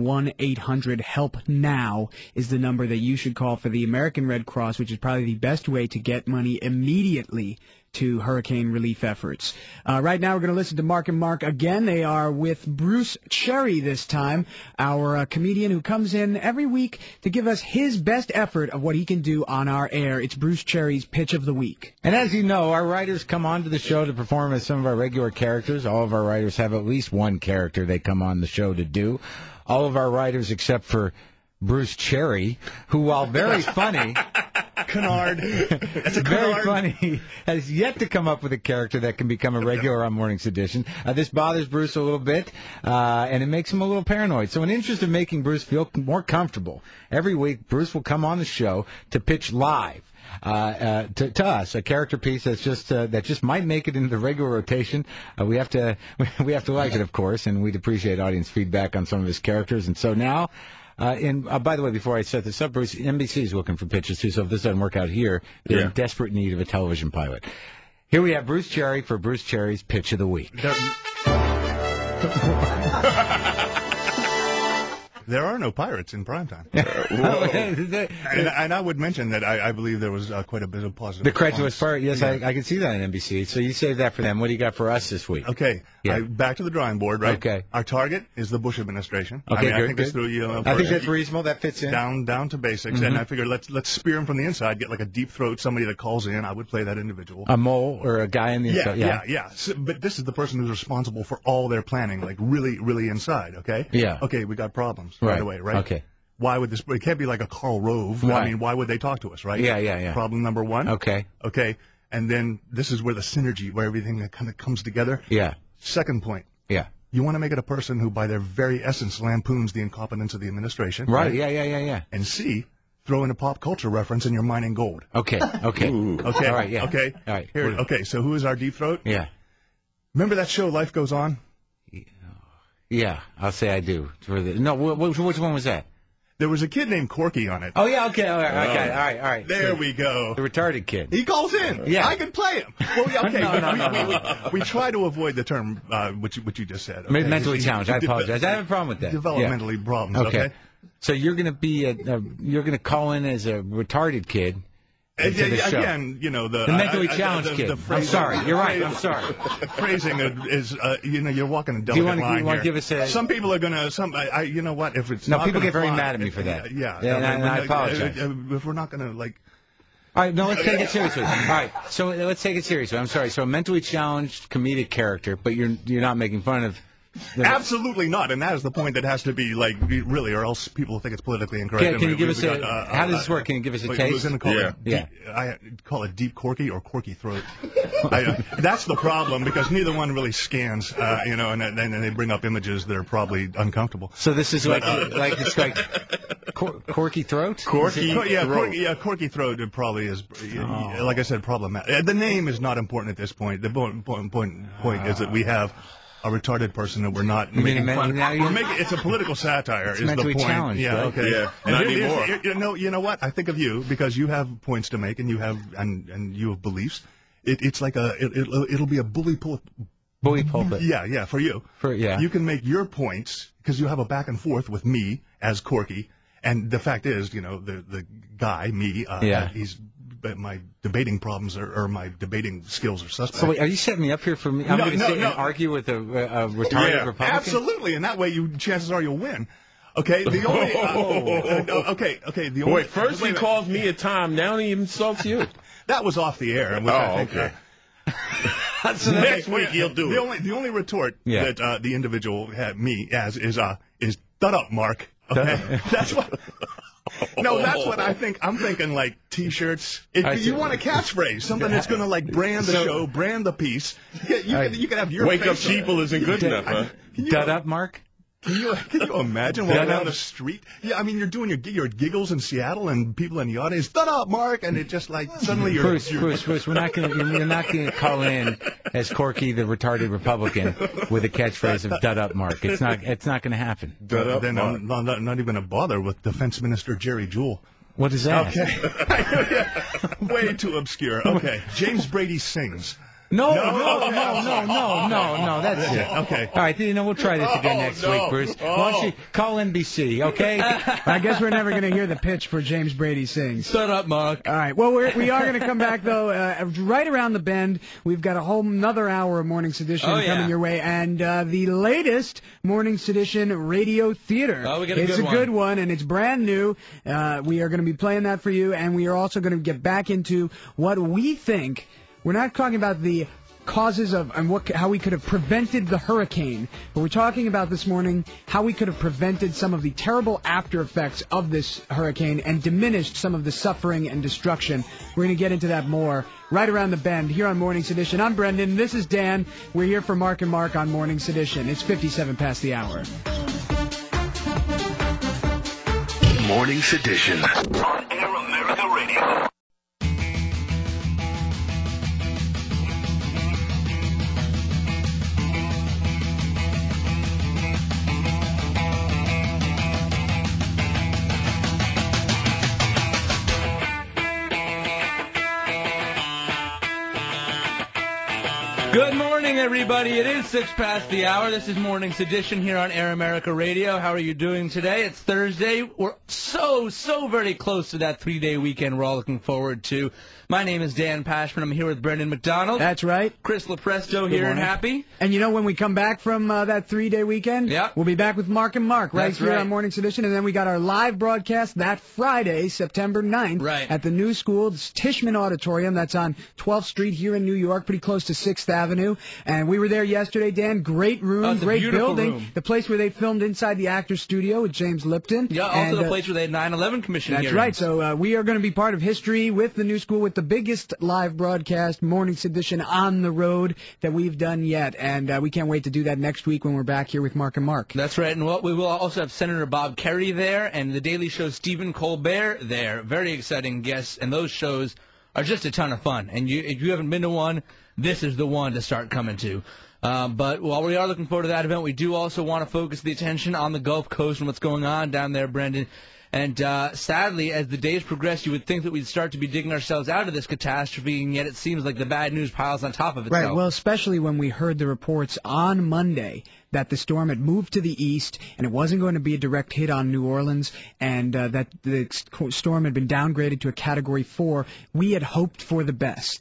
Speaker 2: 1-800-HELP-NOW is the number that you should call for the American Red Cross, which is probably the best way to get money immediately to hurricane relief efforts. Right now we're going to listen to Mark and Mark again. They are with Bruce Cherry this time, our comedian who comes in every week to give us his best effort of what he can do on our air. It's Bruce Cherry's Pitch of the Week.
Speaker 16: And as you know, our writers come onto the show to perform as some of our regular characters. All of our writers have at least one character they come on the show to do. All of our writers except for Bruce Cherry, who, while very funny...
Speaker 3: Canard. That's a
Speaker 16: very
Speaker 3: canard.
Speaker 16: funny, has yet to come up with a character that can become a regular on Morning Sedition. This bothers Bruce a little bit, and it makes him a little paranoid. So in interest of making Bruce feel more comfortable, every week Bruce will come on the show to pitch live to us a character piece that's just that just might make it into the regular rotation. We have to like it, of course, and we'd appreciate audience feedback on some of his characters. And so now. By the way, before I set this up, Bruce, NBC is looking for pitches, too, so if this doesn't work out here, they're in desperate need of a television pilot. Here we have Bruce Cherry for Bruce Cherry's Pitch of the Week.
Speaker 21: There are no pirates in primetime. and I would mention that I believe there was quite a bit of positive.
Speaker 16: The credulous part, yes, yeah. I can see that on NBC. So you saved that for them. What do you got for us this week?
Speaker 21: Okay, back to the drawing board, right?
Speaker 16: Okay.
Speaker 21: Our target is the Bush administration.
Speaker 16: Okay,
Speaker 21: I think this through
Speaker 16: I think that's reasonable. That fits in.
Speaker 21: Down to basics, and I figured let's spear them from the inside. Get like a deep throat, somebody that calls in. I would play that individual.
Speaker 16: A mole or a guy in the inside.
Speaker 21: Yeah. So, but this is the person who's responsible for all their planning, like really, really inside. Okay.
Speaker 16: Yeah.
Speaker 21: Okay, we got problems right away, right?
Speaker 16: Okay.
Speaker 21: Why would this? It can't be like a Karl Rove.
Speaker 16: Why?
Speaker 21: I mean, why would they talk to us, right?
Speaker 16: Yeah.
Speaker 21: Problem number one.
Speaker 16: Okay.
Speaker 21: And then this is where the synergy, where everything kind of comes together.
Speaker 16: Yeah.
Speaker 21: Second point.
Speaker 16: Yeah.
Speaker 21: You want to make it a person who, by their very essence, lampoons the incompetence of the administration.
Speaker 16: Right. Yeah.
Speaker 21: And C, throw in a pop culture reference and you're mining gold.
Speaker 16: Okay.
Speaker 21: Okay.
Speaker 16: All right. Yeah.
Speaker 21: Okay.
Speaker 16: All right.
Speaker 21: Here. Okay. So who is our deep throat?
Speaker 16: Yeah.
Speaker 21: Remember that show, Life Goes On?
Speaker 16: Yeah. I'll say I do. No. Which one was that?
Speaker 21: There was a kid named Corky on it.
Speaker 16: Oh, yeah, okay, all right.
Speaker 21: There we go.
Speaker 16: The retarded kid.
Speaker 21: He calls in.
Speaker 16: Yeah.
Speaker 21: I can play him. Well, yeah, okay.
Speaker 16: No.
Speaker 21: We try to avoid the term which you just said. Okay?
Speaker 16: Mentally challenged. I apologize. I have a problem with that.
Speaker 21: Developmentally problems. Okay.
Speaker 16: So you're going to be you're going to call in as a retarded kid.
Speaker 21: Again, you know, the
Speaker 16: mentally challenged kid. I'm sorry. You're right. I'm sorry.
Speaker 21: Phrasing is, you're walking a delicate line.
Speaker 16: Do you want to give us a?
Speaker 21: Some people are gonna. You know what? If it's
Speaker 16: no,
Speaker 21: not
Speaker 16: people get very
Speaker 21: fly,
Speaker 16: mad at me for that.
Speaker 21: Yeah.
Speaker 16: And I apologize.
Speaker 21: If we're not gonna
Speaker 16: All right, no, let's take it seriously. All right, so let's take it seriously. I'm sorry. So a mentally challenged comedic character, but you're not making fun of.
Speaker 21: Absolutely not, and that is the point that has to be like really, or else people will think it's politically incorrect.
Speaker 16: Can you give us how does this work? Can you give us a taste?
Speaker 21: I call it deep corky or corky throat. That's the problem because neither one really scans, and they bring up images that are probably uncomfortable.
Speaker 16: So this is it's like corky throat.
Speaker 21: Corky throat probably is, like I said, problematic. The name is not important at this point. The point is that we have a retarded person that we're not making fun of. It's a political satire.
Speaker 16: It's
Speaker 21: is
Speaker 16: mentally
Speaker 21: the point.
Speaker 16: challenged,
Speaker 21: Yeah,
Speaker 16: right?
Speaker 21: okay.
Speaker 16: Yeah,
Speaker 21: not
Speaker 16: anymore.
Speaker 21: You know what? I think of you because you have points to make and you have beliefs. It's like it'll be a bully pulpit. Yeah, for you. You can make your points because you have a back and forth with me as Corky, and the fact is, the guy, me, my debating problems or my debating skills are suspect.
Speaker 16: So wait, are you setting me up here for me? I'm going to sit and argue with a retarded Republican?
Speaker 21: Absolutely, and that way chances are you'll win. Okay, the only okay. The only
Speaker 13: first he calls me a Tom, now he insults you.
Speaker 21: That was off the air.
Speaker 13: Okay. So next week he'll do it.
Speaker 21: The only retort that the individual had me as is "Shut up, Mark." Okay, that's what. No, that's what I think. I'm thinking like T-shirts. You want a catchphrase, something that's going to like brand the show, brand the piece. You can have your
Speaker 13: wake up sheeple isn't good enough, huh?
Speaker 16: Shut up, Mark.
Speaker 21: Can you imagine walking down the street? Yeah, I mean, you're doing your giggles in Seattle, and people in the audience, "Shut up, Mark!" And it just like suddenly you're
Speaker 16: Bruce, you're not going to call in as Corky the retarded Republican with a catchphrase of "Shut up, Mark." It's not going to happen.
Speaker 21: Then I'm not even going to bother with Defense Minister Jerry Jewell.
Speaker 16: What is that?
Speaker 21: Okay, way too obscure. Okay, James Brady sings.
Speaker 16: No, that's it.
Speaker 21: Okay.
Speaker 16: All right, we'll try this again next week, Bruce. Why don't you call NBC, okay?
Speaker 2: I guess we're never going to hear the pitch for James Brady Sings.
Speaker 1: Shut up, Mark.
Speaker 2: All right, well, we are going to come back, though, right around the bend. We've got a whole another hour of Morning Sedition coming your way, and the latest Morning Sedition radio theater.
Speaker 1: Oh, we got a
Speaker 2: it's
Speaker 1: good
Speaker 2: a good one, and it's brand new. We are going to be playing that for you, and we are also going to get back into what we think. We're not talking about the causes of and how we could have prevented the hurricane, but we're talking about this morning how we could have prevented some of the terrible after effects of this hurricane and diminished some of the suffering and destruction. We're going to get into that more right around the bend here on Morning Sedition. I'm Brendan. This is Dan. We're here for Mark and Mark on Morning Sedition. It's 57 past the hour.
Speaker 4: Morning Sedition on Air America Radio.
Speaker 1: Good morning, everybody. It is 6 past the hour. This is Morning Sedition here on Air America Radio. How are you doing today? It's Thursday. We're so very close to that 3-day weekend we're all looking forward to. My name is Dan Pashman. I'm here with Brendan McDonald.
Speaker 2: That's right.
Speaker 1: Chris Lepresto here and happy.
Speaker 2: And when we come back from that 3-day weekend, we'll be back with Mark and Mark right here on Morning Sedition. And then we got our live broadcast that Friday, September 9th, at the New School, Tishman Auditorium. That's on 12th Street here in New York, pretty close to 6th Avenue. And we were there yesterday, Dan. Great room, great building.
Speaker 1: Room.
Speaker 2: The place where they filmed inside the Actors Studio with James Lipton.
Speaker 1: Yeah, also the place where they had 9/11 Commission
Speaker 2: hearings. That's right. So we are going to be part of history with the New School with the biggest live broadcast, Morning Sedition on the road that we've done yet. And we can't wait to do that next week when we're back here with Mark and Mark.
Speaker 1: That's right. And we will also have Senator Bob Kerrey there and the Daily Show's Stephen Colbert there. Very exciting guests. And those shows are just a ton of fun. And if you haven't been to one, this is the one to start coming to. But while we are looking forward to that event, we do also want to focus the attention on the Gulf Coast and what's going on down there, Brendan. And sadly, as the days progress, you would think that we'd start to be digging ourselves out of this catastrophe, and yet it seems like the bad news piles on top of itself.
Speaker 2: Right, well, especially when we heard the reports on Monday that the storm had moved to the east and it wasn't going to be a direct hit on New Orleans and that the storm had been downgraded to a Category 4. We had hoped for the best.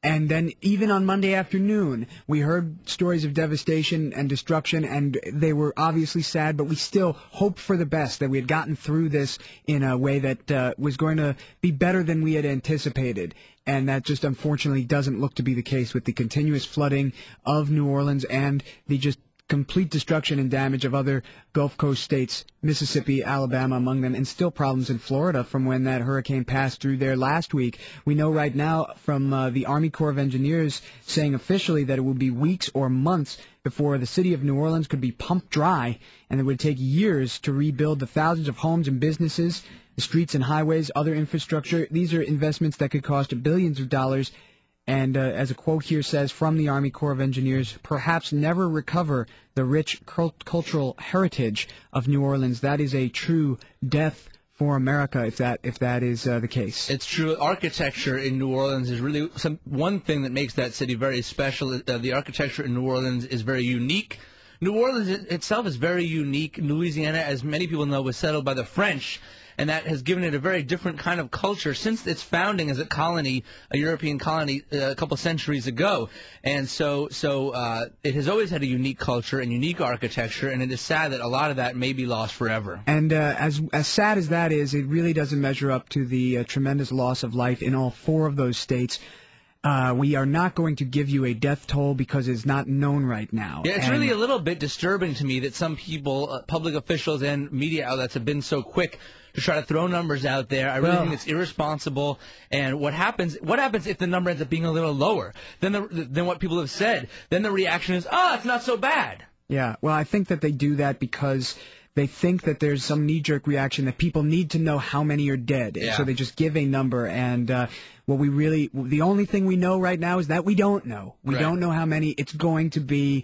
Speaker 2: And then even on Monday afternoon, we heard stories of devastation and destruction, and they were obviously sad, but we still hoped for the best, that we had gotten through this in a way that was going to be better than we had anticipated. And that just unfortunately doesn't look to be the case with the continuous flooding of New Orleans and the just complete destruction and damage of other Gulf Coast states, Mississippi, Alabama among them, and still problems in Florida from when that hurricane passed through there last week. We know right now from the Army Corps of Engineers saying officially that it will be weeks or months before the city of New Orleans could be pumped dry, and it would take years to rebuild the thousands of homes and businesses, the streets and highways, other infrastructure. These are investments that could cost billions of dollars. And as a quote here says from the Army Corps of Engineers, perhaps never recover the rich cultural heritage of New Orleans. That is a true death for America, if that is the case.
Speaker 1: It's true. Architecture in New Orleans is really one thing that makes that city very special. The architecture in New Orleans is very unique. New Orleans itself is very unique. Louisiana, as many people know, was settled by the French, and that has given it a very different kind of culture since its founding as a colony, a European colony, a couple centuries ago. And so it has always had a unique culture and unique architecture, and it is sad that a lot of that may be lost forever.
Speaker 2: And as sad as that is, it really doesn't measure up to the tremendous loss of life in all 4 of those states. We are not going to give you a death toll because it's not known right now.
Speaker 1: Yeah, it's really a little bit disturbing to me that some people, public officials and media outlets, have been so quick to try to throw numbers out there. I really think it's irresponsible. And what happens if the number ends up being a little lower than what people have said? Then the reaction is, it's not so bad.
Speaker 2: Yeah, well, I think that they do that because they think that there's some knee-jerk reaction that people need to know how many are dead.
Speaker 1: Yeah.
Speaker 2: So they just give a number. And the only thing we know right now is that we don't know. We don't know how many. It's going to be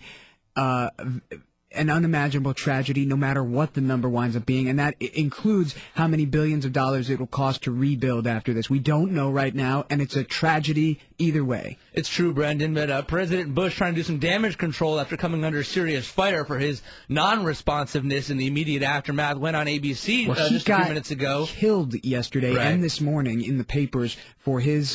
Speaker 2: an unimaginable tragedy no matter what the number winds up being, and that includes how many billions of dollars it will cost to rebuild after this. We don't know right now, and it's a tragedy either way.
Speaker 1: It's true, Brendan, but President Bush trying to do some damage control after coming under serious fire for his non-responsiveness in the immediate aftermath went on ABC just a few minutes ago.
Speaker 2: He got killed yesterday and this morning in the papers for his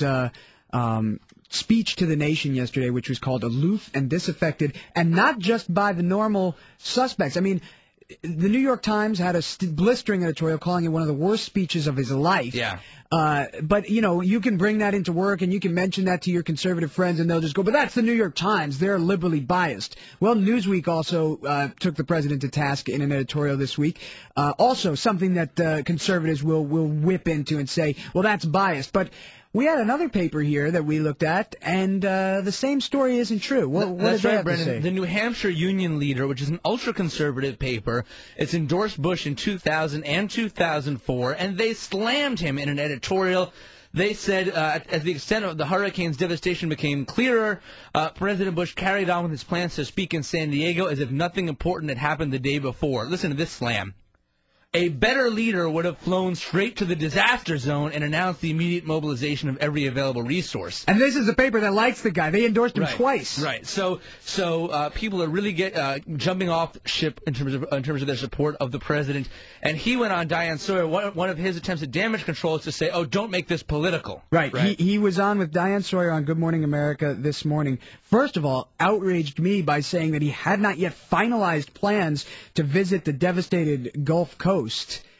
Speaker 2: speech to the nation yesterday, which was called aloof and disaffected, and not just by the normal suspects. I mean, the New York Times had a blistering editorial calling it one of the worst speeches of his life.
Speaker 1: Yeah.
Speaker 2: But, you can bring that into work and you can mention that to your conservative friends and they'll just go, but that's the New York Times. They're liberally biased. Well, Newsweek also took the president to task in an editorial this week. Also something that conservatives will whip into and say, well, that's biased. But we had another paper here that we looked at, and the same story isn't true. What
Speaker 1: That's
Speaker 2: did they
Speaker 1: right,
Speaker 2: have
Speaker 1: Brendan.
Speaker 2: to say?
Speaker 1: The New Hampshire Union Leader, which is an ultra-conservative paper, it's endorsed Bush in 2000 and 2004, and they slammed him in an editorial. They said, as the extent of the hurricane's devastation became clearer, President Bush carried on with his plans to speak in San Diego as if nothing important had happened the day before. Listen to this slam. A better leader would have flown straight to the disaster zone and announced the immediate mobilization of every available resource.
Speaker 2: And this is a paper that likes the guy. They endorsed him twice.
Speaker 1: Right. So people are really jumping off ship in terms of their support of the president. And he went on Diane Sawyer. One of his attempts at damage control is to say, don't make this political.
Speaker 2: Right. He was on with Diane Sawyer on Good Morning America this morning. First of all, outraged me by saying that he had not yet finalized plans to visit the devastated Gulf Coast.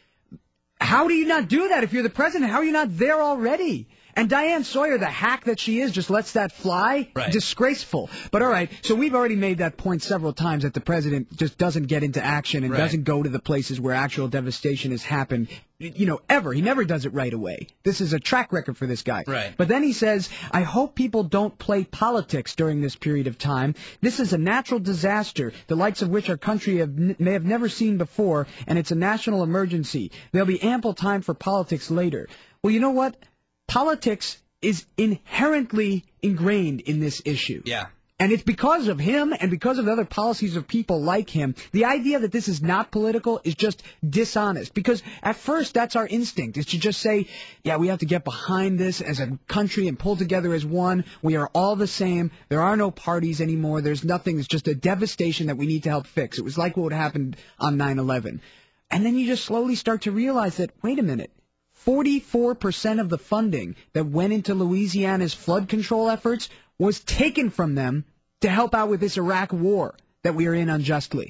Speaker 2: How do you not do that if you're the president? How are you not there already? And Diane Sawyer, the hack that she is, just lets that fly?
Speaker 1: Right.
Speaker 2: Disgraceful. But all right, so we've already made that point several times that the president just doesn't get into action and doesn't go to the places where actual devastation has happened, ever. He never does it right away. This is a track record for this guy.
Speaker 1: Right.
Speaker 2: But then he says, I hope people don't play politics during this period of time. This is a natural disaster, the likes of which our country may have never seen before, and it's a national emergency. There'll be ample time for politics later. Well, you know what? Politics is inherently ingrained in this issue.
Speaker 1: Yeah.
Speaker 2: And it's because of him and because of the other policies of people like him. The idea that this is not political is just dishonest. Because at first, that's our instinct, is to just say, yeah, we have to get behind this as a country and pull together as one. We are all the same. There are no parties anymore. There's nothing. It's just a devastation that we need to help fix. It was like what happened on 9/11. And then you just slowly start to realize that, wait a minute, 44% of the funding that went into Louisiana's flood control efforts was taken from them to help out with this Iraq war that we are in unjustly.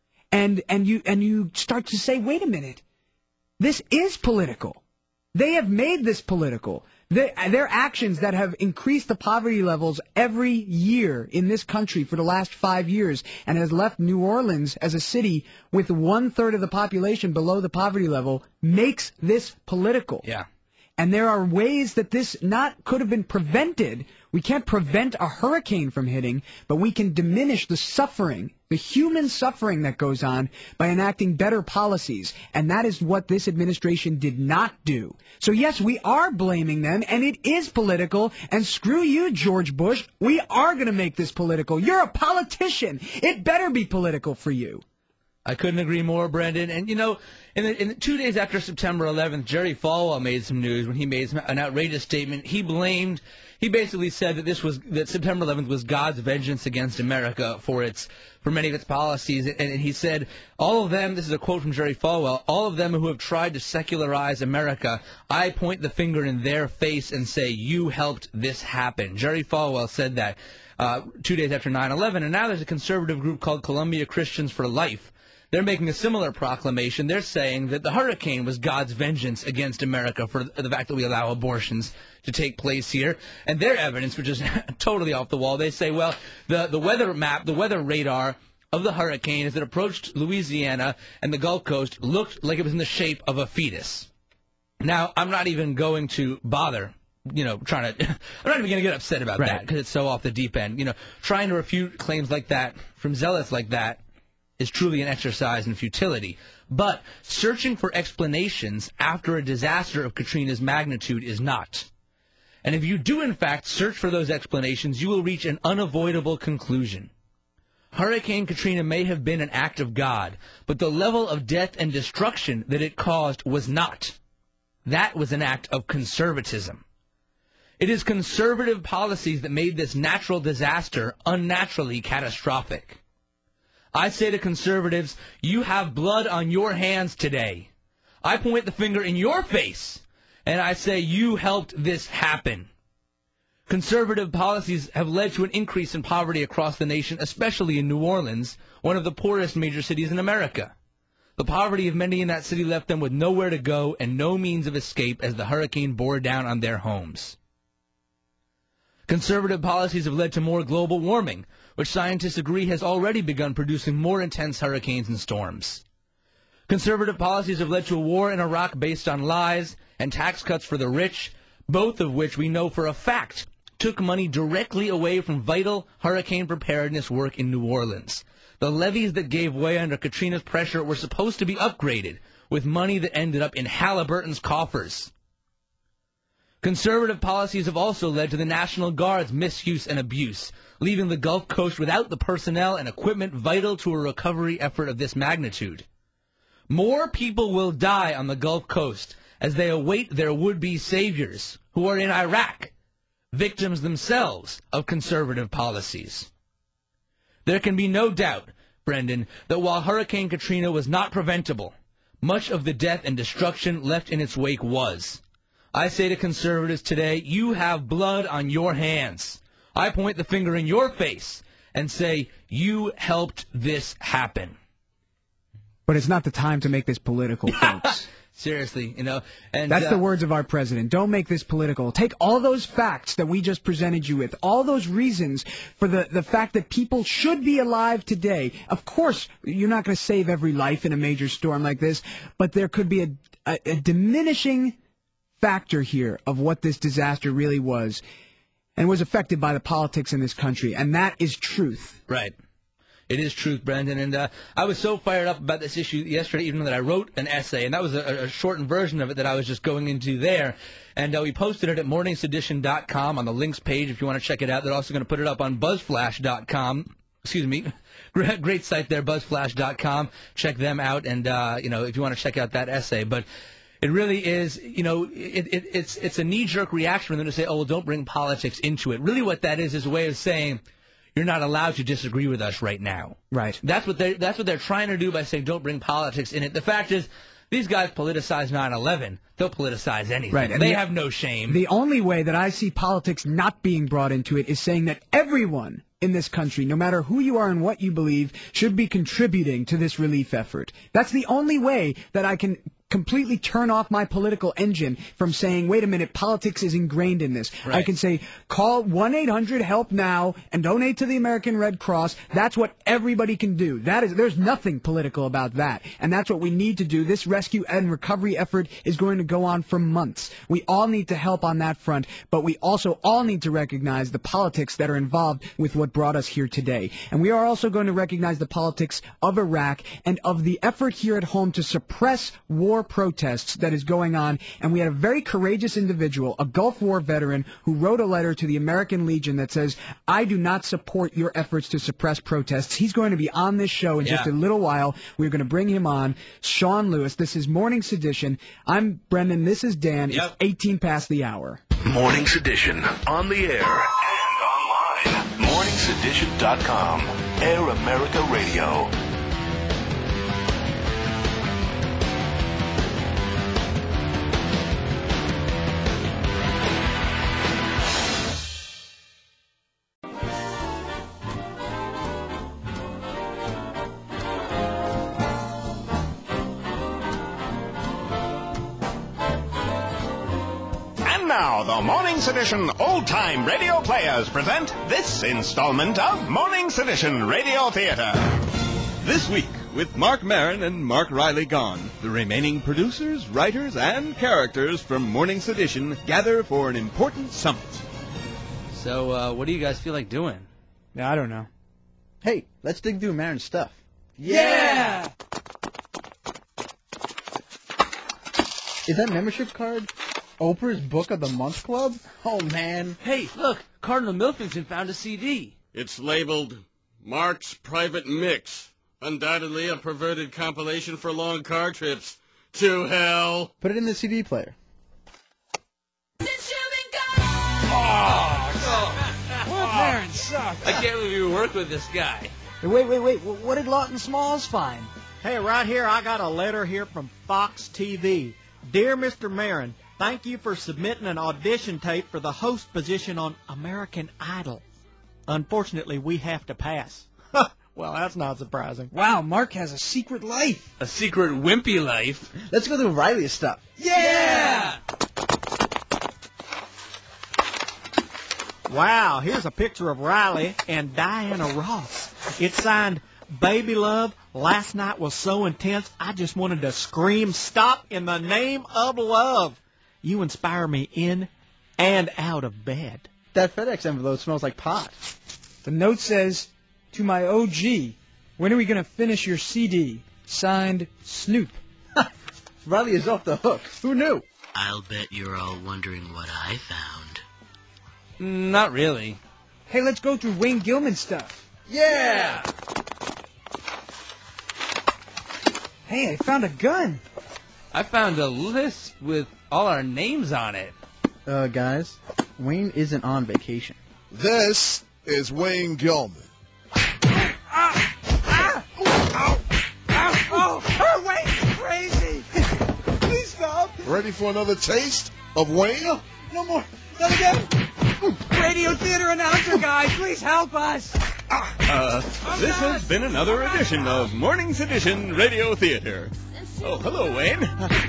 Speaker 2: And you start to say, wait a minute, this is political. They have made this political. Their actions that have increased the poverty levels every year in this country for the last 5 years and has left New Orleans as a city with 1/3 of the population below the poverty level makes this political.
Speaker 1: Yeah.
Speaker 2: And there are ways that this could have been prevented. We can't prevent a hurricane from hitting, but we can diminish the suffering, the human suffering that goes on by enacting better policies. And that is what this administration did not do. So, yes, we are blaming them, and it is political. And screw you, George Bush. We are going to make this political. You're a politician. It better be political for you.
Speaker 1: I couldn't agree more, Brendan. And, you know, in the 2 days after September 11th, Jerry Falwell made some news when he made an outrageous statement. He basically said that September 11th was God's vengeance against America for many of its policies. And he said, all of them, this is a quote from Jerry Falwell, all of them who have tried to secularize America, I point the finger in their face and say, you helped this happen. Jerry Falwell said that 2 days after 9/11. And now there's a conservative group called Columbia Christians for Life. They're making a similar proclamation. They're saying that the hurricane was God's vengeance against America for the fact that we allow abortions to take place here. And their evidence, which is totally off the wall, they say, well, the weather map, the weather radar of the hurricane as it approached Louisiana and the Gulf Coast looked like it was in the shape of a fetus. Now, I'm not even going to bother, I'm not even going to get upset about that because it's so off the deep end. Trying to refute claims like that from zealots like that is truly an exercise in futility. But searching for explanations after a disaster of Katrina's magnitude is not. And if you do, in fact, search for those explanations, you will reach an unavoidable conclusion. Hurricane Katrina may have been an act of God, but the level of death and destruction that it caused was not. That was an act of conservatism. It is conservative policies that made this natural disaster unnaturally catastrophic. I say to conservatives, you have blood on your hands today. I point the finger in your face, and I say you helped this happen. Conservative policies have led to an increase in poverty across the nation, especially in New Orleans, one of the poorest major cities in America. The poverty of many in that city left them with nowhere to go and no means of escape as the hurricane bore down on their homes. Conservative policies have led to more global warming, which scientists agree has already begun producing more intense hurricanes and storms. Conservative policies have led to a war in Iraq based on lies and tax cuts for the rich, both of which we know for a fact took money directly away from vital hurricane preparedness work in New Orleans. The levees that gave way under Katrina's pressure were supposed to be upgraded with money that ended up in Halliburton's coffers. Conservative policies have also led to the National Guard's misuse and abuse, leaving the Gulf Coast without the personnel and equipment vital to a recovery effort of this magnitude. More people will die on the Gulf Coast as they await their would-be saviors who are in Iraq, victims themselves of conservative policies. There can be no doubt, Brendan, that while Hurricane Katrina was not preventable, much of the death and destruction left in its wake was. I say to conservatives today, you have blood on your hands. I point the finger in your face and say, you helped this happen.
Speaker 2: But it's not the time to make this political, folks.
Speaker 1: Seriously, and
Speaker 2: that's the words of our president. Don't make this political. Take all those facts that we just presented you with, all those reasons for the fact that people should be alive today. Of course, you're not going to save every life in a major storm like this, but there could be a diminishing factor here of what this disaster really was and was affected by the politics in this country, and that is truth.
Speaker 1: Right. It is truth, Brendan, and I was so fired up about this issue yesterday evening that I wrote an essay, and that was a shortened version of it that I was just going into there, and we posted it at morningsedition.com on the links page if you want to check it out. They're also going to put it up on buzzflash.com. Excuse me. Great site there, buzzflash.com. Check them out, and, if you want to check out that essay. But it really is, it's a knee-jerk reaction for them to say, oh, well, don't bring politics into it. Really what that is a way of saying, you're not allowed to disagree with us right now.
Speaker 2: Right.
Speaker 1: That's what they're trying to do by saying don't bring politics in it. The fact is, These guys politicize 9/11. They'll politicize anything.
Speaker 2: Right, and
Speaker 1: they have no shame.
Speaker 2: The only way that I see politics not being brought into it is saying that everyone in this country, no matter who you are and what you believe, should be contributing to this relief effort. That's the only way that I can completely turn off my political engine from saying, wait a minute, politics is ingrained in this.
Speaker 1: Right.
Speaker 2: I can say, call 1-800-HELP-NOW and donate to the American Red Cross. That's what everybody can do. There's nothing political about that. And that's what we need to do. This rescue and recovery effort is going to go on for months. We all need to help on that front, but we also all need to recognize the politics that are involved with what brought us here today. And we are also going to recognize the politics of Iraq and of the effort here at home to suppress war protests that is going on. And we had a very courageous individual, a Gulf War veteran, who wrote a letter to the American Legion that says, I do not support your efforts to suppress protests. He's going to be on this show in just a little while. We're going to bring him on. Sean Lewis. This is Morning Sedition. I'm Brendan. This is Dan. It's 18 past the hour.
Speaker 4: Morning Sedition on the air and online. MorningSedition.com. Air America Radio.
Speaker 11: Now, the Morning Sedition old-time radio players present this installment of Morning Sedition Radio Theater.
Speaker 12: This week, with Mark Maron and Mark Riley gone, the remaining producers, writers, and characters from Morning Sedition gather for an important summit.
Speaker 1: So, what do you guys feel like doing?
Speaker 2: I don't know.
Speaker 3: Hey, let's dig through Maron's stuff.
Speaker 1: Yeah!
Speaker 3: Is that membership card Oprah's Book of the Month Club? Oh, man.
Speaker 1: Hey, look, Cardinal Milfington found a CD.
Speaker 13: It's labeled Mark's Private Mix. Undoubtedly a perverted compilation for long car trips. To hell.
Speaker 3: Put it in the CD player.
Speaker 1: Maron sucks. I can't believe you work with this guy.
Speaker 18: Wait. What did Lawton Smalls find?
Speaker 5: Hey, right here, I got a letter here from Fox TV. Dear Mr. Maron, thank you for submitting an audition tape for the host position on American Idol. Unfortunately, we have to pass. Well, that's not surprising.
Speaker 2: Wow, Mark has a secret life.
Speaker 1: A secret wimpy life.
Speaker 3: Let's go through Riley's stuff.
Speaker 1: Yeah!
Speaker 5: Wow, here's a picture of Riley and Diana Ross. It's signed, Baby Love, last night was so intense, I just wanted to scream, stop in the name of love. You inspire me in and out of bed.
Speaker 3: That FedEx envelope smells like pot.
Speaker 2: The note says, to my OG, when are we going to finish your CD? Signed, Snoop.
Speaker 3: Riley is off the hook. Who knew?
Speaker 22: I'll bet you're all wondering what I found.
Speaker 1: Not really.
Speaker 2: Hey, let's go through Wayne Gilman stuff.
Speaker 3: Yeah!
Speaker 2: Hey, I found a gun.
Speaker 1: I found a list with all our names on it.
Speaker 3: Guys, Wayne isn't on vacation.
Speaker 14: This is Wayne Gilman.
Speaker 2: Oh, Wayne's crazy. Please stop.
Speaker 14: Ready for another taste of Wayne?
Speaker 2: No more. Not again. Radio theater announcer guy, please help us.
Speaker 12: This has been another edition of Morning Sedition Radio Theater. Oh, hello, Wayne.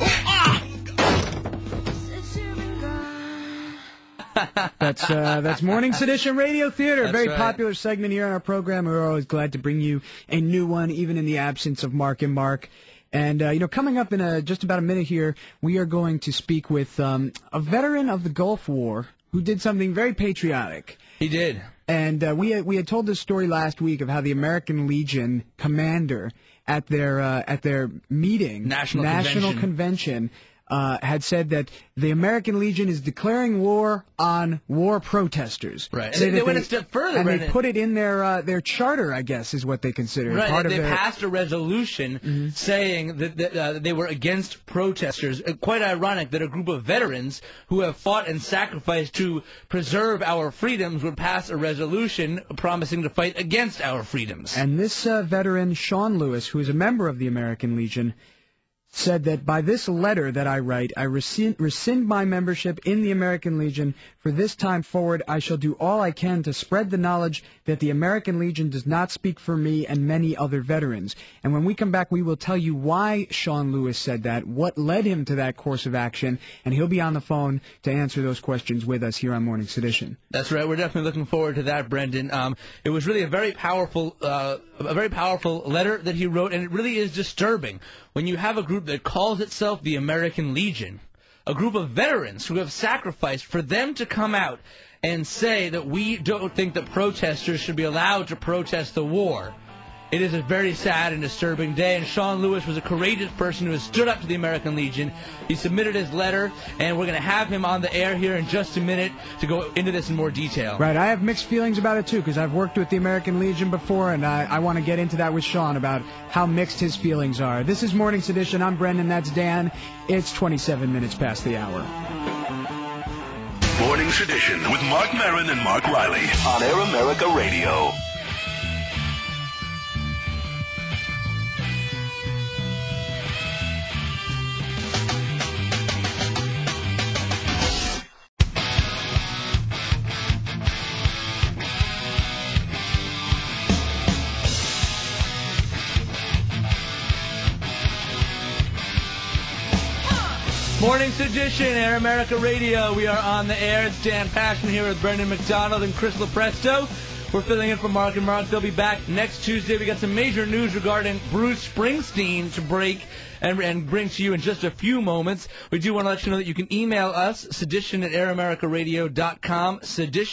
Speaker 2: That's Morning Sedition Radio Theater, a very
Speaker 1: right.
Speaker 2: popular segment here on our program. We're always glad to bring you a new one, even in the absence of Mark and Mark. And, coming up in just about a minute here, we are going to speak with a veteran of the Gulf War who did something very patriotic.
Speaker 1: He did.
Speaker 2: And we had told this story last week of how the American Legion commander at their meeting,
Speaker 1: National
Speaker 2: Convention, had said that the American Legion is declaring war on war protesters.
Speaker 1: Right. And they went a step further,
Speaker 2: and
Speaker 1: Brendan.
Speaker 2: they put it in their charter, I guess, is what they consider.
Speaker 1: Right.
Speaker 2: Part
Speaker 1: They
Speaker 2: of their...
Speaker 1: passed a resolution saying that they were against protesters. Quite ironic that a group of veterans who have fought and sacrificed to preserve our freedoms would pass a resolution promising to fight against our freedoms.
Speaker 2: And this veteran, Sean Lewis, who is a member of the American Legion, said that by this letter that I write, I rescind my membership in the American Legion. For this time forward, I shall do all I can to spread the knowledge that the American Legion does not speak for me and many other veterans. And when we come back, we will tell you why Sean Lewis said that, what led him to that course of action, and he'll be on the phone to answer those questions with us here on Morning Sedition.
Speaker 1: That's right. We're definitely looking forward to that, Brendan. It was really a very powerful letter that he wrote, and it really is disturbing when you have a group that calls itself the American Legion, a group of veterans who have sacrificed, for them to come out and say that we don't think that protesters should be allowed to protest the war. It is a very sad and disturbing day, and Sean Lewis was a courageous person who has stood up to the American Legion. He submitted his letter, and we're going to have him on the air here in just a minute to go into this in more detail.
Speaker 2: Right, I have mixed feelings about it, too, because I've worked with the American Legion before, and I want to get into that with Sean about how mixed his feelings are. This is Morning Sedition. I'm Brendan. That's Dan. It's 27 minutes past the hour.
Speaker 4: Morning Sedition with Mark Maron and Mark Riley on Air America Radio.
Speaker 1: Morning Sedition, Air America Radio. We are on the air. It's Dan Pashman here with Brendan McDonald and Chris Lopresto. We're filling in for Mark and Mark. They'll be back next Tuesday. We got some major news regarding Bruce Springsteen to break and bring to you in just a few moments. We do want to let you know that you can email us, sedition@airamericaradio.com,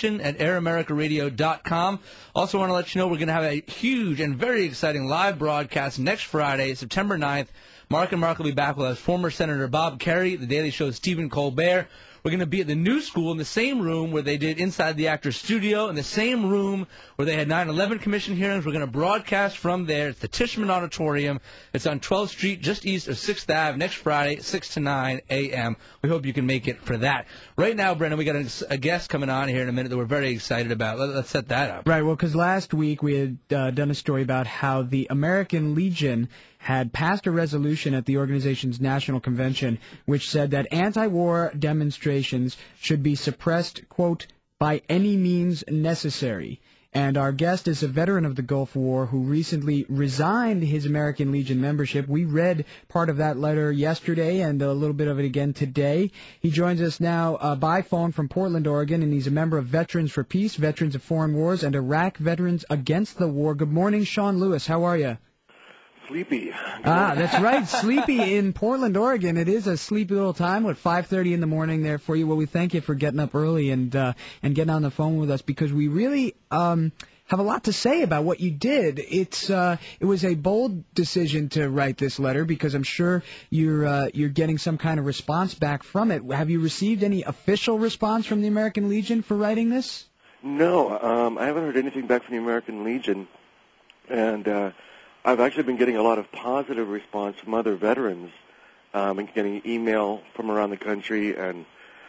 Speaker 1: sedition@airamericaradio.com. Also want to let you know we're going to have a huge and very exciting live broadcast next Friday, September 9th. Mark and Mark will be back with us. Former Senator Bob Kerrey, The Daily Show's Stephen Colbert. We're going to be at the New School in the same room where they did Inside the Actors Studio, in the same room where they had 9/11 Commission hearings. We're going to broadcast from there. It's the Tishman Auditorium. It's on 12th Street, just east of 6th Ave, next Friday, 6 to 9 a.m. We hope you can make it for that. Right now, Brendan, we got a guest coming on here in a minute that we're very excited about. Let's set that up.
Speaker 2: Right, well, because last week we had done a story about how the American Legion had passed a resolution at the organization's national convention which said that anti-war demonstrations should be suppressed, quote, by any means necessary. And our guest is a veteran of the Gulf War who recently resigned his American Legion membership. We read part of that letter yesterday and a little bit of it again today. He joins us now by phone from Portland, Oregon, and he's a member of Veterans for Peace, Veterans of Foreign Wars, and Iraq Veterans Against the War. Good morning, Sean Lewis. How are you?
Speaker 8: Sleepy.
Speaker 2: That's right, sleepy in Portland, Oregon. It is a sleepy little time. What, 5:30 in the morning there for you? Well, we thank you for getting up early and getting on the phone with us because we really have a lot to say about what you did. It was a bold decision to write this letter because I'm sure you're getting some kind of response back from it. Have you received any official response from the American Legion for writing this?
Speaker 8: No, I haven't heard anything back from the American Legion, and I've actually been getting a lot of positive response from other veterans, and getting email from around the country, and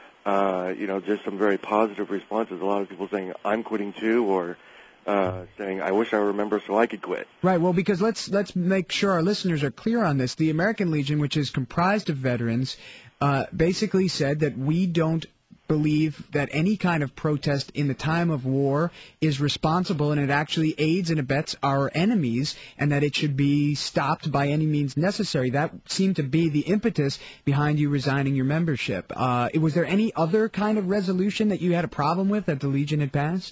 Speaker 8: just some very positive responses. A lot of people saying I'm quitting too, or saying I wish I were a member so I could quit.
Speaker 2: Right. Well, because let's make sure our listeners are clear on this. The American Legion, which is comprised of veterans, basically said that we don't believe that any kind of protest in the time of war is responsible and it actually aids and abets our enemies and that it should be stopped by any means necessary. That seemed to be the impetus behind you resigning your membership. Was there any other kind of resolution that you had a problem with that the Legion had passed?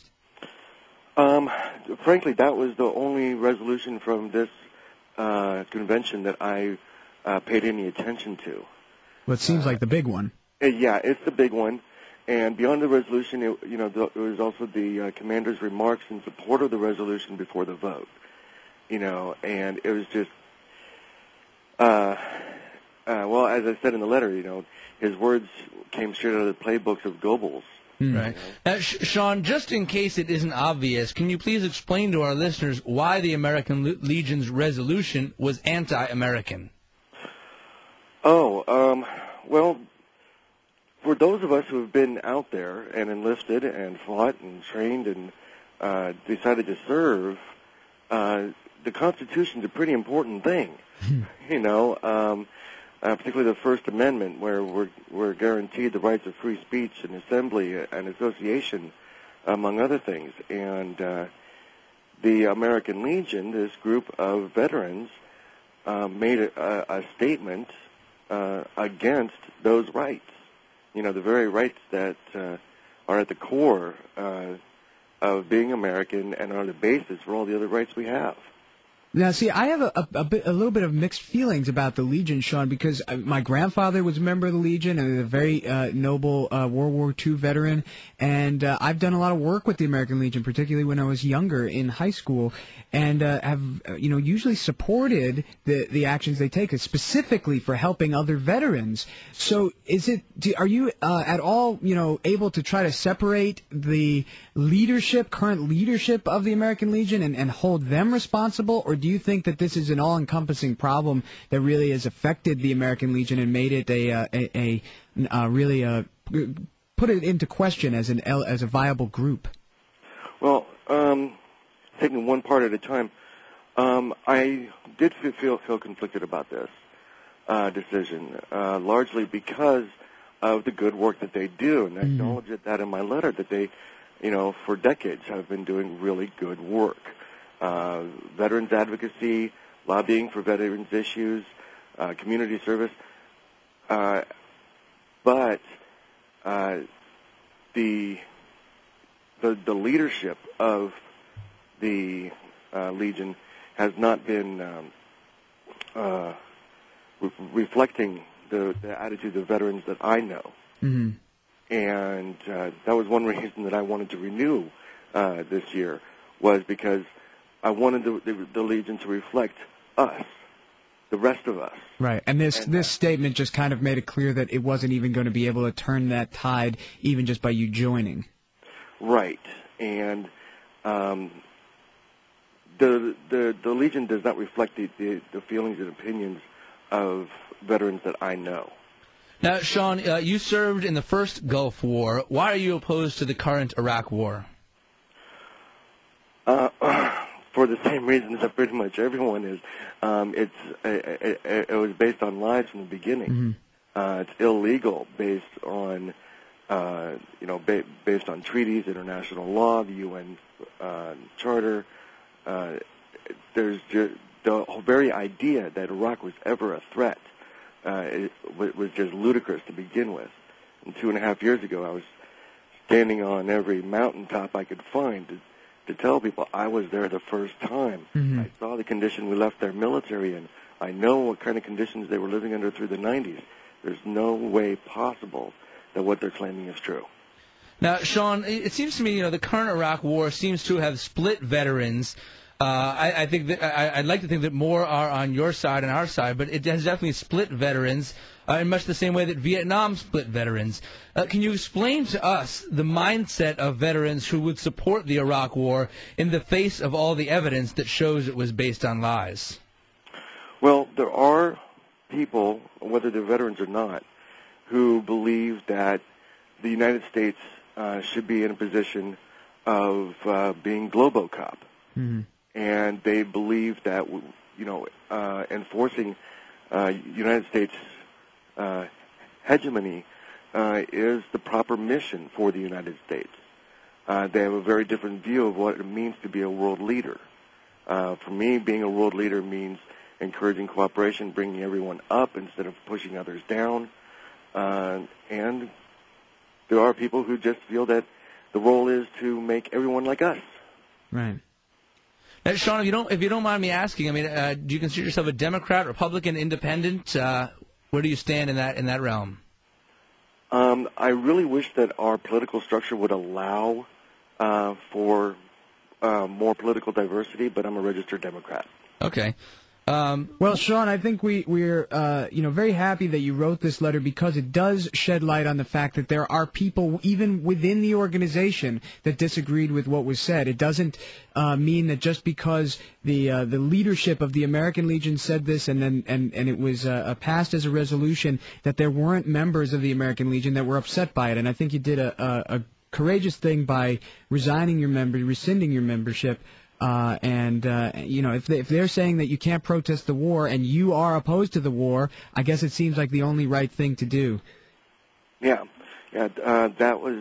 Speaker 8: Frankly, that was the only resolution from this convention that I paid any attention to.
Speaker 2: Well, it seems like the big one.
Speaker 8: Yeah, it's the big one. And beyond the resolution, it was also the commander's remarks in support of the resolution before the vote. And it was just, well, as I said in the letter, his words came straight out of the playbooks of Goebbels.
Speaker 1: Right. Sean, just in case it isn't obvious, can you please explain to our listeners why the American Legion's resolution was anti-American?
Speaker 8: Well, for those of us who have been out there and enlisted and fought and trained and decided to serve, the Constitution's a pretty important thing. particularly the First Amendment, where we're guaranteed the rights of free speech and assembly and association, among other things. And the American Legion, this group of veterans, made a statement against those rights. You know, the very rights that are at the core of being American and are the basis for all the other rights we have.
Speaker 2: Now, see, I have a little bit of mixed feelings about the Legion, Sean, because my grandfather was a member of the Legion and a very noble World War II veteran, and I've done a lot of work with the American Legion, particularly when I was younger in high school, and have usually supported the actions they take, specifically for helping other veterans. So, are you at all able to try to separate the current leadership of the American Legion and hold them responsible, or do you think that this is an all-encompassing problem that really has affected the American Legion and made it really put it into question as a viable group?
Speaker 8: Well, taking one part at a time, I did feel conflicted about this decision, largely because of the good work that they do, and I acknowledged that in my letter that they, for decades have been doing really good work. Veterans advocacy, lobbying for veterans issues, community service, but the leadership of the Legion has not been reflecting the attitude of veterans that I know.
Speaker 2: Mm-hmm.
Speaker 8: And that was one reason that I wanted to renew this year, was because I wanted the Legion to reflect us, the rest of us.
Speaker 2: Right, and this statement just kind of made it clear that it wasn't even going to be able to turn that tide, even just by you joining.
Speaker 8: Right, and the Legion does not reflect the feelings and opinions of veterans that I know.
Speaker 1: Now, Sean, you served in the first Gulf War. Why are you opposed to the current Iraq War?
Speaker 8: For the same reasons that pretty much everyone is. It was based on lies from the beginning. Mm-hmm. It's illegal based on based on treaties, international law, the UN Charter. There's just the very idea that Iraq was ever a threat. It was just ludicrous to begin with. And 2.5 years ago, I was standing on every mountaintop I could find to tell people I was there the first time. Mm-hmm. I saw the condition we left their military in. I know what kind of conditions they were living under through the 90s. There's no way possible that what they're claiming is true.
Speaker 1: Now, Sean, it seems to me, the current Iraq War seems to have split veterans. I think that I'd like to think that more are on your side and our side, but it has definitely split veterans in much the same way that Vietnam split veterans. Can you explain to us the mindset of veterans who would support the Iraq War in the face of all the evidence that shows it was based on lies?
Speaker 8: Well, there are people, whether they're veterans or not, who believe that the United States should be in a position of being Globocop. Mm-hmm. And they believe that, enforcing United States hegemony is the proper mission for the United States. They have a very different view of what it means to be a world leader. For me, being a world leader means encouraging cooperation, bringing everyone up instead of pushing others down. And there are people who just feel that the role is to make everyone like us.
Speaker 2: Right.
Speaker 1: Now, Sean, if you don't mind me asking, do you consider yourself a Democrat, Republican, Independent? Where do you stand in that realm?
Speaker 8: I really wish that our political structure would allow for more political diversity, but I'm a registered Democrat.
Speaker 1: Okay.
Speaker 2: Well, Sean, I think we're very happy that you wrote this letter because it does shed light on the fact that there are people even within the organization that disagreed with what was said. It doesn't mean that just because the leadership of the American Legion said this and it was passed as a resolution that there weren't members of the American Legion that were upset by it. And I think you did a courageous thing by rescinding your membership. If they're saying that you can't protest the war and you are opposed to the war, I guess it seems like the only right thing to do.
Speaker 8: Yeah, that was,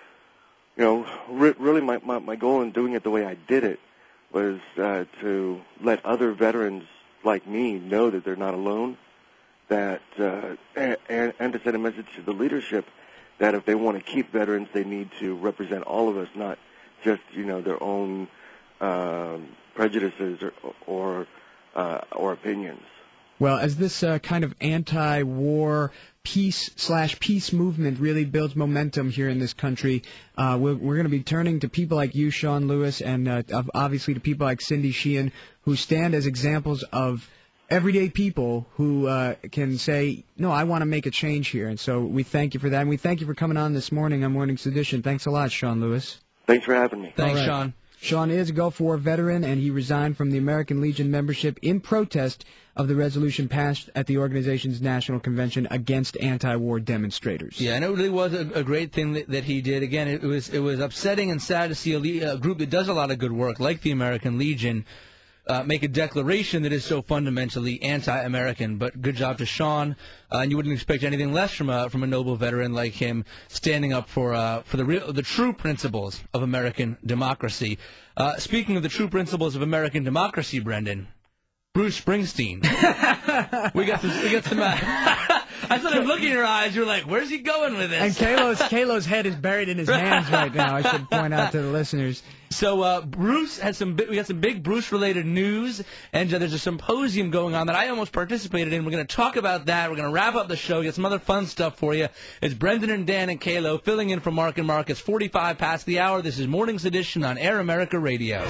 Speaker 8: really my goal in doing it the way I did it was to let other veterans like me know that they're not alone, and to send a message to the leadership that if they want to keep veterans, they need to represent all of us, not just their own prejudices or opinions.
Speaker 2: Well, as this kind of anti-war peace movement really builds momentum here in this country, we're going to be turning to people like you, Sean Lewis, and obviously to people like Cindy Sheehan, who stand as examples of everyday people who can say, no, I want to make a change here. And so we thank you for that, and we thank you for coming on this morning on Morning Sedition. Thanks a lot, Sean Lewis.
Speaker 8: Thanks for having me.
Speaker 1: Thanks, Sean.
Speaker 2: Sean is a Gulf War veteran, and he resigned from the American Legion membership in protest of the resolution passed at the organization's national convention against anti-war demonstrators.
Speaker 1: Yeah, and it really was a great thing that he did. Again, it was upsetting and sad to see a group that does a lot of good work, like the American Legion, make a declaration that is so fundamentally anti-American. But good job to Sean, and you wouldn't expect anything less from a noble veteran like him, standing up for the true principles of American democracy. Speaking of the true principles of American democracy, Brendan, Bruce Springsteen. we got some. I started looking in your eyes. You were like, "Where's he going with this?"
Speaker 2: And Kalo's head is buried in his hands right now. I should point out to the listeners.
Speaker 1: So Bruce has we got some big Bruce-related news, and there's a symposium going on that I almost participated in. We're going to talk about that. We're going to wrap up the show, get some other fun stuff for you. It's Brendan and Dan and Kalo filling in for Mark and Mark. It's 45 past the hour. This is Morning's Edition on Air America Radio.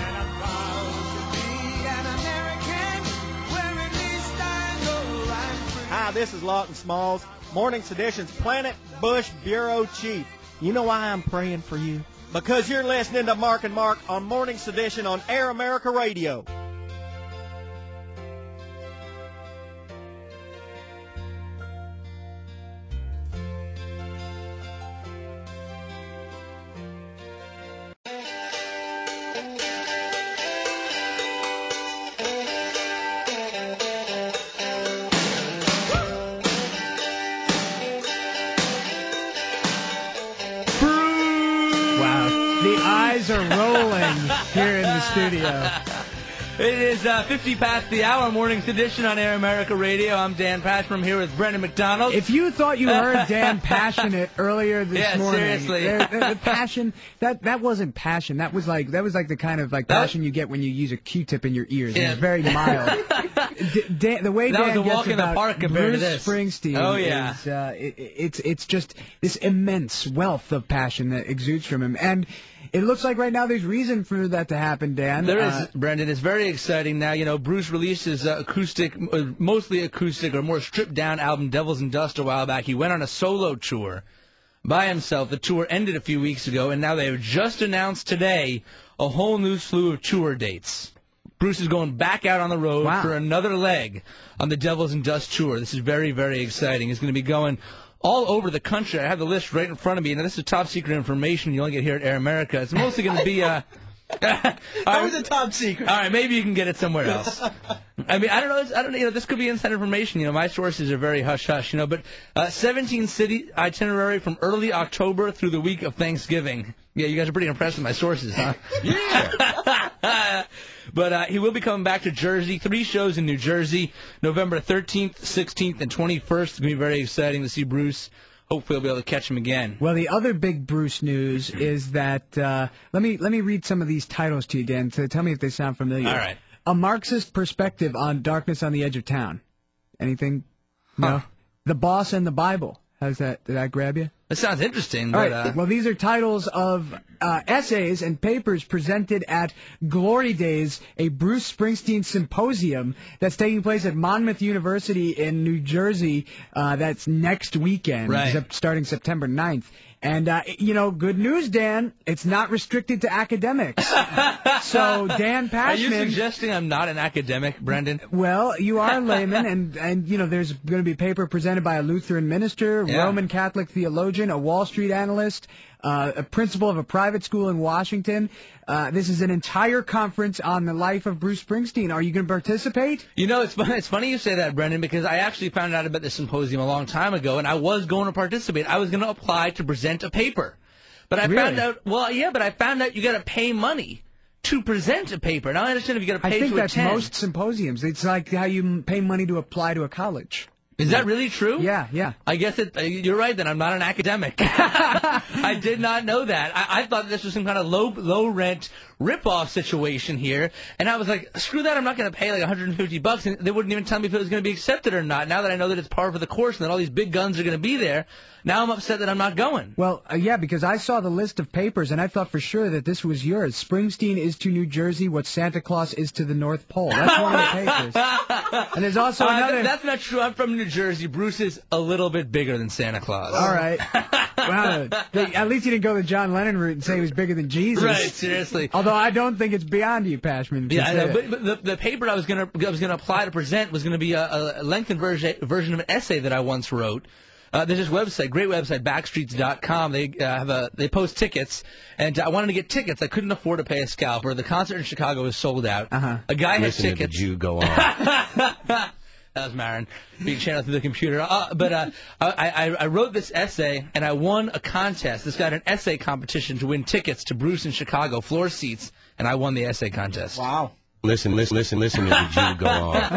Speaker 5: Hi, this is Lawton Smalls, Morning Sedition's Planet Bush Bureau Chief. You know why I'm praying for you? Because you're listening to Mark and Mark on Morning Sedition on Air America Radio.
Speaker 2: Are rolling here in the studio.
Speaker 1: It is 50 past the hour, Morning's Edition on Air America Radio. I'm Dan Pashman. I'm here with Brendan McDonald.
Speaker 2: If you thought you heard Dan passionate earlier this morning,
Speaker 1: seriously,
Speaker 2: the passion that wasn't passion. That was like the kind of passion you get when you use a Q-tip in your ears.
Speaker 1: Yeah.
Speaker 2: It was very mild. The way
Speaker 1: that
Speaker 2: Dan
Speaker 1: was a walk
Speaker 2: gets
Speaker 1: in the
Speaker 2: about
Speaker 1: park compared
Speaker 2: Bruce
Speaker 1: to this.
Speaker 2: Springsteen is it's just this immense wealth of passion that exudes from him, and it looks like right now there's reason for that to happen, Dan.
Speaker 1: There is, Brendan. It's very exciting now. You know, Bruce released his mostly acoustic or more stripped-down album, Devils and Dust, a while back. He went on a solo tour by himself. The tour ended a few weeks ago, and now they have just announced today a whole new slew of tour dates. Bruce is going back out on the road for another leg on the Devils and Dust tour. This is very, very exciting. He's going to be going all over the country. I have the list right in front of me. Now, this is top secret information you only get here at Air America. It's mostly going to be
Speaker 3: That was a top secret.
Speaker 1: All right, maybe you can get it somewhere else. I mean, I don't know. This could be inside information. My sources are very hush-hush. But 17-city itinerary from early October through the week of Thanksgiving. Yeah, you guys are pretty impressed with my sources, huh? Yeah. But he will be coming back to Jersey. 3 shows in New Jersey, November 13th, 16th, and 21st. It's going to be very exciting to see Bruce. Hopefully, we'll be able to catch him again.
Speaker 2: Well, the other big Bruce news is that let me read some of these titles to you, Dan. To tell me if they sound familiar.
Speaker 1: All right.
Speaker 2: A Marxist perspective on Darkness on the Edge of Town. Anything? No. The Boss and the Bible. How's that? Did that grab you?
Speaker 1: That sounds interesting.
Speaker 2: All
Speaker 1: But,
Speaker 2: right. Well, these are titles of essays and papers presented at Glory Days, a Bruce Springsteen symposium that's taking place at Monmouth University in New Jersey. That's next weekend, starting September 9th. And, good news, Dan, it's not restricted to academics. So, Dan Pashman...
Speaker 1: Are you suggesting I'm not an academic, Brendan?
Speaker 2: Well, you are a layman, and there's going to be a paper presented by a Lutheran minister, Roman Catholic theologian, a Wall Street analyst, a principal of a private school in Washington. This is an entire conference on the life of Bruce Springsteen. Are you going to participate?
Speaker 1: You know, it's funny you say that, Brendan, because I actually found out about this symposium a long time ago, and I was going to participate. I was going to apply to present a paper. But I found out, you got to pay money to present a paper. Now, I understand if you got to pay to attend.
Speaker 2: I think that's most symposiums. It's like how you pay money to apply to a college.
Speaker 1: Is that really true?
Speaker 2: Yeah.
Speaker 1: I guess you're right then. I'm not an academic. I did not know that. I thought this was some kind of low rent rip-off situation here. And I was like, screw that. I'm not going to pay like $150. And they wouldn't even tell me if it was going to be accepted or not. Now that I know that it's par for the course and that all these big guns are going to be there, now I'm upset that I'm not going.
Speaker 2: Well, yeah, because I saw the list of papers and I thought for sure that this was yours. Springsteen is to New Jersey what Santa Claus is to the North Pole. That's one of the papers. And there's also another...
Speaker 1: That's not true. I'm from New Jersey. Bruce is a little bit bigger than Santa Claus.
Speaker 2: All right. Wow. At least you didn't go the John Lennon route and say he was bigger than Jesus.
Speaker 1: Right, seriously.
Speaker 2: Although I don't think it's beyond you, Pashman.
Speaker 1: Yeah, I know, but the paper I was gonna apply to present was gonna be a lengthened version of an essay that I once wrote. There's this website, great website, Backstreets.com. They post tickets, and I wanted to get tickets. I couldn't afford to pay a scalper. The concert in Chicago was sold out. A guy had tickets.
Speaker 6: Listen to the Jew go on.
Speaker 1: That was Marin being channeled through the computer. I wrote this essay, and I won a contest. This got an essay competition to win tickets to Bruce in Chicago, floor seats, and I won the essay contest.
Speaker 2: Wow.
Speaker 6: Listen to the Jew go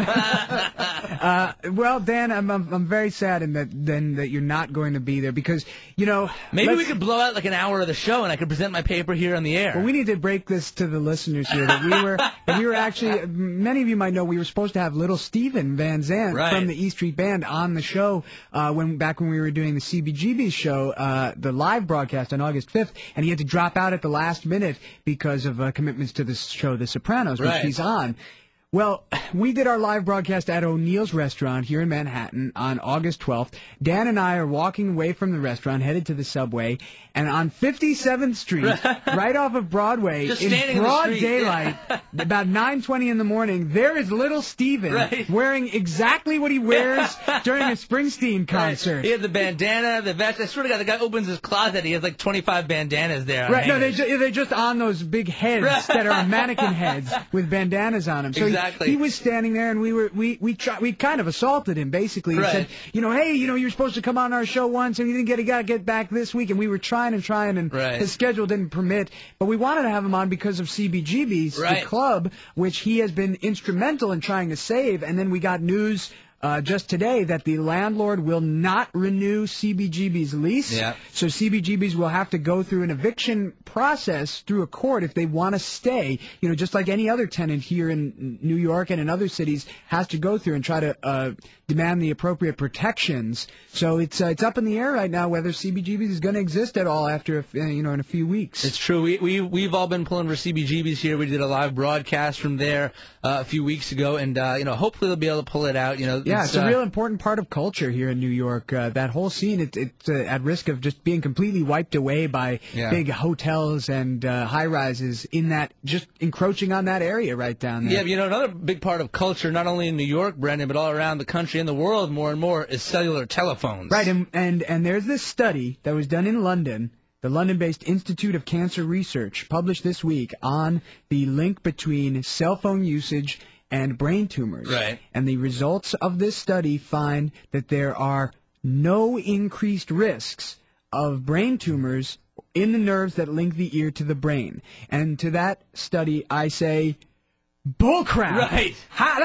Speaker 6: on.
Speaker 2: Well, Dan, I'm very sad that you're not going to be there because, you know...
Speaker 1: Maybe we could blow out like an hour of the show and I could present my paper here on the air.
Speaker 2: Well, we need to break this to the listeners here that we were actually... Many of you might know we were supposed to have Little Steven Van Zandt from the E Street Band on the show back when we were doing the CBGB show, the live broadcast on August 5th, and he had to drop out at the last minute because of commitments to the show The Sopranos, which he's on. Well, we did our live broadcast at O'Neill's Restaurant here in Manhattan on August 12th. Dan and I are walking away from the restaurant, headed to the subway, and on 57th Street, right off of Broadway, in broad daylight, about 9:20 in the morning, there is Little Steven wearing exactly what he wears during a Springsteen concert.
Speaker 1: He had the bandana, the vest. I swear to God, the guy opens his closet, he has like 25 bandanas there.
Speaker 2: Right, no, they're just on those big heads that are mannequin heads with bandanas on them. So he was standing there, and we kind of assaulted him basically and said, hey, you're supposed to come on our show once, and you didn't you got to get back this week, and we were trying, and his schedule didn't permit, but we wanted to have him on because of CBGB's, the club, which he has been instrumental in trying to save, and then we got news just today that the landlord will not renew CBGB's lease. Yeah. So CBGB's will have to go through an eviction process through a court if they want to stay. Just like any other tenant here in New York and in other cities has to go through and try to demand the appropriate protections. So it's up in the air right now whether CBGB's is going to exist at all after in a few weeks.
Speaker 1: It's true. We've all been pulling for CBGB's here. We did a live broadcast from there a few weeks ago, and hopefully they'll be able to pull it out.
Speaker 2: Yeah, it's a real important part of culture here in New York. That whole scene, it's at risk of just being completely wiped away by big hotels and high-rises in that, just encroaching on that area right down there.
Speaker 1: Yeah, another big part of culture, not only in New York, Brendan, but all around the country and the world more and more, is cellular telephones.
Speaker 2: Right, and there's this study that was done in London, the London-based Institute of Cancer Research, published this week on the link between cell phone usage and brain tumors. Right. And the results of this study find that there are no increased risks of brain tumors in the nerves that link the ear to the brain. And to that study, I say, bullcrap.
Speaker 1: Right.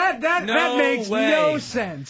Speaker 2: That makes no sense.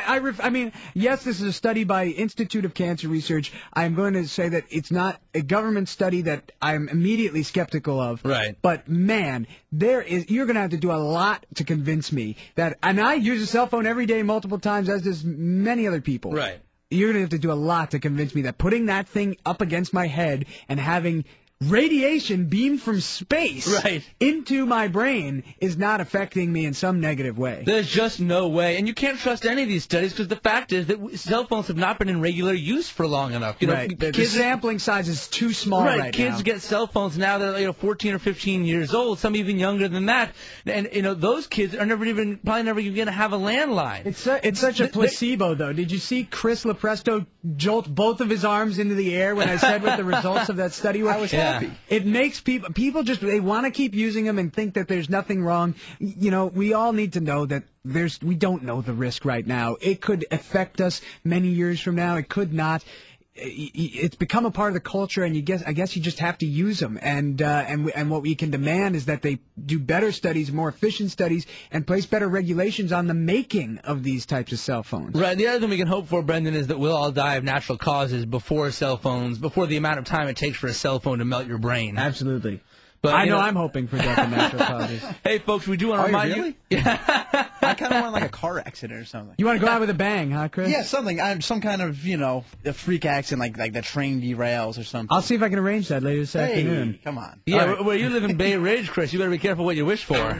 Speaker 2: I mean, yes, this is a study by Institute of Cancer Research. I'm going to say that it's not a government study that I'm immediately skeptical of.
Speaker 1: Right.
Speaker 2: But man, you're going to have to do a lot to convince me that, and I use a cell phone every day multiple times, as does many other people.
Speaker 1: Right.
Speaker 2: You're going to have to do a lot to convince me that putting that thing up against my head and having radiation beamed from space into my brain is not affecting me in some negative way.
Speaker 1: There's just no way. And you can't trust any of these studies because the fact is that cell phones have not been in regular use for long enough. You know,
Speaker 2: right. The sampling size is too small right
Speaker 1: kids
Speaker 2: now.
Speaker 1: Get cell phones now that are 14 or 15 years old, some even younger than that. And, those kids are probably never even going to have a landline.
Speaker 2: It's such a placebo, though. Did you see Chris Lepresto jolt both of his arms into the air when I said what the results of that study were?
Speaker 3: I was happy.
Speaker 2: It makes people just, they want to keep using them and think that there's nothing wrong. We all need to know that we don't know the risk right now. It could affect us many years from now. It could not. It's become a part of the culture, and I guess you just have to use them. And what we can demand is that they do better studies, more efficient studies, and place better regulations on the making of these types of cell phones.
Speaker 1: Right. The other thing we can hope for, Brendan, is that we'll all die of natural causes before the amount of time it takes for a cell phone to melt your brain.
Speaker 2: Absolutely.
Speaker 1: But
Speaker 2: I know I'm hoping for death of natural causes.
Speaker 1: Hey, folks, we do want to remind you.
Speaker 3: I kind of want like a car accident or something.
Speaker 2: You want to go out with a bang, huh, Chris?
Speaker 3: Yeah, something. Some kind of, a freak accident, like the train derails or something.
Speaker 2: I'll see if I can arrange that later this afternoon.
Speaker 3: Come on.
Speaker 1: Yeah, where you live in Bay Ridge, Chris, you better be careful what you wish for.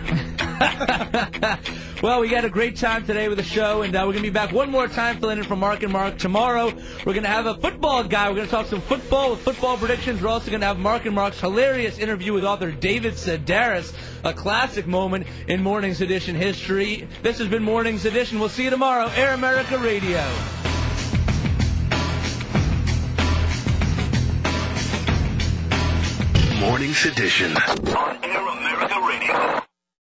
Speaker 1: Well, we had a great time today with the show, and we're going to be back one more time filling in for Mark and Mark. Tomorrow, we're going to have a football guy. We're going to talk some football with football predictions. We're also going to have Mark and Mark's hilarious interview with author David Sedaris, a classic moment in Morning's Edition history. This has been Morning's Edition. We'll see you tomorrow. Air America Radio.
Speaker 4: Morning's Edition on Air America Radio.